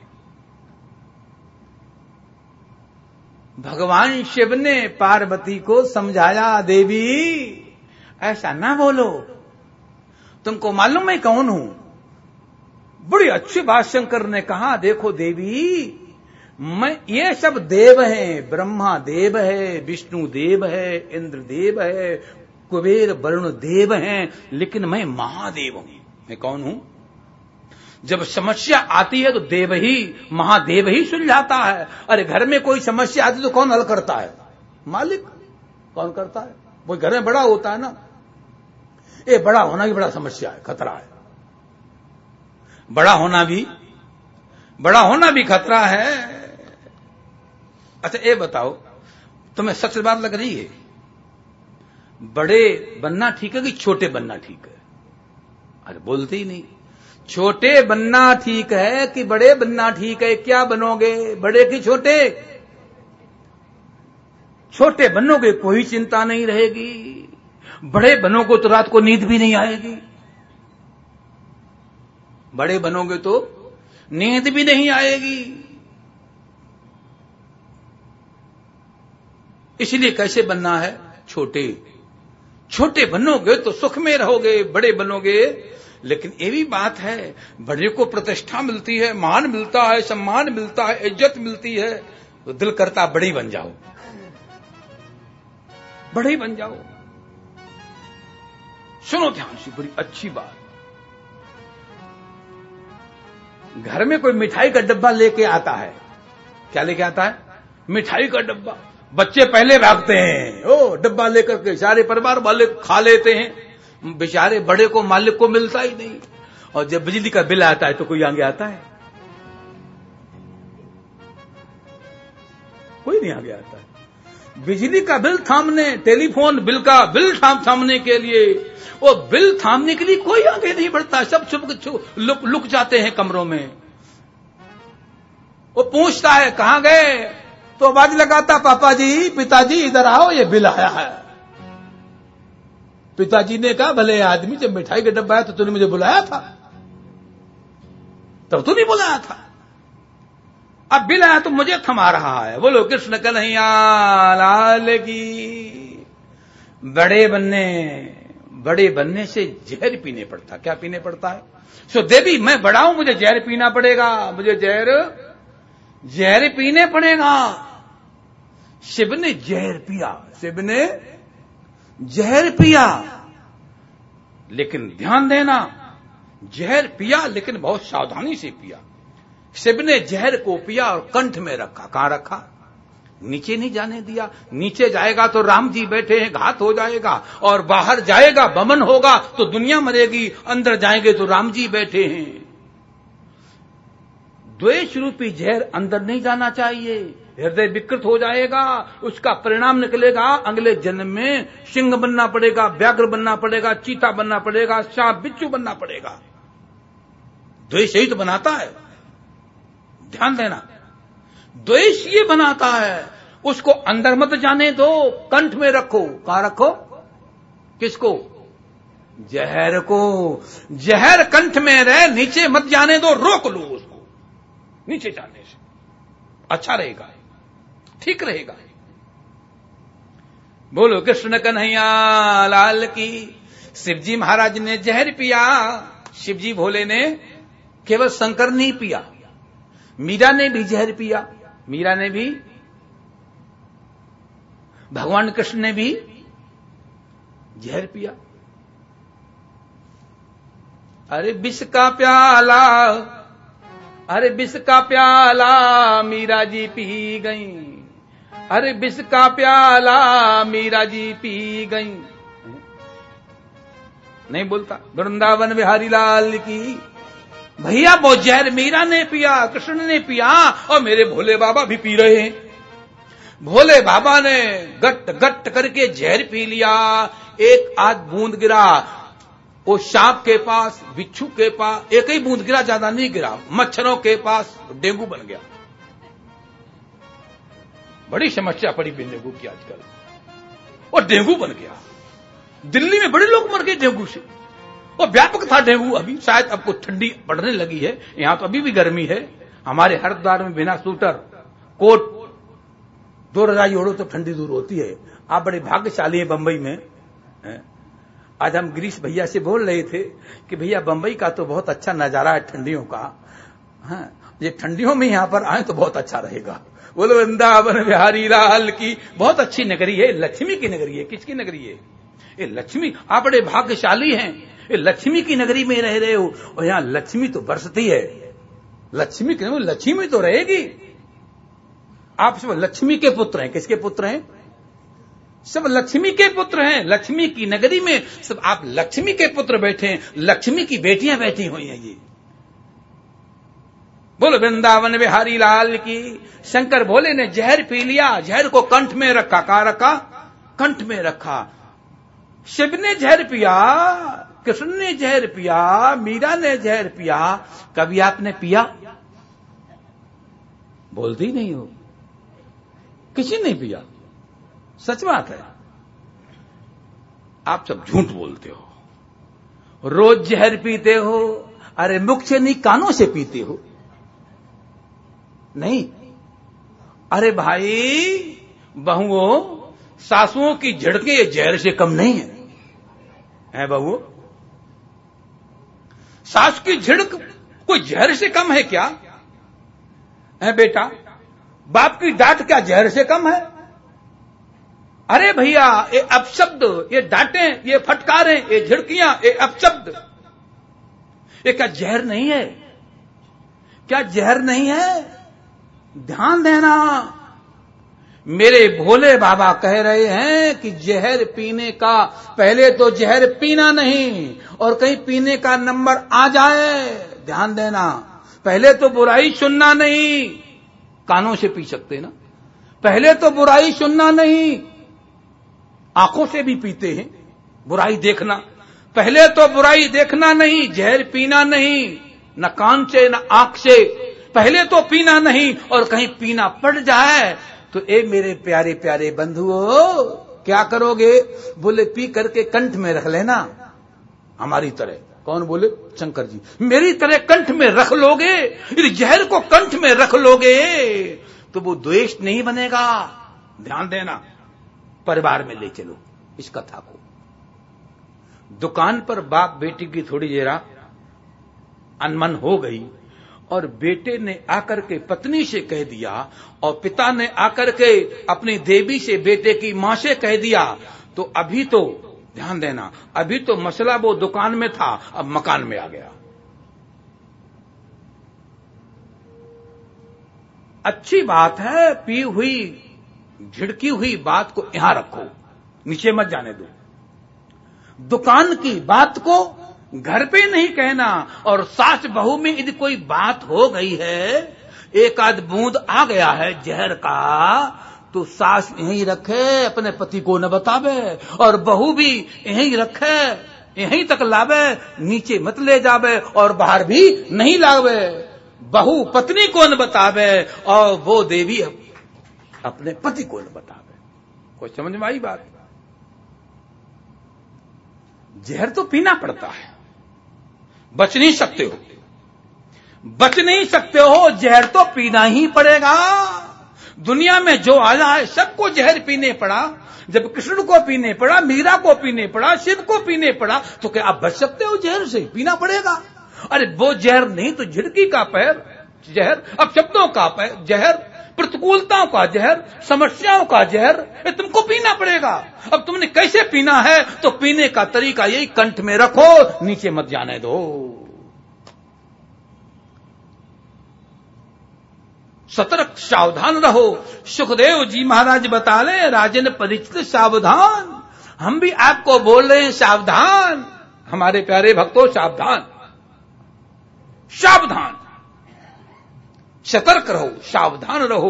भगवान शिव ने पार्वती को समझाया, देवी ऐसा ना बोलो, तुमको मालूम मैं कौन हूं? बड़ी अच्छी बात शंकर ने कहा, देखो देवी, मैं ये सब देव हैं, ब्रह्मा देव है, विष्णु देव है, इंद्र देव है, कुबेर वरुण देव हैं, लेकिन मैं महादेव हूं। मैं कौन हूं? जब समस्या आती है तो देव ही, महादेव ही सुलझाता है। अरे घर में कोई समस्या आती तो कौन हल करता है? मालिक। कौन करता है? वो घर में बड़ा होता है ना, ये बड़ा होना भी बड़ा समस्या है, खतरा है। बड़ा होना भी बड़ा होना भी खतरा है। अच्छा ये बताओ, तुम्हें सच बात लग रही है, बड़े बनना ठीक है कि छोटे बनना ठीक है? अरे बोलते ही नहीं। छोटे बनना ठीक है कि बड़े बनना ठीक है? क्या बनोगे, बड़े कि छोटे? छोटे बनोगे कोई चिंता नहीं रहेगी, बड़े बनोगे तो रात को नींद भी नहीं आएगी। बड़े बनोगे तो नींद भी नहीं आएगी। इसलिए कैसे बनना है? छोटे। छोटे बनोगे तो सुख में रहोगे, बड़े बनोगे। लेकिन ये भी बात है, बड़े को प्रतिष्ठा मिलती है, मान मिलता है, सम्मान मिलता है, इज्जत मिलती है, तो दिल करता बड़ी बन जाओ, बड़े बन जाओ। सुनो ध्यान से, बड़ी अच्छी बात। घर में कोई मिठाई का डब्बा लेके आता है, क्या लेके आता है? मिठाई का डब्बा। बच्चे पहले भागते हैं, ओ डब्बा लेकर के सारे परिवार वाले खा लेते हैं। बेचारे बड़े को, मालिक को मिलता ही नहीं। और जब बिजली का बिल आता है तो कोई आगे आता है? कोई नहीं आगे आता है। बिजली का बिल थामने, टेलीफोन बिल का बिल थाम थामने के लिए, वो बिल थामने के लिए कोई आगे नहीं बढ़ता, सब चुप लुक, लुक जाते हैं कमरों में। वो पूछता है कहां गए, तो आवाज लगाता, पापा जी, पिताजी इधर आओ, ये बिल आया है। पिताजी ने कहा, भले आदमी, जब मिठाई का डब्बा आया तो तूने मुझे बुलाया था, तब तू नहीं बुलाया था, अब बिल आया तो मुझे थमा रहा है। बोलो कृष्ण कन्हैया लाल की। बड़े बनने बड़े बनने से जहर पीने पड़ता। क्या पीने पड़ता है? सो देवी, मैं बड़ा हूं, मुझे जहर पीना पड़ेगा, मुझे जहर जहर पीने पड़ेगा। शिव ने जहर पिया, शिव ने जहर पिया, लेकिन ध्यान देना, जहर पिया लेकिन बहुत सावधानी से पिया। शिव ने जहर को पिया और कंठ में रखा। कहां रखा? नीचे नहीं जाने दिया। नीचे जाएगा तो राम जी बैठे हैं, घात हो जाएगा, और बाहर जाएगा बमन होगा तो दुनिया मरेगी, अंदर जाएंगे तो राम जी बैठे हैं। द्वेष रूपी जहर अंदर नहीं जाना चाहिए, हृदय विकृत हो जाएगा, उसका परिणाम निकलेगा अगले जन्म में सिंह बनना पड़ेगा, व्याघ्र बनना पड़ेगा, चीता बनना पड़ेगा, सांप बिच्छू बनना पड़ेगा। द्वेष यही तो बनाता है, ध्यान देना, द्वेष ये बनाता है। उसको अंदर मत जाने दो, कंठ में रखो। कहां रखो? किसको? जहर को। जहर कंठ में रहे, नीचे मत जाने दो, रोक लो उसको नीचे जाने से, अच्छा रहेगा, ठीक रहेगा। बोलो कृष्ण कन्हैया लाल की। शिवजी महाराज ने जहर पिया। शिवजी भोले ने केवल शंकर नहीं पिया, मीरा ने भी जहर पिया। मीरा ने भी, भगवान कृष्ण ने भी जहर पिया। अरे विष का प्याला, अरे विष का प्याला मीरा जी पी गई, अरे विष का प्याला मीरा जी पी गई। नहीं बोलता। वृंदावन बिहारी लाल की। भैया वो जहर मीरा ने पिया, कृष्ण ने पिया, और मेरे भोले बाबा भी पी रहे हैं। भोले बाबा ने गट गट करके जहर पी लिया। एक आध बूंद गिरा वो सांप के पास, बिच्छू के पास, एक ही बूंद गिरा, ज्यादा नहीं गिरा। मच्छरों के पास डेंगू बन गया। बड़ी समस्या पड़ी डेंगू की आजकल, और डेंगू बन गया। दिल्ली में बड़े लोग मर गए डेंगू से, और व्यापक था डेंगू। अभी शायद अब कुछ ठंडी बढ़ने लगी है, यहां तो अभी भी गर्मी है। हमारे हरिद्वार में बिना स्वेटर कोट दो रजाई ओढ़ो तो ठंडी दूर होती है। आप बड़े भाग्यशाली हैं बंबई में। आज हम गिरीश भैया से बोल रहे थे कि भैया बंबई का तो बहुत अच्छा नजारा है ठंडियों का, हाँ, ये ठंडियों में यहां पर आए तो बहुत अच्छा रहेगा। बोलो वृंदावन बिहारी लाल की। बहुत अच्छी नगरी है, लक्ष्मी की नगरी है। किसकी नगरी है? ये लक्ष्मी। आप बड़े भाग्यशाली हैं, ये लक्ष्मी की नगरी में रह रहे हो, और यहां लक्ष्मी तो बरसती है। लक्ष्मी की लक्ष्मी तो रहेगी। आप सब लक्ष्मी के पुत्र हैं। किसके पुत्र हैं? सब लक्ष्मी के पुत्र हैं। लक्ष्मी की नगरी में सब आप लक्ष्मी के पुत्र बैठे हैं, लक्ष्मी की बेटियां बैठी हुई हैं। ये बोलो वृंदावन बिहारी लाल की। शंकर भोले ने जहर पी लिया, जहर को कंठ में रखा। कहां रखा? कंठ में रखा। शिव ने जहर पिया, कृष्ण ने जहर पिया, मीरा ने जहर पिया। कभी आपने पिया? बोलते ही नहीं हो, किसी ने पिया। सच बात है। आप सब झूठ बोलते हो। रोज जहर पीते हो। अरे मुख से नहीं, कानों से पीते हो। नहीं, अरे भाई बहुओं, सासुओं की झड़कें ये जहर से कम नहीं है, है बहुओं? सास की झिड़क कोई जहर से कम है क्या? है बेटा? बाप की डांट क्या जहर से कम है? अरे भैया, ये अपशब्द, ये डांटें, ये फटकारें, ये झिड़कियां, ये अपशब्द, ये क्या जहर नहीं है? क्या जहर नहीं है? ध्यान देना। मेरे भोले बाबा कह रहे हैं कि जहर पीने का पहले तो जहर पीना नहीं, और कहीं पीने का नंबर आ जाए, ध्यान देना, पहले तो बुराई सुनना नहीं। कानों से पी सकते ना, पहले तो बुराई सुनना नहीं, आंखों से भी पीते हैं बुराई देखना, पहले तो बुराई देखना नहीं, जहर पीना नहीं, न कान से न आंख से, पहले तो पीना नहीं, और कहीं पीना पड़ जाए तो ए मेरे प्यारे प्यारे बंधुओं क्या करोगे? बोले पी करके कंठ में रख लेना, हमारी तरह। कौन बोले? शंकर जी। मेरी तरह कंठ में रख लोगे, इस जहर को कंठ में रख लोगे तो वो द्वेष नहीं बनेगा। ध्यान देना, परिवार में ले चलो इस कथा को। दुकान पर बाप बेटी की थोड़ी जरा अनमन हो गई और बेटे ने आकर के पत्नी से कह दिया और पिता ने आकर के अपनी देवी से बेटे की मां से कह दिया, तो अभी तो ध्यान देना, अभी तो मसला वो दुकान में था, अब मकान में आ गया। अच्छी बात है, पी हुई झिड़की हुई बात को यहां रखो, नीचे मत जाने दो। दुकान की बात को घर पे नहीं कहना, और सास बहू में यदि कोई बात हो गई है, एक आध बूंद आ गया है जहर का, तो सास यहीं रखे, अपने पति को न बतावे, और बहू भी यहीं रखे, यहीं तक लावे, नीचे मत ले जावे और बाहर भी नहीं लावे। बहू पत्नी को न बतावे और वो देवी अपने पति को न बतावे। कोई समझ में आई बात? जहर तो पीना पड़ता है, बच नहीं सकते हो, बच नहीं सकते हो, जहर तो पीना ही पड़ेगा। दुनिया में जो आया है सबको जहर पीने पड़ा, जब कृष्ण को पीने पड़ा, मीरा को पीने पड़ा, शिव को पीने पड़ा, तो क्या आप बच सकते हो जहर से? पीना पड़ेगा। अरे वो जहर नहीं तो झिड़की का पैर जहर, अब शब्दों का पैर जहर, प्रतिकूलताओं का जहर, समस्याओं का जहर, ये तुमको पीना पड़ेगा। अब तुमने कैसे पीना है? तो पीने का तरीका यही, कंठ में रखो, नीचे मत जाने दो। सतर्क सावधान रहो। सुखदेव जी महाराज बता ले, राजन परिचित सावधान। हम भी आपको बोल रहे हैं सावधान, हमारे प्यारे भक्तों सावधान, सावधान, सतर्क रहो, सावधान रहो।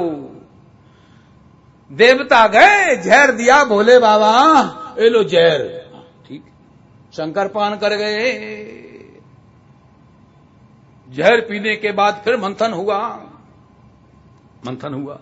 देवता गए, जहर दिया, भोले बाबा ए लो जहर, ठीक, शंकर पान कर गए। जहर पीने के बाद फिर मंथन हुआ, मंथन हुआ,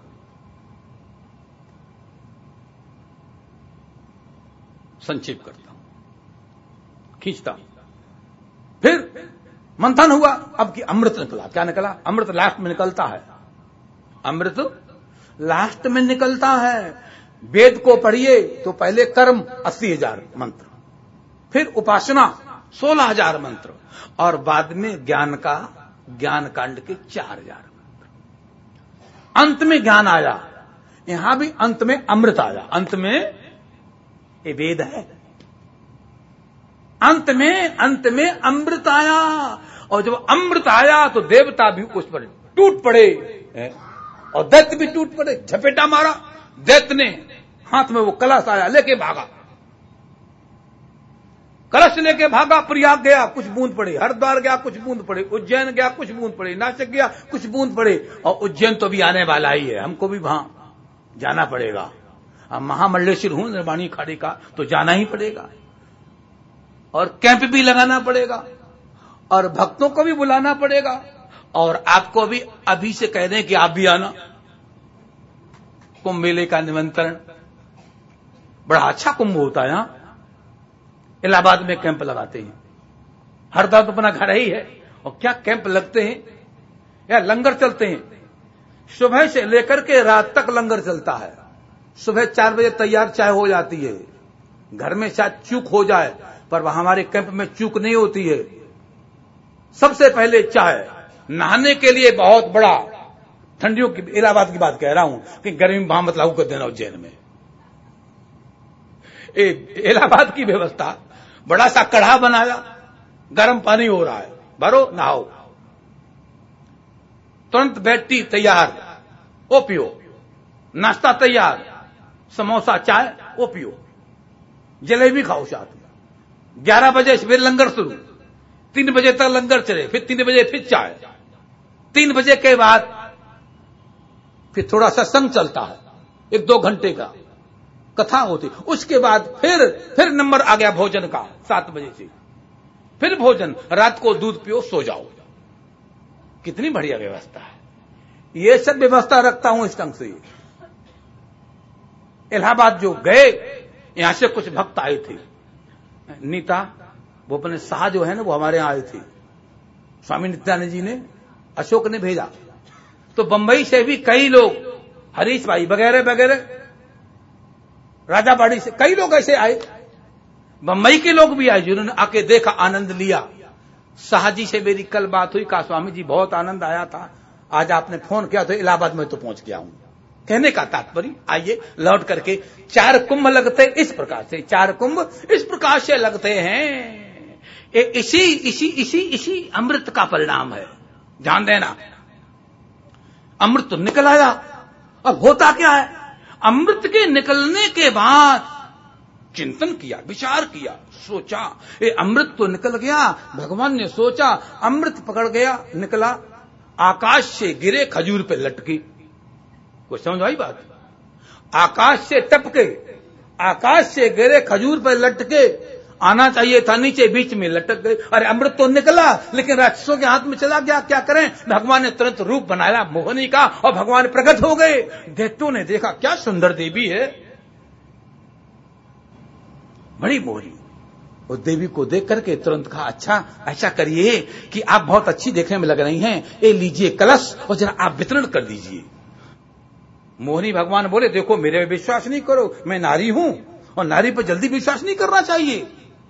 संक्षेप करता हूं, खींचता हूं। फिर मंथन हुआ, अब की अमृत निकला। क्या निकला? अमृत लास्ट में निकलता है, अमृत लास्ट में निकलता है। वेद को पढ़िए तो पहले कर्म अस्सी हजार मंत्र, फिर उपासना सोलह हजार मंत्र, और बाद में ज्ञान का, ज्ञान कांड के चार हजार मंत्र। अंत में ज्ञान आया, यहां भी अंत में अमृत आया। अंत में ये वेद है, अंत में अंत में अमृत आया। और जब अमृत आया तो देवता भी उस पर टूट पड़े और दैत्य भी टूट पड़े, झपेटा मारा। दैत्य ने हाथ में वो कलश आया, लेके भागा, कलश लेके भागा। प्रयाग गया, कुछ बूंद पड़े, हरिद्वार गया, कुछ बूंद पड़े, उज्जैन गया, कुछ बूंद पड़े, नासिक गया, कुछ बूंद पड़े। और उज्जैन तो भी आने वाला ही है, हमको भी वहां जाना पड़ेगा। अब महामंडलेश्वर हूं निर्वाणी खाड़ी का, तो जाना ही पड़ेगा, और कैंप भी लगाना पड़ेगा, और भक्तों को भी बुलाना पड़ेगा, और आपको भी अभी से कह दें कि आप भी आना। कुंभ मेले का निमंत्रण, बड़ा अच्छा कुंभ होता है यहां। इलाहाबाद में कैंप लगाते हैं, हरदा तो अपना घर ही है, और क्या कैंप लगते हैं, या लंगर चलते हैं। सुबह से लेकर के रात तक लंगर चलता है। सुबह चार बजे तैयार चाय हो जाती है। घर में शायद चूक हो जाए, पर वहां हमारे कैंप में चूक नहीं होती है। सबसे पहले चाय, नहाने के लिए बहुत बड़ा, ठंडियों की, इलाहाबाद की बात कह रहा हूं कि गर्मी में वहां मत लागू कर देना उज्जैन में। इलाहाबाद की व्यवस्था, बड़ा सा कढ़ा बनाया, गर्म पानी हो रहा है, भरो नहाओ, तुरंत बैठी तैयार, वो पियो। नाश्ता तैयार, समोसा चाय, वो पियो, जलेबी खाओ साथ में। ग्यारह बजे फिर लंगर शुरू, तीन बजे तक लंगर चले, फिर तीन बजे फिर चाय। तीन बजे के बाद फिर थोड़ा सत्संग चलता है, एक दो घंटे का कथा होती। उसके बाद फिर फिर नंबर आ गया भोजन का, सात बजे से फिर भोजन, रात को दूध पियो, सो जाओ। कितनी बढ़िया व्यवस्था है। ये सब व्यवस्था रखता हूं इस ढंग से। इलाहाबाद जो गए, यहां से कुछ भक्त आए थे, नीता वो अपने शाह जो है ना, वो हमारे यहां आए थे, स्वामी नित्यानंद जी ने, अशोक ने भेजा। तो बंबई से भी कई लोग, हरीश भाई वगैरह वगैरह, राजाबाड़ी से कई लोग ऐसे आए, बंबई के लोग भी आए जिन्होंने आके देखा, आनंद लिया। शाह जी से मेरी कल बात हुई, कहा स्वामी जी बहुत आनंद आया था, आज आपने फोन किया तो इलाहाबाद में तो पहुंच गया हूं। कहने का तात्पर्य, आइए लौट करके, चार कुंभ लगते इस प्रकार से, चार कुंभ इस प्रकार से लगते हैं। ए, इसी इसी इसी इसी अमृत का परिणाम है। ध्यान देना, अमृत तो निकल आया, अब होता क्या है, अमृत के निकलने के बाद चिंतन किया, विचार किया, सोचा, ये अमृत तो निकल गया, भगवान ने सोचा, अमृत पकड़ गया, निकला, आकाश से गिरे, खजूर पे लटकी। कुछ समझ आई बात? आकाश से टपके, आकाश से गिरे, खजूर पे लटके, आना चाहिए था नीचे, बीच में लटक गए। अरे अमृत तो निकला, लेकिन राक्षसों के हाथ में चला गया, क्या करें? भगवान ने तुरंत रूप बनाया मोहिनी का, और भगवान प्रकट हो गए। दैत्यों ने देखा, क्या सुंदर देवी है, बड़ी मोहनी। उस देवी को देख करके तुरंत कहा, अच्छा ऐसा करिए कि आप बहुत अच्छी देखने में लग रही हैं, ये लीजिए कलश और जरा आप वितरण कर दीजिए। मोहिनी भगवान बोले, देखो मेरे पे विश्वास नहीं करो, मैं नारी हूं और नारी पर जल्दी विश्वास नहीं करना चाहिए।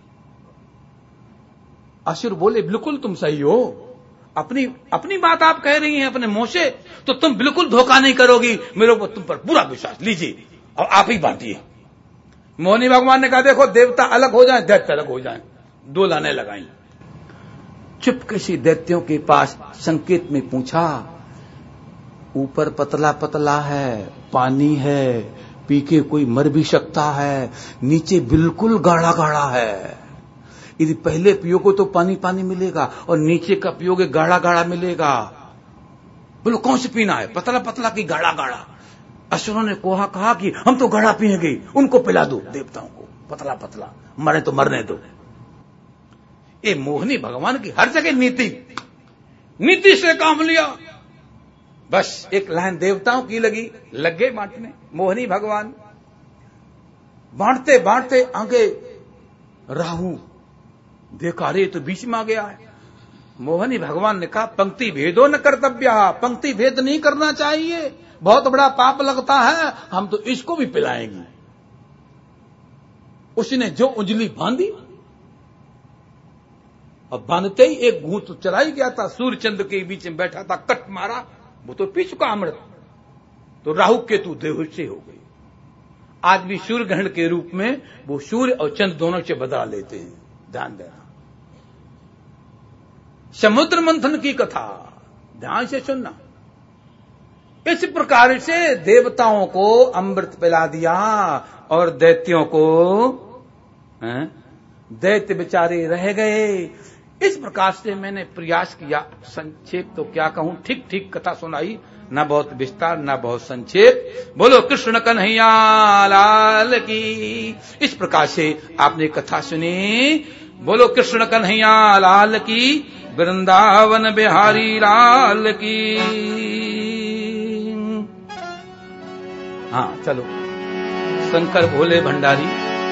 असुर बोले, बिल्कुल तुम सही हो, अपनी अपनी बात आप कह रही हैं अपने मुंह से, तो तुम बिल्कुल धोखा नहीं करोगी, मेरे को तुम पर पूरा विश्वास, लीजिए और आप ही बांटिए। मोहिनी भगवान ने कहा, देखो देवता अलग हो जाएं, दैत्य अलग हो जाएं, दो लाने लगाई। चुपके से दैत्यों के पास संकेत में पूछा, ऊपर पतला पतला है, पानी है, पी के कोई मर भी सकता है, नीचे बिल्कुल गाढ़ा गाढ़ा है, यदि पहले पियोगे तो पानी पानी मिलेगा और नीचे का पियोगे गाढ़ा गाढ़ा मिलेगा, बोलो कौन से पीना है, पतला पतला की गाढ़ा गाढ़ा? असुरों ने कोहा कहा कि हम तो गाढ़ा पिएंगे, उनको पिला दो देवताओं को, पतला पतला, मरे तो मरने दो। ये मोहिनी भगवान की हर जगह नीति, नीति से काम लिया। बस एक लाइन देवताओं की लगी, लग गए बांटने। मोहिनी भगवान बांटते बांटते आगे राहु देखा, रे तो बीच में आ गया है। मोहिनी भगवान ने कहा, पंक्ति भेदो न कर्तव्य, पंक्ति भेद नहीं करना चाहिए, बहुत बड़ा पाप लगता है, हम तो इसको भी पिलाएंगे। उसने जो उंजली बांधी, अब बांधते ही एक घूंट चला ही गया था, सूर्य चंद्र के बीच में बैठा था, कट मारा, वो तो पी चुका अमृत, तो राहु केतु बेहोश हो गए। आज भी सूर्य ग्रहण के रूप में वो सूर्य और चंद्र दोनों से बदला लेते हैं, ध्यान देना। समुद्र मंथन की कथा ध्यान से सुनना। इस प्रकार से देवताओं को अमृत पिला दिया और दैत्यों को, दैत्य बेचारे रह गए। इस प्रकार से मैंने प्रयास किया, संक्षेप तो क्या कहूं, ठीक ठीक कथा सुनाई, ना बहुत विस्तार ना बहुत संक्षेप। बोलो कृष्ण कन्हैया लाल की। इस प्रकार से आपने कथा सुनी। बोलो कृष्ण कन्हैया लाल की, वृंदावन बिहारी लाल की। हाँ चलो, शंकर भोले भंडारी।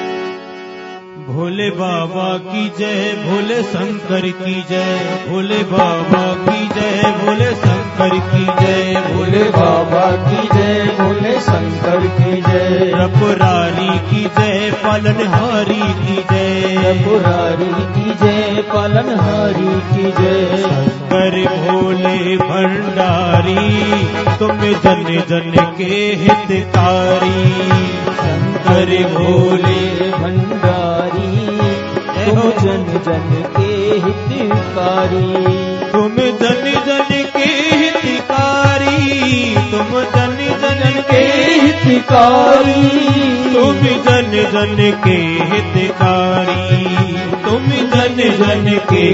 भोले बाबा की जय, भोले शंकर की जय, भोले बाबा की जय, भोले शंकर की जय, भोले बाबा की जय, भोले शंकर की जय, त्रिपुरारी की जय, पालनहारी की जय, त्रिपुरारी की जय, पालनहारी की जय। शंकर भोले भंडारी, तुम जन जन के हितकारी, शंकर भोले भंडारी, तुम जन जन के हितकारी, तुम जन जन के हितकारी, तुम जन जन के हितकारी, तुम जन जन के हितकारी, तुम जन जन के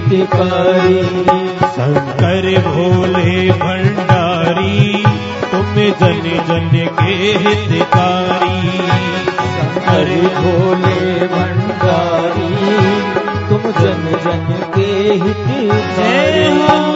हितकारी। शंकर भोले भंडारी, तुम जन जन के हितकारी। शंकर भोले भंडारी तुम जन जन के हितकारी।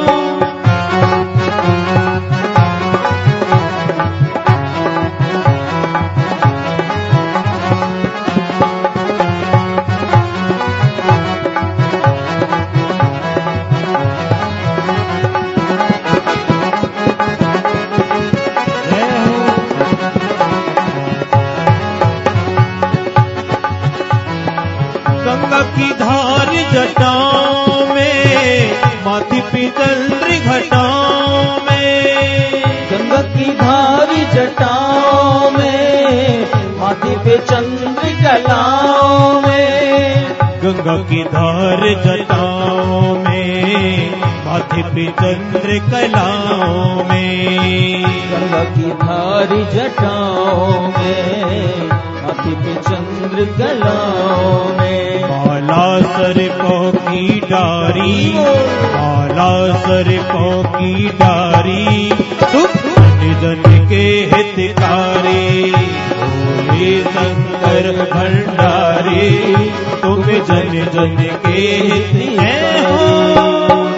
गंगा की धार जटाओं में, माथि पे चंद्र घटाओं में। गंगा की धार जटाओं में, माथे पे चंद्र कलाओं में। गंगा की धार जटाओं में, माथे पे चंद्र कलाओं में। गंगा की धार जटाओं में, माथे पे चंद्र कलाओं में। माला सर्पों की डारी, माला सर्पों की डारी तुम जन जन के हितकारी। भोले शंकर भंडारी तुम जन जन के हित हैं हो।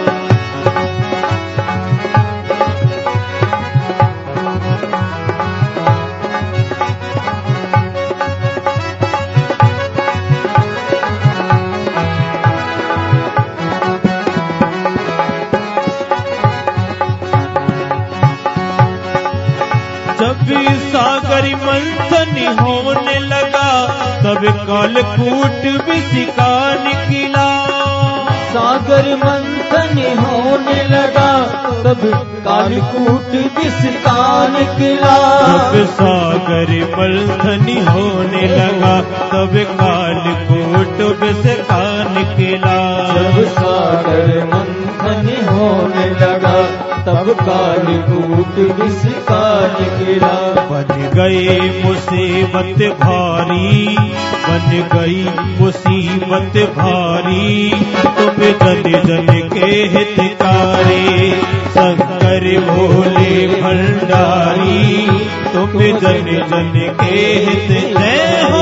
जब सागर मंथन होने लगा, तब कालकूट विसिका निकला। सागर मंथन होने लगा, तब कालकूट विसिका निकला। जब सागर मंथन होने लगा, तब कालकूट विसिका निकला। जब सागर मंथन होने लगा, तब कालकूट विसिका निकला। बन गई मुसीबत भारी, बन गई मुसीबत भारी तुम जन जन के हितकारी। शंकर भोले भंडारी तुम जन जन के हित हैं हो।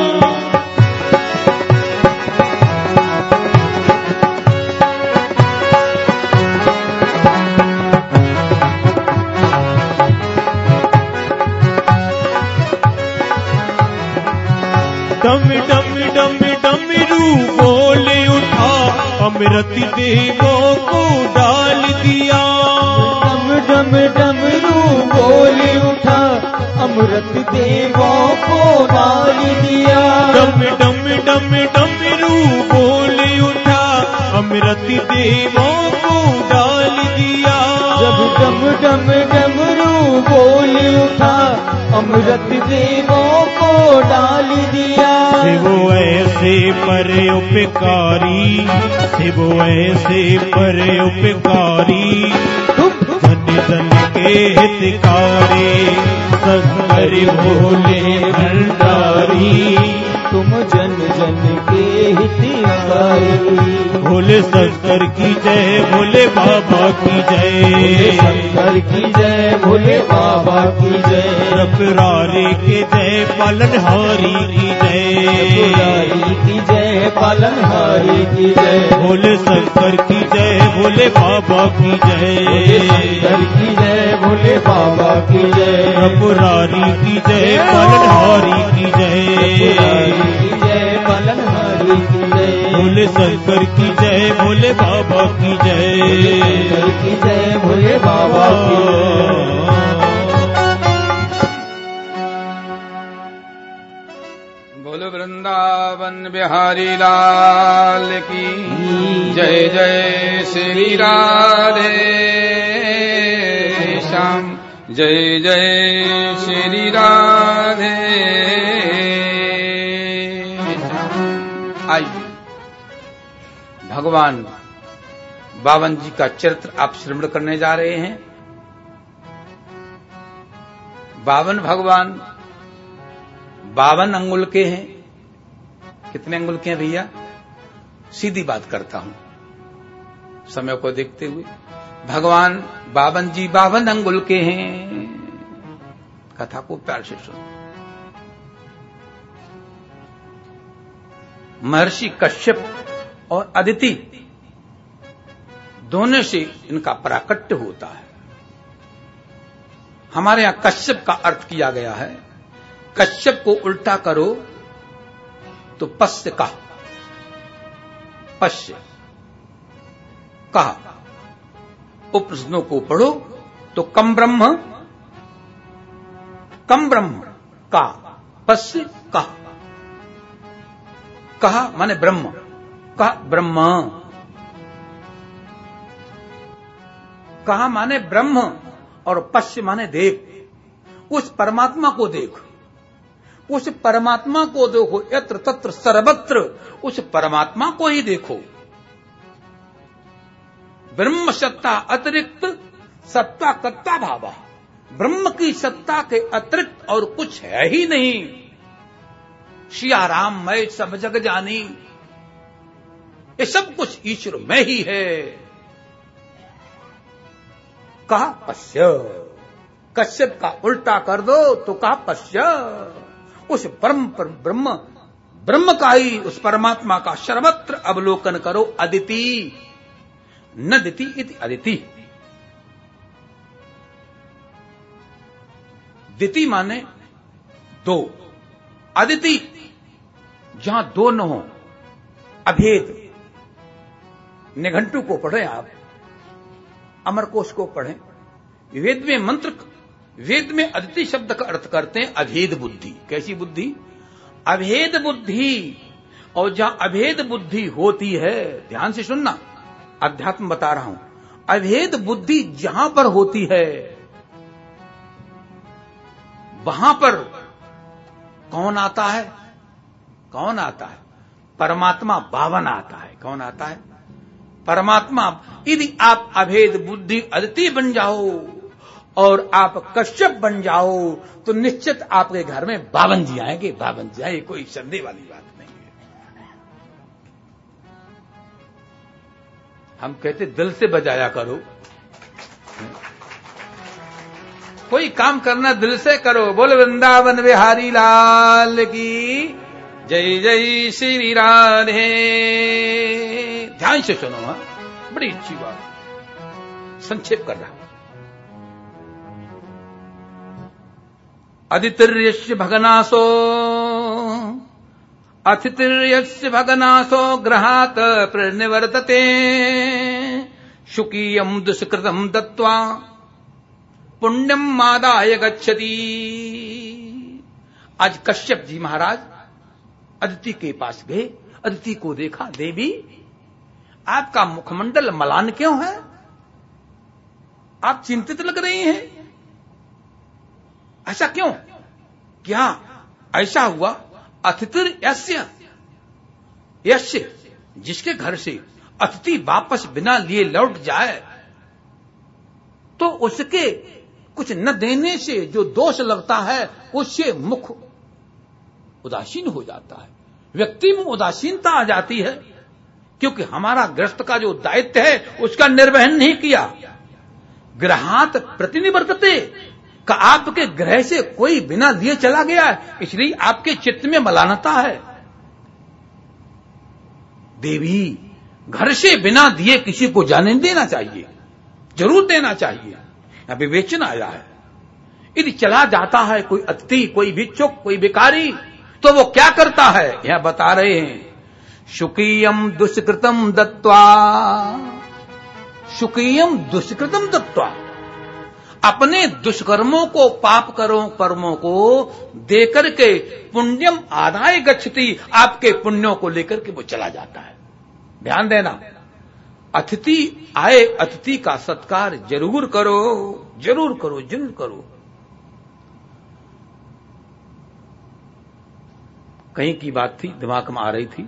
डम डम डम डमरू बोल उठा, अमृत देवों को डाल दिया। डम डम डमरू बोल उठा, अमृत देवों को डाल दिया। डम डम डम डमरू बोल उठा, अमृत देवों को डाल दिया। जब डम डम डमरू बोल उठा, अमृत देवों को डाल दिया। शिव ऐसे पर उपकारी, शिव ऐसे पर उपकारी जन जन के हितकारी। शंकर भोले भंडारी तुम जन जन के हितकारी। भोले शंकर की जय, भोले बाबा की जय। शंकर की जय, भोले बाबा की जय। त्रिपुरारी की जय, पालनहारी की जय। त्रिपुरारी की जय, पालनहारी की जय। भोले शंकर की जय, भोले बाबा की जय। शंकर की जय, भोले बाबा की जय। त्रिपुरारी की जय, पालनहारी की जय। की जय, पालनहारी की जय। भोले शंकर की जय, भोले बाबा की जय। शंकर की जय, भोले बाबा की जय। बोलो वृंदावन बिहारी लाल की जय। जय श्री राधे श्याम, जय जय श्री राधे। आइए भगवान बावन जी का चरित्र आप श्रवण करने जा रहे हैं। बावन भगवान बावन अंगुल के हैं। कितने अंगुल के हैं भैया? सीधी बात करता हूं समय को देखते हुए। भगवान बावन जी बावन अंगुल के हैं। कथा को प्यार से सुनो। महर्षि कश्यप और अदिति दोनों से इनका प्राकट्य होता है। हमारे यहां कश्यप का अर्थ किया गया है। कश्यप को उल्टा करो तो पश्य का, पश्य कहा। उपनिषदों को पढ़ो तो कम ब्रह्म, कम ब्रह्म का, पश्य का, कहा माने ब्रह्म, कहा ब्रह्म, कहा माने ब्रह्म और पश्य माने देख। उस परमात्मा को देख, उस परमात्मा को देखो। यत्र तत्र सर्वत्र उस परमात्मा को ही देखो। ब्रह्म सत्ता अतिरिक्त सत्ता कत्ता भावा। ब्रह्म की सत्ता के अतिरिक्त और कुछ है ही नहीं। सिया राम मैं सब जग जानी, ये सब कुछ ईश्वर में ही है। कहा पश्य। कश्यप का उल्टा कर दो तो कहा पश्य। उस ब्रह्म पर ब्रह्म ब्रह्म का ही, उस परमात्मा का सर्वत्र अवलोकन करो। अदिति न दिति इति अदिति। दिति माने दो, अदिति जहां दो न हो, अभेद। निघंटु को पढ़ें आप, अमरकोश को पढ़ें। वेद में मंत्र, वेद में अदिति शब्द का अर्थ करते हैं अभेद बुद्धि। कैसी बुद्धि? अभेद बुद्धि। और जहां अभेद बुद्धि होती है, ध्यान से सुनना, अध्यात्म बता रहा हूं। अभेद बुद्धि जहां पर होती है वहां पर कौन आता है? कौन आता है? परमात्मा बावन आता है। कौन आता है? परमात्मा। यदि आप अभेद बुद्धि अदिति बन जाओ और आप कश्यप बन जाओ तो निश्चित आपके घर में बावन जी आएंगे। बावन जी आए, कोई संदेह वाली बात नहीं है। हम कहते दिल से बजाया करो। कोई काम करना दिल से करो। बोल वृंदावन बिहारी लाल की जय जय श्री राधे। ध्यान से सुनो। हाँ, बड़ी अच्छी बात, संक्षेप कर रहा हूं। अदितिर्यस्य भगनासो, अतिथिर्यस्य भगनासो ग्रहात् प्रनिवर्तते, शुकीयम् दुष्कृतम् दत्त्वा पुण्यम् मादाय गच्छति। आज कश्यप जी महाराज अदिति के पास गए। अदिति को देखा, देवी आपका मुखमंडल मलान क्यों है? आप चिंतित लग रही हैं। ऐसा क्यों? क्या ऐसा हुआ? अतिथि यस्य, यस्य जिसके घर से अतिथि वापस बिना लिए लौट जाए तो उसके कुछ न देने से जो दोष लगता है उससे मुख उदासीन हो जाता है, व्यक्ति में उदासीनता आ जाती है, क्योंकि हमारा गृहस्थ का जो दायित्व है उसका निर्वहन नहीं किया। ग्रहात प्रतिनिवर्तते का आपके ग्रह से कोई बिना दिए चला गया है, इसलिए आपके चित्त में मलानता है। देवी, घर से बिना दिए किसी को जाने देना चाहिए, जरूर देना चाहिए। यहां विवेचन आया है। यदि चला जाता है कोई अतिथि, कोई भिक्षुक, कोई भिखारी, तो वो क्या करता है? यह बता रहे हैं, शुकीयम दुष्कृतम दत्त्वा, शुकीयम दुष्कृतम दत्त्वा, अपने दुष्कर्मों को, पाप करो कर्मों को देकर के पुण्यम आदाय गच्छति, आपके पुण्यों को लेकर के वो चला जाता है। ध्यान देना, अतिथि आए, अतिथि का सत्कार जरूर करो, जरूर करो, जरूर करो। कहीं की बात थी, दिमाग में आ रही थी,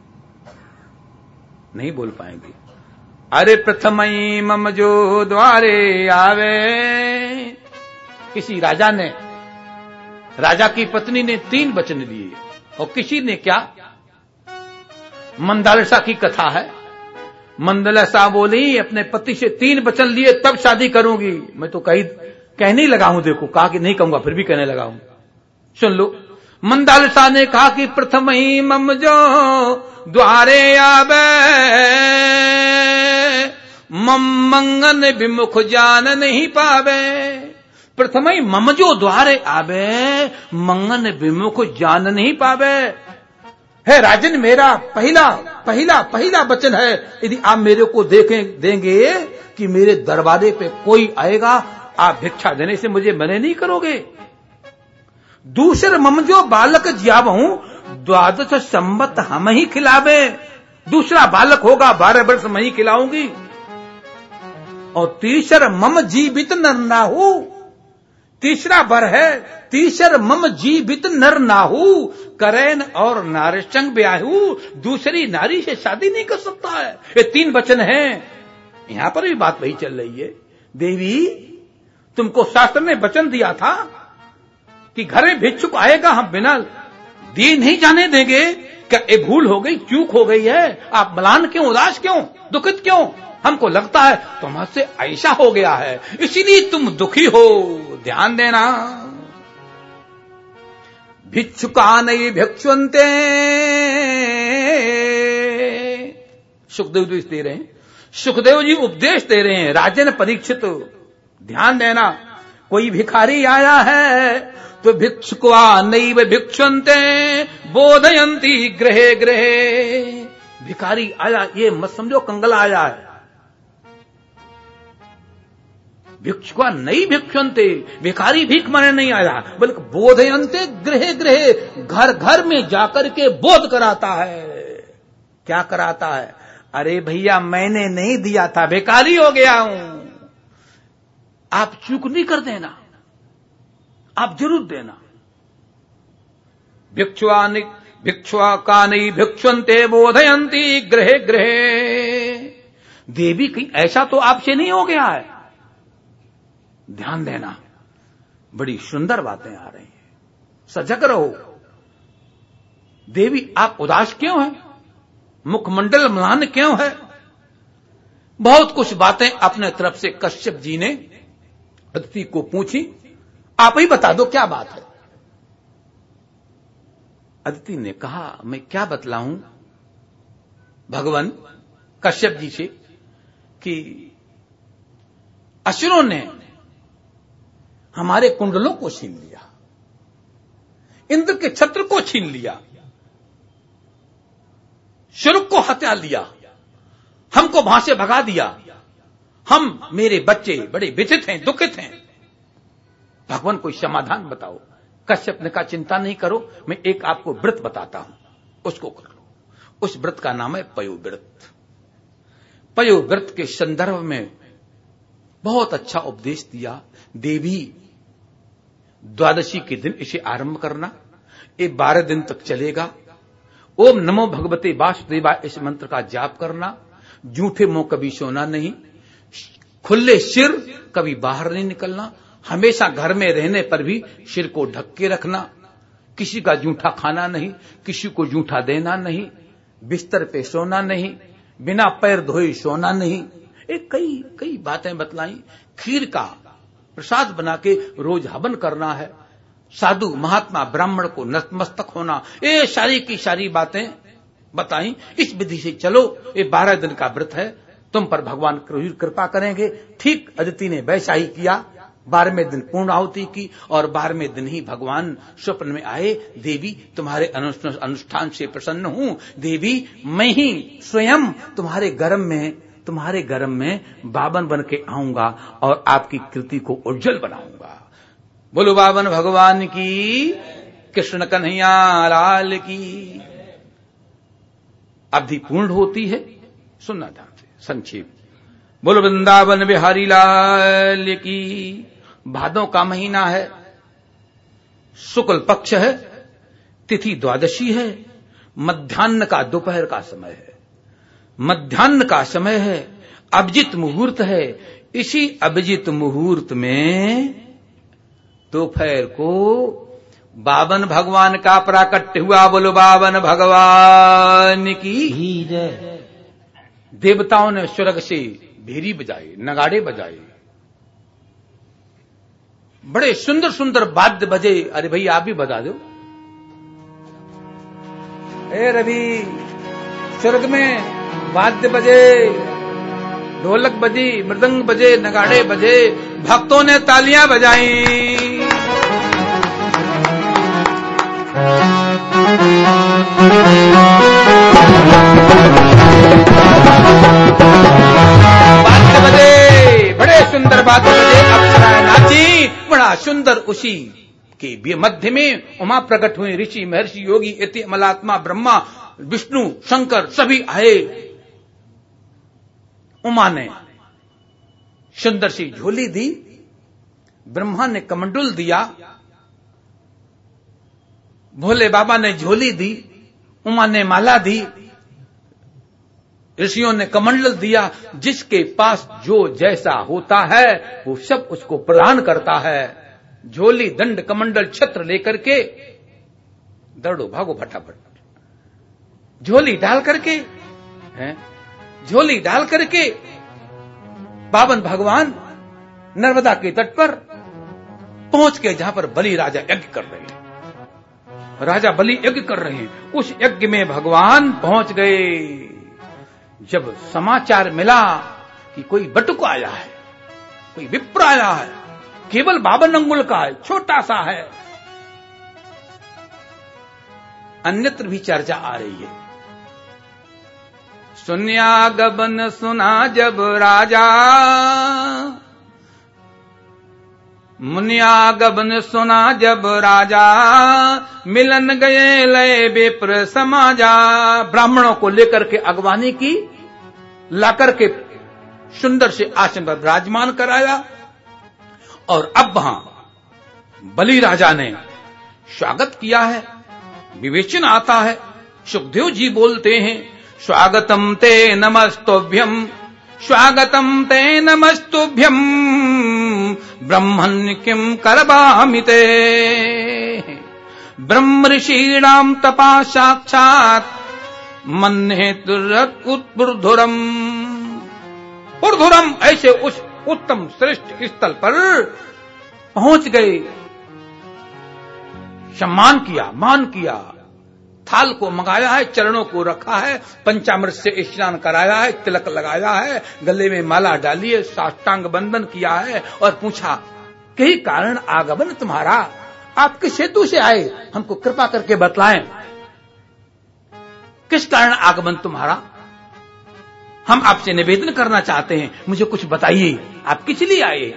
नहीं बोल पाएंगे। अरे प्रथमई मम जो द्वारे आवे, किसी राजा ने, राजा की पत्नी ने तीन वचन दिए, और किसी ने क्या? मंदलसा की कथा है। मंदलसा बोली अपने पति से तीन वचन लिए तब शादी करूंगी। मैं तो कई कहने लगा हूं, देखो कहा कि नहीं कहूंगा, फिर भी कहने लगा हूं, सुन लो। मंदालसा ने कहा कि प्रथम ही मम जो द्वारे आवे, मम मंगन विमुख जान नहीं पावे। प्रथम ही मम जो द्वारे आवे, मंगन विमुख जान नहीं पावे। है राजन, मेरा पहला पहला पहला वचन है, यदि आप मेरे को देखें देंगे कि मेरे दरवाजे पे कोई आएगा, आप भिक्षा देने से मुझे मना नहीं करोगे। दूसरे मम जो बालक ज्यावहूं, द्वादश संवत हम ही खिलावे। दूसरा बालक होगा, बारह वर्ष मैं ही खिलाऊंगी। और तीसर मम जीवित नर नाहू, तीसरा वर है, तीसर मम जीवित नर नाहू, करेन और नारसंग ब्याहू, दूसरी नारी से शादी नहीं कर सकता है। ये तीन वचन हैं। यहां पर भी बात वही चल रही है। देवी, तुमको शास्त्र ने वचन दिया था कि घर में भिक्षुक आएगा, हम बिना दिए नहीं जाने देंगे। क्या ये भूल हो गई, चूक हो गई है? आप म्लान क्यों, उदास क्यों, दुखित क्यों? हमको लगता है तुमसे ऐसा हो गया है, इसीलिए तुम दुखी हो। ध्यान देना। भिक्षुका नहीं भिक्षुवंते, सुखदेव जी दे रहे हैं, सुखदेव जी उपदेश दे रहे हैं। राजन परीक्षित, ध्यान देना। कोई भिखारी आया है तो भिक्षुका नहीं भिक्षुवंते बोधयंती ग्रहे ग्रहे। भिखारी आया, ये मत समझो कंगला आया है। भिक्षुका नहीं भिक्षुवंते, भिखारी भीख मांगने नहीं आया, बल्कि बोधयंते गृहे गृहे, घर घर में जाकर के बोध कराता है। क्या कराता है? अरे भैया, मैंने नहीं दिया था, भिखारी हो गया हूं, आप चूक नहीं कर देना, आप जरूर देना। भिक्षुआ भिक्षुआ का नहीं भिक्षुवंते बोधयंती गृहे गृहे। देवी, कहीं ऐसा तो आपसे नहीं हो गया है? ध्यान देना, बड़ी सुंदर बातें आ रही हैं, सजग रहो। देवी, आप उदास क्यों हैं? मुखमंडल म्लान क्यों है? बहुत कुछ बातें अपने तरफ से कश्यप जी ने अदिति को पूछी। आप ही बता दो क्या बात है। अदिति ने कहा, मैं क्या बतलाऊं भगवान कश्यप जी से कि असुरों ने हमारे कुंडलों को छीन लिया, इंद्र के छत्र को छीन लिया, शुरुक को हत्या लिया, हमको वहां से भगा दिया। हम, मेरे बच्चे बड़े व्यथित हैं, दुखित हैं। भगवान कोई समाधान बताओ। कश्यप ने कहा, चिंता नहीं करो, मैं एक आपको व्रत बताता हूं, उसको कर लो। उस व्रत का नाम है पयोव्रत। पयोव्रत के संदर्भ में बहुत अच्छा उपदेश दिया। देवी, द्वादशी के दिन इसे आरंभ करना, ये बारह दिन तक चलेगा। ओम नमो भगवते वासुदेवाय, इस मंत्र का जाप करना। झूठे मुंह कभी सोना नहीं, खुले सिर कभी बाहर नहीं निकलना, हमेशा घर में रहने पर भी सिर को ढक के रखना, किसी का जूठा खाना नहीं, किसी को जूठा देना नहीं, बिस्तर पे सोना नहीं, बिना पैर धोए सोना नहीं। एक कई कई बातें बतलाई। खीर का प्रसाद बना के रोज हवन करना है। साधु महात्मा ब्राह्मण को नतमस्तक होना, ये सारी की सारी बातें बताई। इस विधि से चलो, ये बारह दिन का व्रत है, तुम पर भगवान कृपा करेंगे। ठीक अदिति ने वैसा ही किया। बारहवें दिन पूर्णाहुति की और बारहवें दिन ही भगवान स्वप्न में आए। देवी, तुम्हारे अनुष्ठान से प्रसन्न हूं। देवी, मैं ही स्वयं तुम्हारे गर्भ में तुम्हारे गर्भ में बावन बन के आऊंगा और आपकी कृति को उज्जवल बनाऊंगा। बोलो बावन भगवान की, कृष्ण कन्हैया लाल की। अवधि पूर्ण होती है, सुनना ध्यान से संक्षेप। बोलो वृंदावन बिहारी लाल की। भादों का महीना है, शुक्ल पक्ष है, तिथि द्वादशी है, मध्याह्न का दोपहर का समय है, मध्याह्न का समय है, अभिजित मुहूर्त है। इसी अभिजित मुहूर्त में दोपहर को बावन भगवान का प्राकट्य हुआ। बोलो बावन भगवान की। देवताओं ने स्वर्ग से भेरी बजाए, नगाड़े बजाए। बड़े सुंदर सुंदर वाद्य बजे। अरे भाई आप भी बता दो। ए रवि, स्वर्ग में वाद्य बजे, ढोलक बजी, मृदंग बजे, नगाड़े बजे, भक्तों ने तालियां बजाई। वाद्य बजे, बड़े सुंदर वाद्य बजे, अप्सराएं नाची। बड़ा सुंदर उसी के मध्य में उमा प्रकट हुए, ऋषि महर्षि योगी इति अमलात्मा ब्रह्मा विष्णु शंकर सभी आए। उमा ने सुंदर सी झोली दी, ब्रह्मा ने कमंडल दिया, भोले बाबा ने झोली दी, उमा ने माला दी, ऋषियों ने कमंडल दिया। जिसके पास जो जैसा होता है वो सब उसको प्रदान करता है। झोली दंड कमंडल छत्र लेकर के दौड़ो भागो फटाफट। झोली डाल करके हैं, झोली डाल करके पावन भगवान नर्मदा के तट पर पहुंच के जहां पर बलि राजा यज्ञ कर रहे हैं, राजा बलि यज्ञ कर रहे हैं, उस यज्ञ में भगवान पहुंच गए। जब समाचार मिला कि कोई बटुक आया है, कोई विप्र आया है, केवल बावन अंगुल का है, छोटा सा है, अन्यत्र भी चर्चा आ रही है। सुन्यागमन सुना जब राजा, मुनियागमन सुना जब राजा, मिलन गए लय विप्र समाजा। ब्राह्मणों को लेकर के अगवानी की, लाकर के सुंदर से आसन पर विराजमान कराया। और अब वहां बलि राजा ने स्वागत किया है। विवेचन आता है, सुखदेव जी बोलते हैं, स्वागतम ते नमस्तुभ्यम, स्वागतम ते नमस्तुभ्यम, ब्रह्मन् किम करवामि ते। ब्रह्म ऋषीणाम तपा साक्षात मन्ये उत्पुर्धुरम। पुर्धुरम, ऐसे उस उत्तम श्रेष्ठ स्थल पर पहुंच गए, सम्मान किया, मान किया, थाल को मंगाया है, चरणों को रखा है, पंचामृत से स्नान कराया है, तिलक लगाया है, गले में माला डाली है, साष्टांग बंदन किया है और पूछा कई कारण आगमन तुम्हारा, आप किस हेतु से आए, हमको कृपा करके बतलाएं, किस कारण आगमन तुम्हारा, हम आपसे निवेदन करना चाहते हैं, मुझे कुछ बताइए, आप किस लिए आए।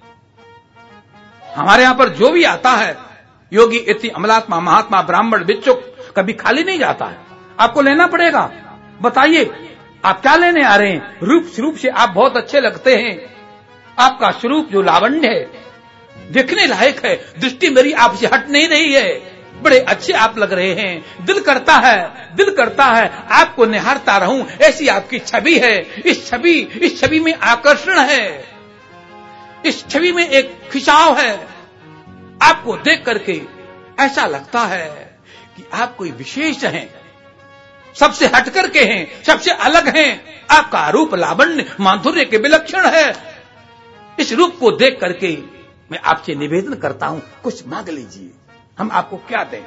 हमारे यहां पर जो भी आता है, योगी इति अमलात्मा महात्मा ब्राह्मण भिक्षुक, कभी खाली नहीं जाता है, आपको लेना पड़ेगा। बताइए आप क्या लेने आ रहे हैं। रूप स्वरूप से आप बहुत अच्छे लगते हैं, आपका स्वरूप जो लावण्य है देखने लायक है, दृष्टि मेरी आपसे हट नहीं रही है, बड़े अच्छे आप लग रहे हैं, दिल करता है दिल करता है आपको निहारता रहूं, ऐसी आपकी छवि है। इस छवि इस छवि में आकर्षण है, इस छवि में एक खिंचाव है। आपको देख करके ऐसा लगता है कि आप कोई विशेष हैं, सबसे हटकर के हैं, सबसे अलग हैं। आपका रूप लावण्य माधुर्य के विलक्षण है। इस रूप को देख करके मैं आपसे निवेदन करता हूं, कुछ मांग लीजिए, हम आपको क्या दें।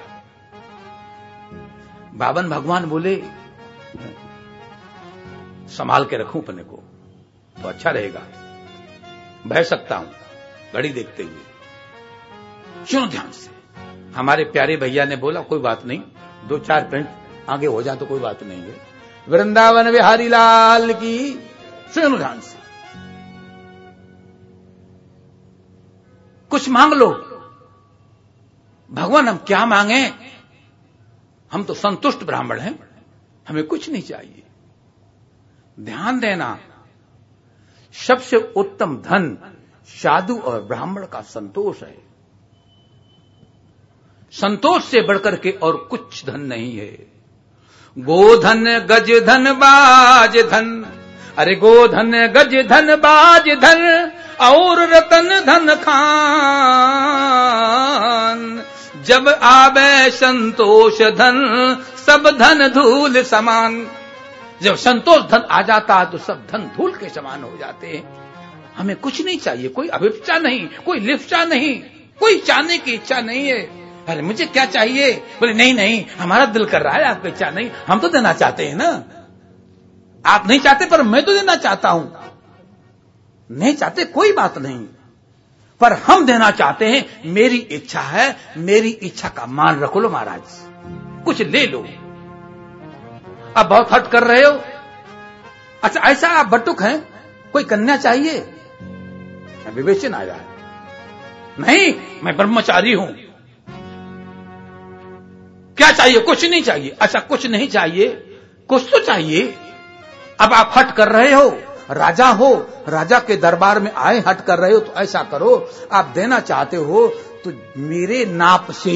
बावन भगवान बोले संभाल के रखूं अपने को तो अच्छा रहेगा, बह सकता हूं घड़ी देखते हुए। सुनो ध्यान से। हमारे प्यारे भैया ने बोला कोई बात नहीं, दो चार मिनट आगे हो जाए तो कोई बात नहीं है। वृंदावन बिहारी लाल की। सुनो ध्यान से, कुछ मांग लो। भगवान हम क्या मांगे, हम तो संतुष्ट ब्राह्मण हैं, हमें कुछ नहीं चाहिए। ध्यान देना, सबसे उत्तम धन साधु और ब्राह्मण का संतोष है। संतोष से बढ़कर के और कुछ धन नहीं है। गोधन गज धन बाज धन, अरे गोधन गज धन बाज धन और रतन धन खान। जब आवे संतोष धन सब धन धूल समान। जब संतोष धन आ जाता है तो सब धन धूल के समान हो जाते हैं। हमें कुछ नहीं चाहिए, कोई अभिप्सा नहीं, कोई लिप्सा नहीं, कोई चाहने की इच्छा नहीं है। अरे मुझे क्या चाहिए? बोले नहीं नहीं, हमारा दिल कर रहा है, आपकी इच्छा नहीं, हम तो देना चाहते हैं ना। आप नहीं चाहते पर मैं तो देना चाहता हूं। नहीं चाहते कोई बात नहीं, पर हम देना चाहते हैं। मेरी इच्छा है, मेरी इच्छा का मान रख लो महाराज, कुछ ले लो। अब बहुत हट कर रहे हो। अच्छा ऐसा आप बटुक हैं, कोई कन्या चाहिए? विवेचन आ रहा है, नहीं मैं ब्रह्मचारी हूं। क्या चाहिए? कुछ नहीं चाहिए। अच्छा कुछ नहीं चाहिए, कुछ तो चाहिए। अब आप हट कर रहे हो, राजा हो, राजा के दरबार में आए हट कर रहे हो, तो ऐसा करो, आप देना चाहते हो तो मेरे नाप से,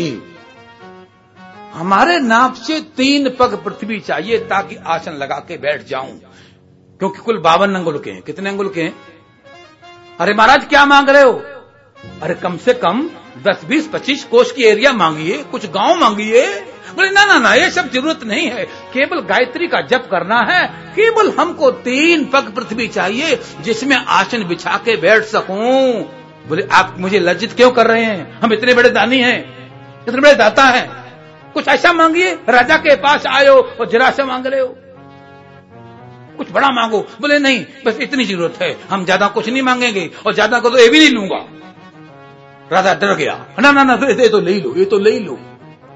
हमारे नाप से तीन पग पृथ्वी चाहिए, ताकि आसन लगा के बैठ जाऊं, क्योंकि कुल बावन अंगुल के हैं। कितने अंगुल के हैं? अरे महाराज क्या मांग रहे हो? अरे कम से कम दस बीस पच्चीस कोष की एरिया मांगिए, कुछ गांव मांगिए। बोले ना ना ना, ये सब जरूरत नहीं है, केवल गायत्री का जप करना है, केवल हमको तीन पग पृथ्वी चाहिए जिसमें आसन बिछा के बैठ सकूं। बोले आप मुझे लज्जित क्यों कर रहे हैं? हम इतने बड़े दानी हैं, इतने बड़े दाता हैं, कुछ ऐसा मांगिए। राजा के पास आए हो और जरा सा मांग रहे हो, कुछ बड़ा मांगो। बोले नहीं, बस इतनी जरूरत है, हम ज्यादा कुछ नहीं मांगेंगे, और ज्यादा को तो ये भी नहीं लूंगा। राजा डर गया, ना ना ना, ये तो ले लो, ये तो ले लो।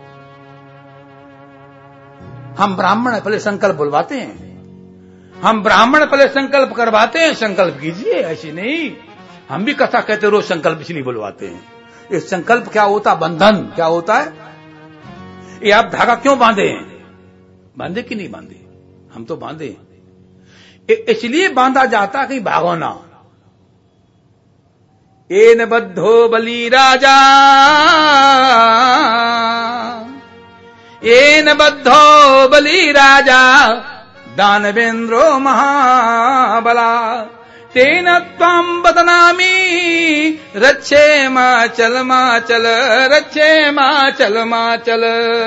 हम ब्राह्मण पहले संकल्प बुलवाते हैं, हम ब्राह्मण पहले संकल्प करवाते हैं, संकल्प कीजिए, ऐसी नहीं। हम भी कथा कहते रोज संकल्प इसलिए बुलवाते हैं। ये संकल्प क्या होता? बंधन। क्या होता है? ये आप धागा क्यों बांधे हैं? बांधे कि नहीं बांधे? हम तो बांधे, इसलिए बांधा जाता कि भागो ना। एन बद्धो बलि राजा, एन बद्धो बलि राजा, दानवेन्द्रो महाबला, तेन त्वं बदनामी, रक्षे माचल माचल, रक्षे माचल माचल।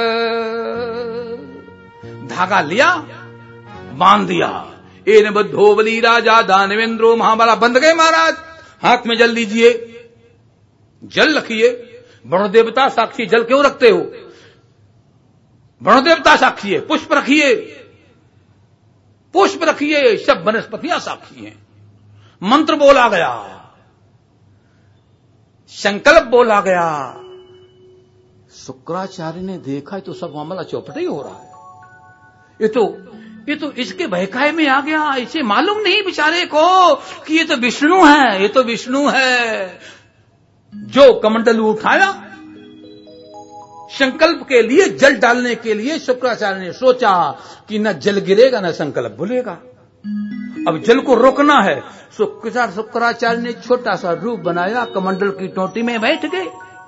धागा लिया, बांध दिया। एन बद्धो बलि राजा, दानवेन्द्रो महाबला। बंध गए महाराज। हाथ में जल लीजिए, जल रखिए। वरुण देवता साक्षी, जल क्यों रखते हो? वरुण देवता साक्षी है। पुष्प रखिए, पुष्प रखिए, सब वनस्पतियां साक्षी हैं। मंत्र बोला गया, संकल्प बोला गया। शुक्राचार्य ने देखा तो सब मामला चौपट ही हो रहा है। ये तो ये तो इसके बहकाए में आ गया। इसे मालूम नहीं बेचारे को कि ये तो विष्णु है, ये तो विष्णु है। जो कमंडल उठाया, संकल्प के लिए, जल डालने के लिए, शुक्राचार्य ने सोचा कि न जल गिरेगा न संकल्प भूलेगा। अब जल को रोकना है। शुक्राचार्य शुक्राचार्य ने छोटा सा रूप बनाया, कमंडल की टोटी में बैठ गए।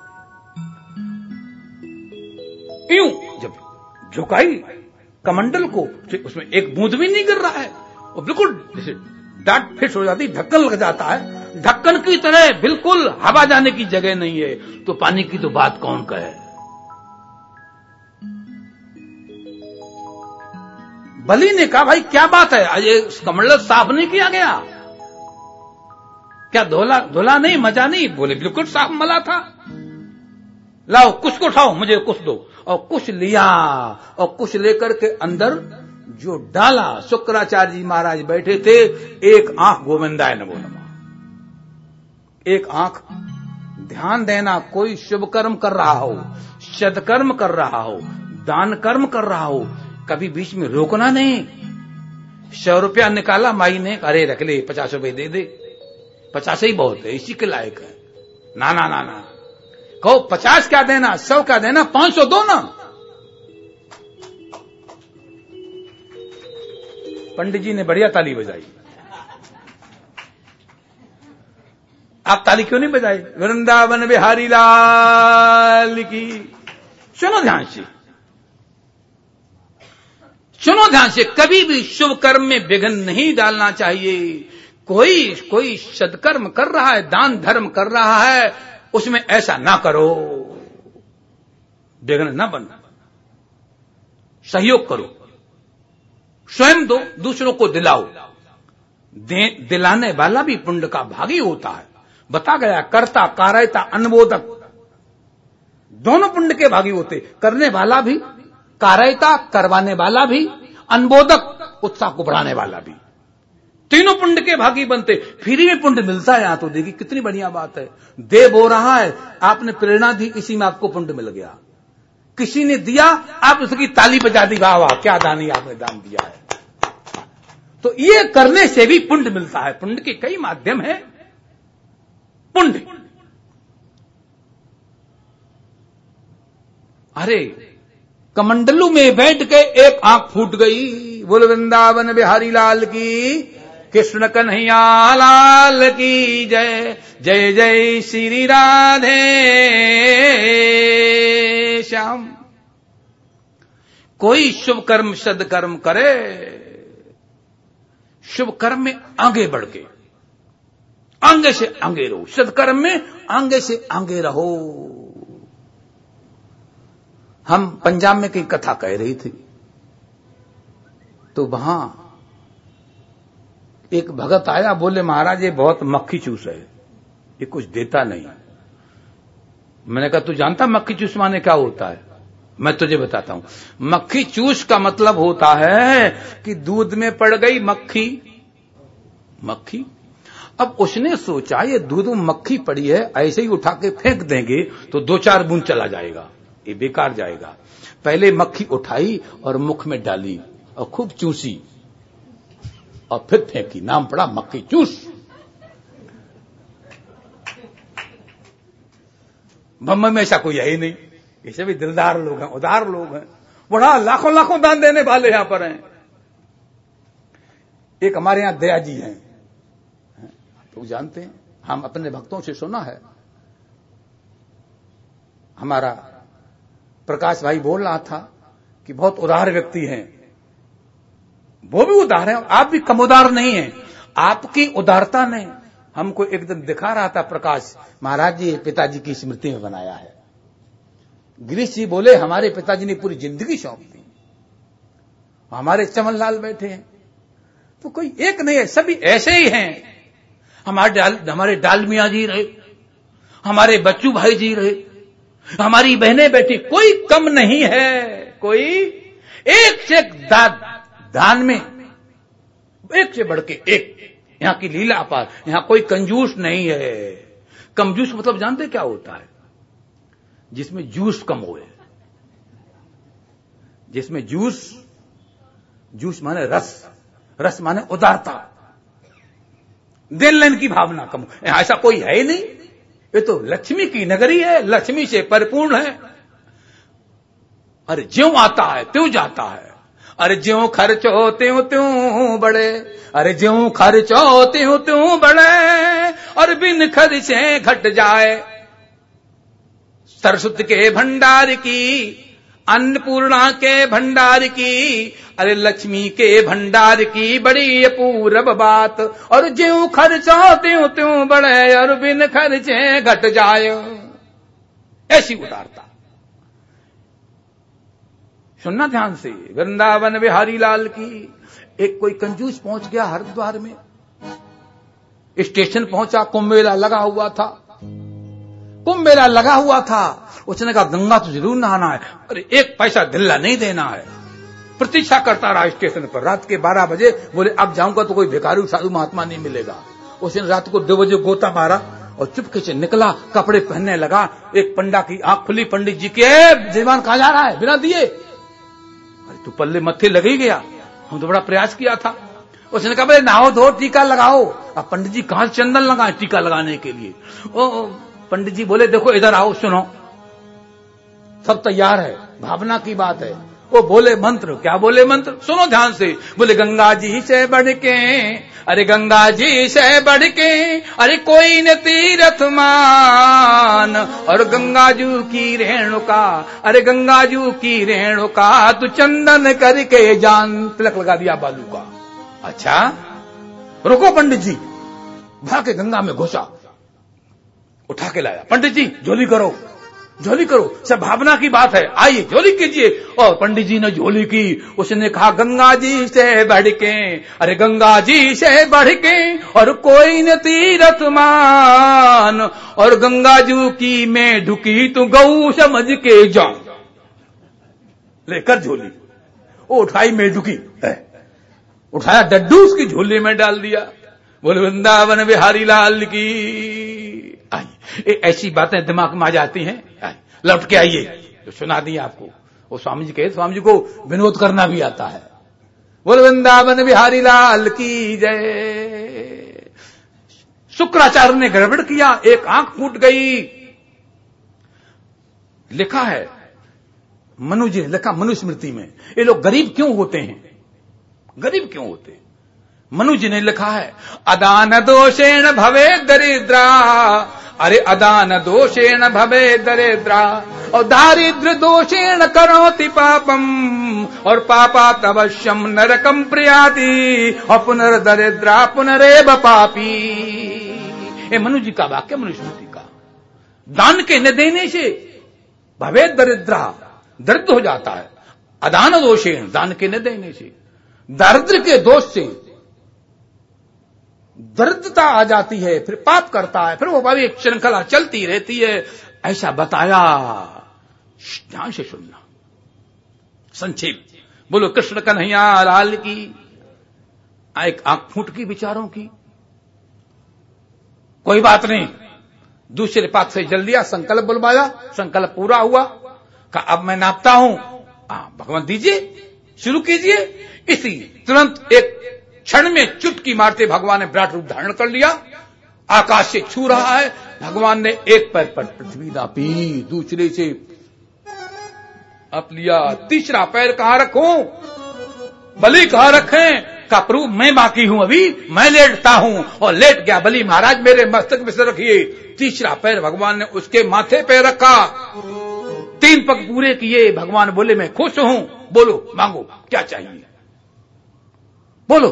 यूं जब झुकाई कमंडल को, उसमें एक बूंद भी नहीं गिर रहा है, और बिल्कुल जैसे डाट फिट हो जाती, ढक्कन लग जाता है, ढक्कन की तरह बिल्कुल हवा जाने की जगह नहीं है। तो पानी की तो बात कौन कहे। बलि ने कहा भाई क्या बात है, आज ये कमंडल साफ नहीं किया गया क्या? धोला धोला नहीं, मजा नहीं? बोले बिल्कुल साफ मला था। लाओ कुछ को उठाओ, मुझे कुछ दो। और कुछ लिया, और कुछ लेकर के अंदर जो डाला, शुक्राचार्य जी महाराज बैठे थे। एक आंख गोविंदाय नमो नमः, एक आंख। ध्यान देना, कोई शुभ कर्म कर रहा हो, सदकर्म कर रहा हो, दान कर्म कर रहा हो, कभी बीच में रोकना नहीं। सौ रुपया निकाला माई ने, अरे रख ले, पचास रुपए दे दे, पचास ही बहुत है, इसी के लायक है। ना ना ना ना, कहो पचास क्या देना, सौ क्या देना, पांच सौ दो ना। पंडित जी ने बढ़िया ताली बजाई। आप ताली क्यों नहीं बजाई? वृंदावन बिहारी लाल की। सुनो ध्यान से, सुनो ध्यान से, कभी भी शुभ कर्म में विघ्न नहीं डालना चाहिए। कोई कोई सदकर्म कर रहा है, दान धर्म कर रहा है, उसमें ऐसा ना करो, विघ्न ना बनना। सहयोग करो, स्वयं दो, दूसरों को दिलाओ। दिलाने वाला भी पुण्य का भागी होता है। बता गया कर्ता, कारयता, अनुमोदक दोनों पुण्य के भागी होते। करने वाला भी, कारयता करवाने वाला भी, अनुमोदक उत्साह को बढ़ाने वाला भी, तीनों पुण्य के भागी बनते। फ्री में पुण्य मिलता है यहां तो देखिए कितनी बढ़िया बात है। दे बो रहा है, आपने प्रेरणा दी, इसी में आपको पुण्य मिल गया। किसी ने दिया, आप उसकी ताली बजा दी, वाह वाह क्या दानी आपने दान दिया है। तो ये करने से भी पुण्य मिलता है। पुण्य के कई माध्यम हैं। पुण्य, अरे कमंडलू में बैठ के एक आंख फूट गई। बोल वृंदावन बिहारी लाल की, कृष्ण कन्हैया लाल की जय। जय जय श्री राधे श्याम। कोई शुभ कर्म सदकर्म करे, शुभ कर्म में आगे बढ़ के आगे से आगे रहो, सदकर्म में आगे से आगे रहो। हम पंजाब में कई कथा कह रही थी, तो वहां एक भगत आया, बोले महाराज ये बहुत मक्खी चूस है, ये कुछ देता नहीं। मैंने कहा तू जानता मक्खी चूस माने क्या होता है? मैं तुझे बताता हूं। मक्खी चूस का मतलब होता है कि दूध में पड़ गई मक्खी। मक्खी, अब उसने सोचा ये दूध में मक्खी पड़ी है, ऐसे ही उठा के फेंक देंगे तो दो चार बूंद चला जाएगा, ये बेकार जाएगा। पहले मक्खी उठाई और मुख में डाली और खूब चूसी और फिर फेंकी, नाम पड़ा मक्खी चूस। बम्बई में ऐसा कोई है ही नहीं, ऐसे भी दिलदार लोग हैं, उदार लोग हैं, बड़ा लाखों लाखों दान देने वाले यहां पर हैं। एक हमारे यहां दया जी हैं, तो जानते हैं, हम अपने भक्तों से सुना है, हमारा प्रकाश भाई बोल रहा था कि बहुत उदार व्यक्ति हैं। वो भी उदार हैं, आप भी कम उदार नहीं हैं। आपकी उदारता ने हमको एकदम दिखा रहा था। प्रकाश महाराज जी पिताजी की स्मृति में बनाया है। गिरीश जी बोले हमारे पिताजी ने पूरी जिंदगी सौंप दी, हमारे चमन लाल बैठे हैं, तो कोई एक नहीं है, सभी ऐसे ही हैं। हमारे डाल, हमारे डालमिया जी रहे, हमारे बच्चू भाई जी रहे, हमारी बहनें बैठी, कोई कम नहीं है। कोई एक से एक दान, दान में एक से बढ़ के एक। यहां की लीला अपार, यहां कोई कंजूस नहीं है। कंजूस मतलब जानते क्या होता है? जिसमें जूस कम होए, जिसमें जूस, जूस माने रस, रस माने उदारता, देन लेन की भावना कम हो। ऐसा कोई है ही नहीं। ये तो लक्ष्मी की नगरी है, लक्ष्मी से परिपूर्ण है। अरे ज्यों आता है त्यों जाता है, अरे ज्यों खर्च हो त्यों त्यों बढ़े, अरे ज्यों खर्च हो त्यों त्यों बढ़े, और बिन खर्चे घट जाए। सरस्वती के भंडार की, अन्नपूर्णा के भंडार की, अरे लक्ष्मी के भंडार की बड़ी अपूर्व बात। और ज्यों खर्चा त्यों त्यों बढ़े, और बिन खर्चे घट जाए। ऐसी उदारता सुनना ध्यान से। वृंदावन बिहारी लाल की। एक कोई कंजूस पहुंच गया हरिद्वार में, स्टेशन पहुंचा, कुंभ मेला लगा हुआ था, कुंभ मेला लगा हुआ था। उसने कहा गंगा तो जरूर नहाना है, अरे एक पैसा ढिल्ला नहीं देना है। प्रतीक्षा करता रहा स्टेशन पर। रात के बारह बजे बोले अब जाऊंगा तो कोई भिखारी साधु महात्मा नहीं मिलेगा। उसने रात को दो बजे गोता मारा और चुपके से निकला, कपड़े पहनने लगा। एक पंडा की आंख खुली, पंडित जी के जजमान कहां जा रहा है बिना दिए? अरे तू पल्ले मत्थे लग ही गया, हम तो बड़ा प्रयास किया था। उसने कहा भाई नहाओ धो टीका लगाओ। अब पंडित जी कहां चंदन लगाए टीका लगाने के लिए? ओ पंडित जी बोले देखो इधर आओ, सुनो, सब तैयार है, भावना की बात है। वो बोले मंत्र। क्या बोले मंत्र? सुनो ध्यान से। बोले गंगा जी से बढ़ के, अरे गंगा जी से बढ़ के, अरे कोई न तीरथ मान, और गंगा जू की रेणुका, अरे गंगा जू की रेणुका, तू चंदन करके जान। तिलक लगा दिया बालू का। अच्छा रुको पंडित जी, भाग के गंगा में घुसा, उठा के लाया। पंडित जी झोली करो। झोली करो, सब भावना की बात है, आइए झोली कीजिए। और पंडित जी ने झोली की। उसने कहा गंगा जी से बढ़ के, अरे गंगा जी से बढ़ के और कोई न तीरथ मान, और गंगा जी की मैं ढुकी तो गऊ समझ के जाऊं। लेकर झोली वो उठाई मेढुकी, उठाया डड्डू उसकी झोली में डाल दिया। बोले वृंदावन बिहारी लाल की। आई ऐसी बातें दिमाग में आ जाती हैं। लौट के आइए, तो सुना दी आपको। वो स्वामी जी कहे, स्वामी जी को विनोद करना भी आता है। बोले वृंदावन बिहारी लाल की जय। शुक्राचार्य ने गड़बड़ किया, एक आंख फूट गई। लिखा है मनु जी ने लिखा मनुस्मृति में, ये लोग गरीब क्यों होते हैं, गरीब क्यों होते हैं? मनु जी ने लिखा है अदान दोषेण भवे दरिद्रा, अरे अदान दोषेण भवे दरिद्रा, और दारिद्र दोषेण करोति पापम, और पापात् अवश्यम नरकम प्रयाति, और पुनर्दरिद्रा पुनरेव पापी। ये मनु जी का वाक्य मनुस्मृति का। दान के न देने से भवे दरिद्रा, दरिद्र हो जाता है। अदान दोषेण, दान के न देने से, दारिद्र के दोष से दरिद्रता आ जाती है, फिर पाप करता है, फिर वो भावी एक श्रृंखला चलती रहती है। ऐसा बताया, ध्यान से सुनना। संक्षेप बोलो कृष्ण कन्हैया लाल की। एक आंख फूट की विचारों की, कोई बात नहीं, दूसरे पात से जल दिया, संकल्प बुलवाया, संकल्प पूरा हुआ। कहा अब मैं नापता हूं, भगवान दीजिए, शुरू कीजिए। इसी तुरंत एक क्षण में चुटकी मारते भगवान ने विराट रूप धारण कर लिया। आकाश से छू रहा है। भगवान ने एक पैर पर पृथ्वी नापी, दूसरे से अप लिया, तीसरा पैर कहां रखूं, बलि कहां रखें? का प्रभु मैं बाकी हूं, अभी मैं लेटता हूं। और लेट गया बलि महाराज, मेरे मस्तक पे से रखिए। तीसरा पैर भगवान ने उसके माथे पे रखा। तीन पग पूरे किए। भगवान बोले मैं खुश हूं, बोलो मांगो क्या चाहिए, बोलो।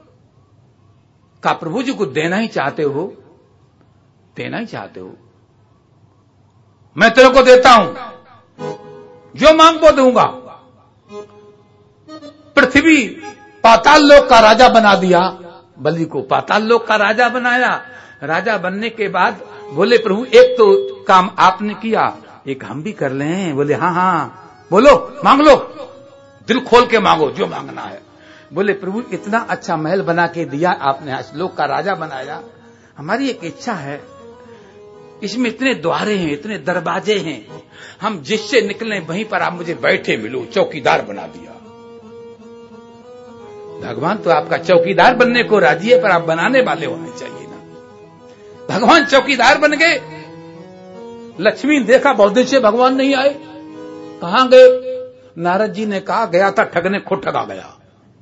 का प्रभु जी को देना ही चाहते हो, देना ही चाहते हो, मैं तेरे को देता हूं, जो मांगो दूंगा। पृथ्वी पाताल लोक का राजा बना दिया, बलि को पाताल लोक का राजा बनाया। राजा बनने के बाद बोले प्रभु एक तो काम आपने किया, एक हम भी कर लें। बोले हाँ हाँ, बोलो मांग लो, दिल खोल के मांगो जो मांगना है। बोले प्रभु इतना अच्छा महल बना के दिया आपने, लोक का राजा बनाया, हमारी एक इच्छा है, इसमें इतने द्वारे हैं, इतने दरवाजे हैं, हम जिससे निकले वहीं पर आप मुझे बैठे मिलो, चौकीदार बना दिया। भगवान तो आपका चौकीदार बनने को राजी है, पर आप बनाने वाले होने चाहिए ना। भगवान चौकीदार बन गए। लक्ष्मी देखा बहुत दिन से भगवान नहीं आए, कहां गए? नारद जी ने कहा गया था ठगने, खुद ठगा गया।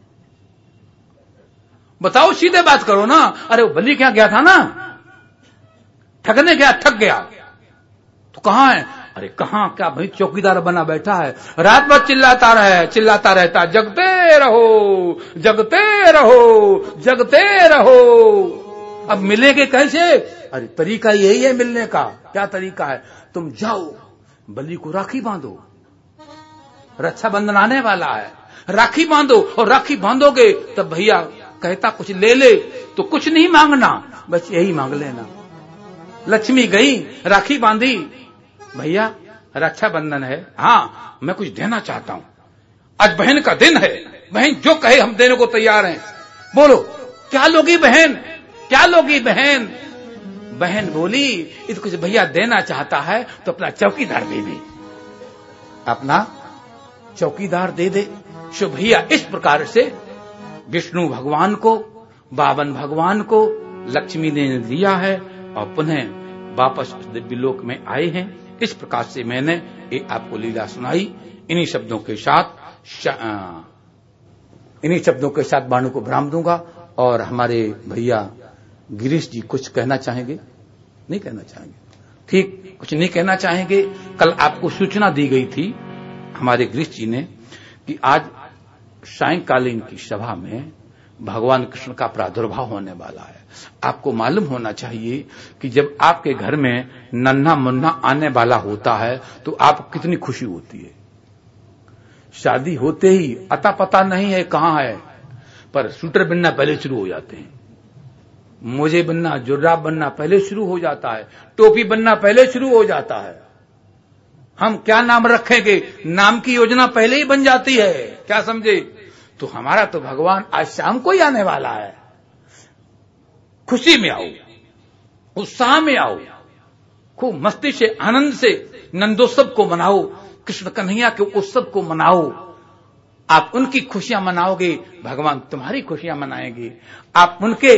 बताओ सीधे बात करो ना। अरे वो बलि क्या गया था ना, ठगने गया, ठग गया। तो कहां है? अरे कहां क्या भाई, चौकीदार बना बैठा है, रात भर चिल्लाता रहे चिल्लाता रहता जगते रहो जगते रहो जगते रहो। अब मिलेंगे कैसे? अरे तरीका यही है मिलने का। क्या तरीका है? तुम जाओ बलि को राखी बांधो, रक्षाबंधन आने वाला है, राखी बांधो, और राखी बांधोगे तब भैया कहता कुछ ले ले, तो कुछ नहीं मांगना, बस यही मांग लेना। लक्ष्मी गई, राखी बांधी, भैया रक्षाबंधन है, हाँ मैं कुछ देना चाहता हूं, आज बहन का दिन है, बहन जो कहे हम देने को तैयार हैं, बोलो क्या लोगी बहन, क्या लोगी बहन? बहन बोली इसको कुछ भैया देना चाहता है तो अपना चौकीदार दे दे, अपना चौकीदार दे दे। सो भैया इस प्रकार से विष्णु भगवान को, बावन भगवान को लक्ष्मी ने दिया है और पुनः वापस दिव्य लोक में आए हैं। इस प्रकार से मैंने ये आपको लीला सुनाई। इन्हीं शब्दों के साथ इन्हीं शब्दों के साथ बाणु को विराम दूंगा। और हमारे भैया गिरीश जी कुछ कहना चाहेंगे? नहीं कहना चाहेंगे, ठीक, कुछ नहीं कहना चाहेंगे। कल आपको सूचना दी गई थी हमारे गिरीश जी ने कि आज सायंकालीन की सभा में भगवान कृष्ण का प्रादुर्भाव होने वाला है। आपको मालूम होना चाहिए कि जब आपके घर में नन्हा मुन्ना आने वाला होता है तो आपको कितनी खुशी होती है। शादी होते ही अता पता नहीं है कहां है, पर स्वेटर बनना पहले शुरू हो जाते हैं, मोजे बनना, जुर्राब बनना पहले शुरू हो जाता है, टोपी बनना पहले शुरू हो जाता है। हम क्या नाम रखेंगे, नाम की योजना पहले ही बन जाती है, क्या समझे। तो हमारा तो भगवान आज शाम को ही आने वाला है। खुशी में आओ, उत्साह में आओ, खूब मस्ती से, आनंद से नंदोत्सव को मनाओ, कृष्ण कन्हैया के उत्सव को मनाओ। आप उनकी खुशियां मनाओगे, भगवान तुम्हारी खुशियां मनाएंगे। आप उनके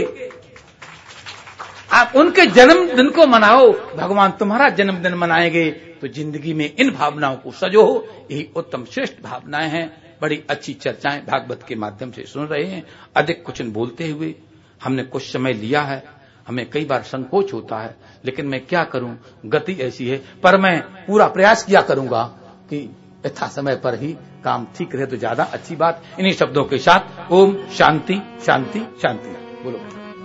आप उनके जन्मदिन को मनाओ, भगवान तुम्हारा जन्मदिन मनाएंगे। तो जिंदगी में इन भावनाओं को सजो, यही उत्तम श्रेष्ठ भावनाएं हैं। बड़ी अच्छी चर्चाएं भागवत के माध्यम से सुन रहे हैं। अधिक कुछ बोलते हुए हमने कुछ समय लिया है, हमें कई बार संकोच होता है, लेकिन मैं क्या करूं, गति ऐसी है। पर मैं पूरा प्रयास किया करूंगा कि यथा समय पर ही काम ठीक रहे तो ज्यादा अच्छी बात। इन्हीं शब्दों के साथ ओम शांति शांति शांति। बोलो।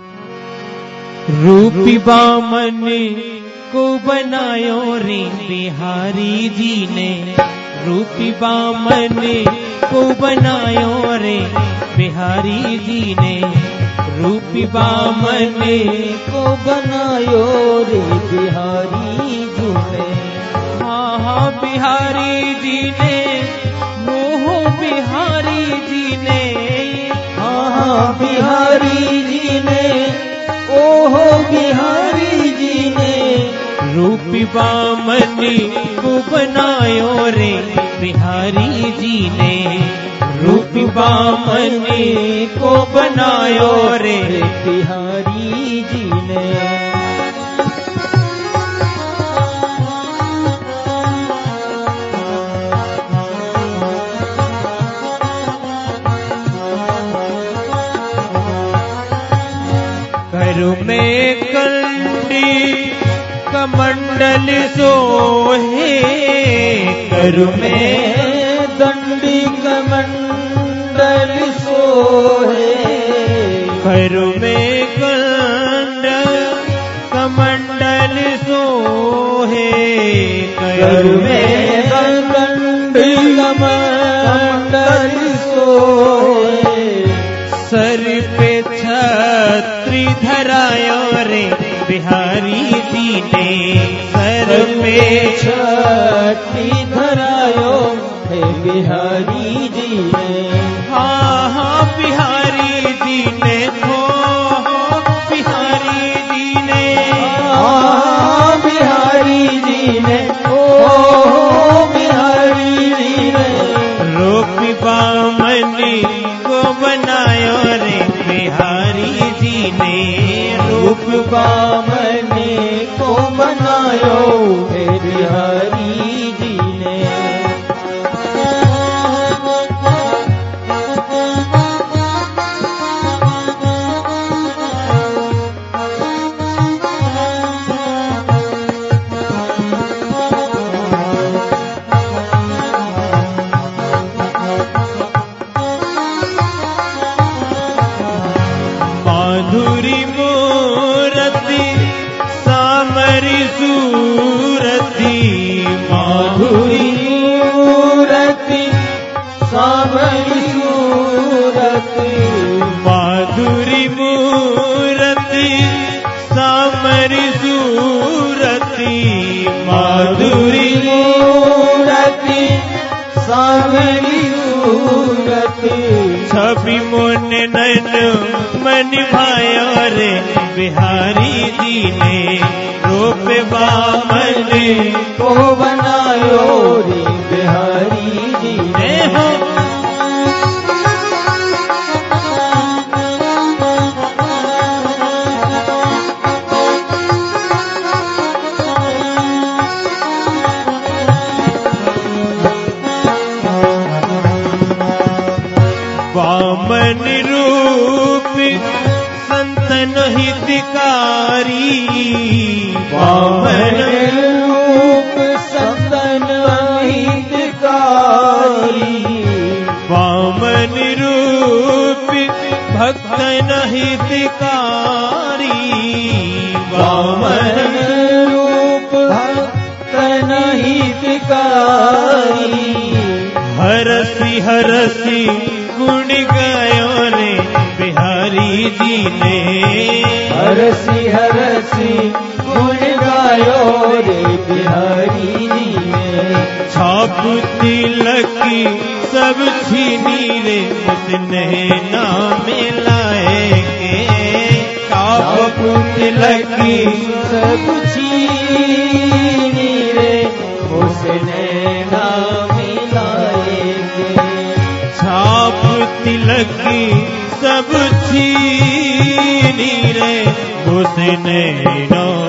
रूपी बामन को बनायो रे बिहारी जी ने, रूपी बामन को बनायो रे बिहारी जी ने, रूपी बामन को बनायो रे बिहारी जी ने। हाँ हाँ बिहारी जी ने, मोहो बिहारी जी ने, हाँ हाँ बिहारी जी ने, ओहो बिहारी जी ने। रूपी बामन को बनायो रे बिहारी जी ने, रूपी बामन को बनायो रे बिहारी जी ने। कर में कंडी कमंडल सोहे, कर में दंडी कमंडल सोहे, कर में कंड कमंडल सोहे, कर में दंडी कमंडल सोहे। सर पे छत्री धरायो रे बिहारी जी ने, सर पे छत्री धरायो हे बिहारी जी ने। हाँ हाँ बिहारी जी ने, हो बिहारी जी ने, हाँ बिहारी जी ने, ओ बिहारी जी ने। रूपी बामन को बनायो रे बिहारी जी ने, रूप बामन को बनायो हे बिहारी जी ने। माधुरी मूरति सामरी सूरति, माधुरी मूरति सामरी सूरति, माधुरी मूरति सामरी सूरति, माधुरी मूरति सामरी सूरति। छवि मोन नैन मन भायो रे बिहारी जी ने, रूप बामन को बनायो रे बिहारी जी ने। बामन रूप संतन हितकारी, बामन रूप संतन हितकारी, बामन रूप भक्तन हितकारी वामन रूप भक्तन हितकारी हरसी हरसी गुण गायो रे बिहारी जी ने हरसी हरसी गुण गायो रे बिहारी जी ने छाप तिलकी सब छीनी रे उसने नाम लाएंगे छाप तिलकी सब छीनी रे उसने नाम लाएंगे छाप तिलकी सब छीनी रे उसने नाम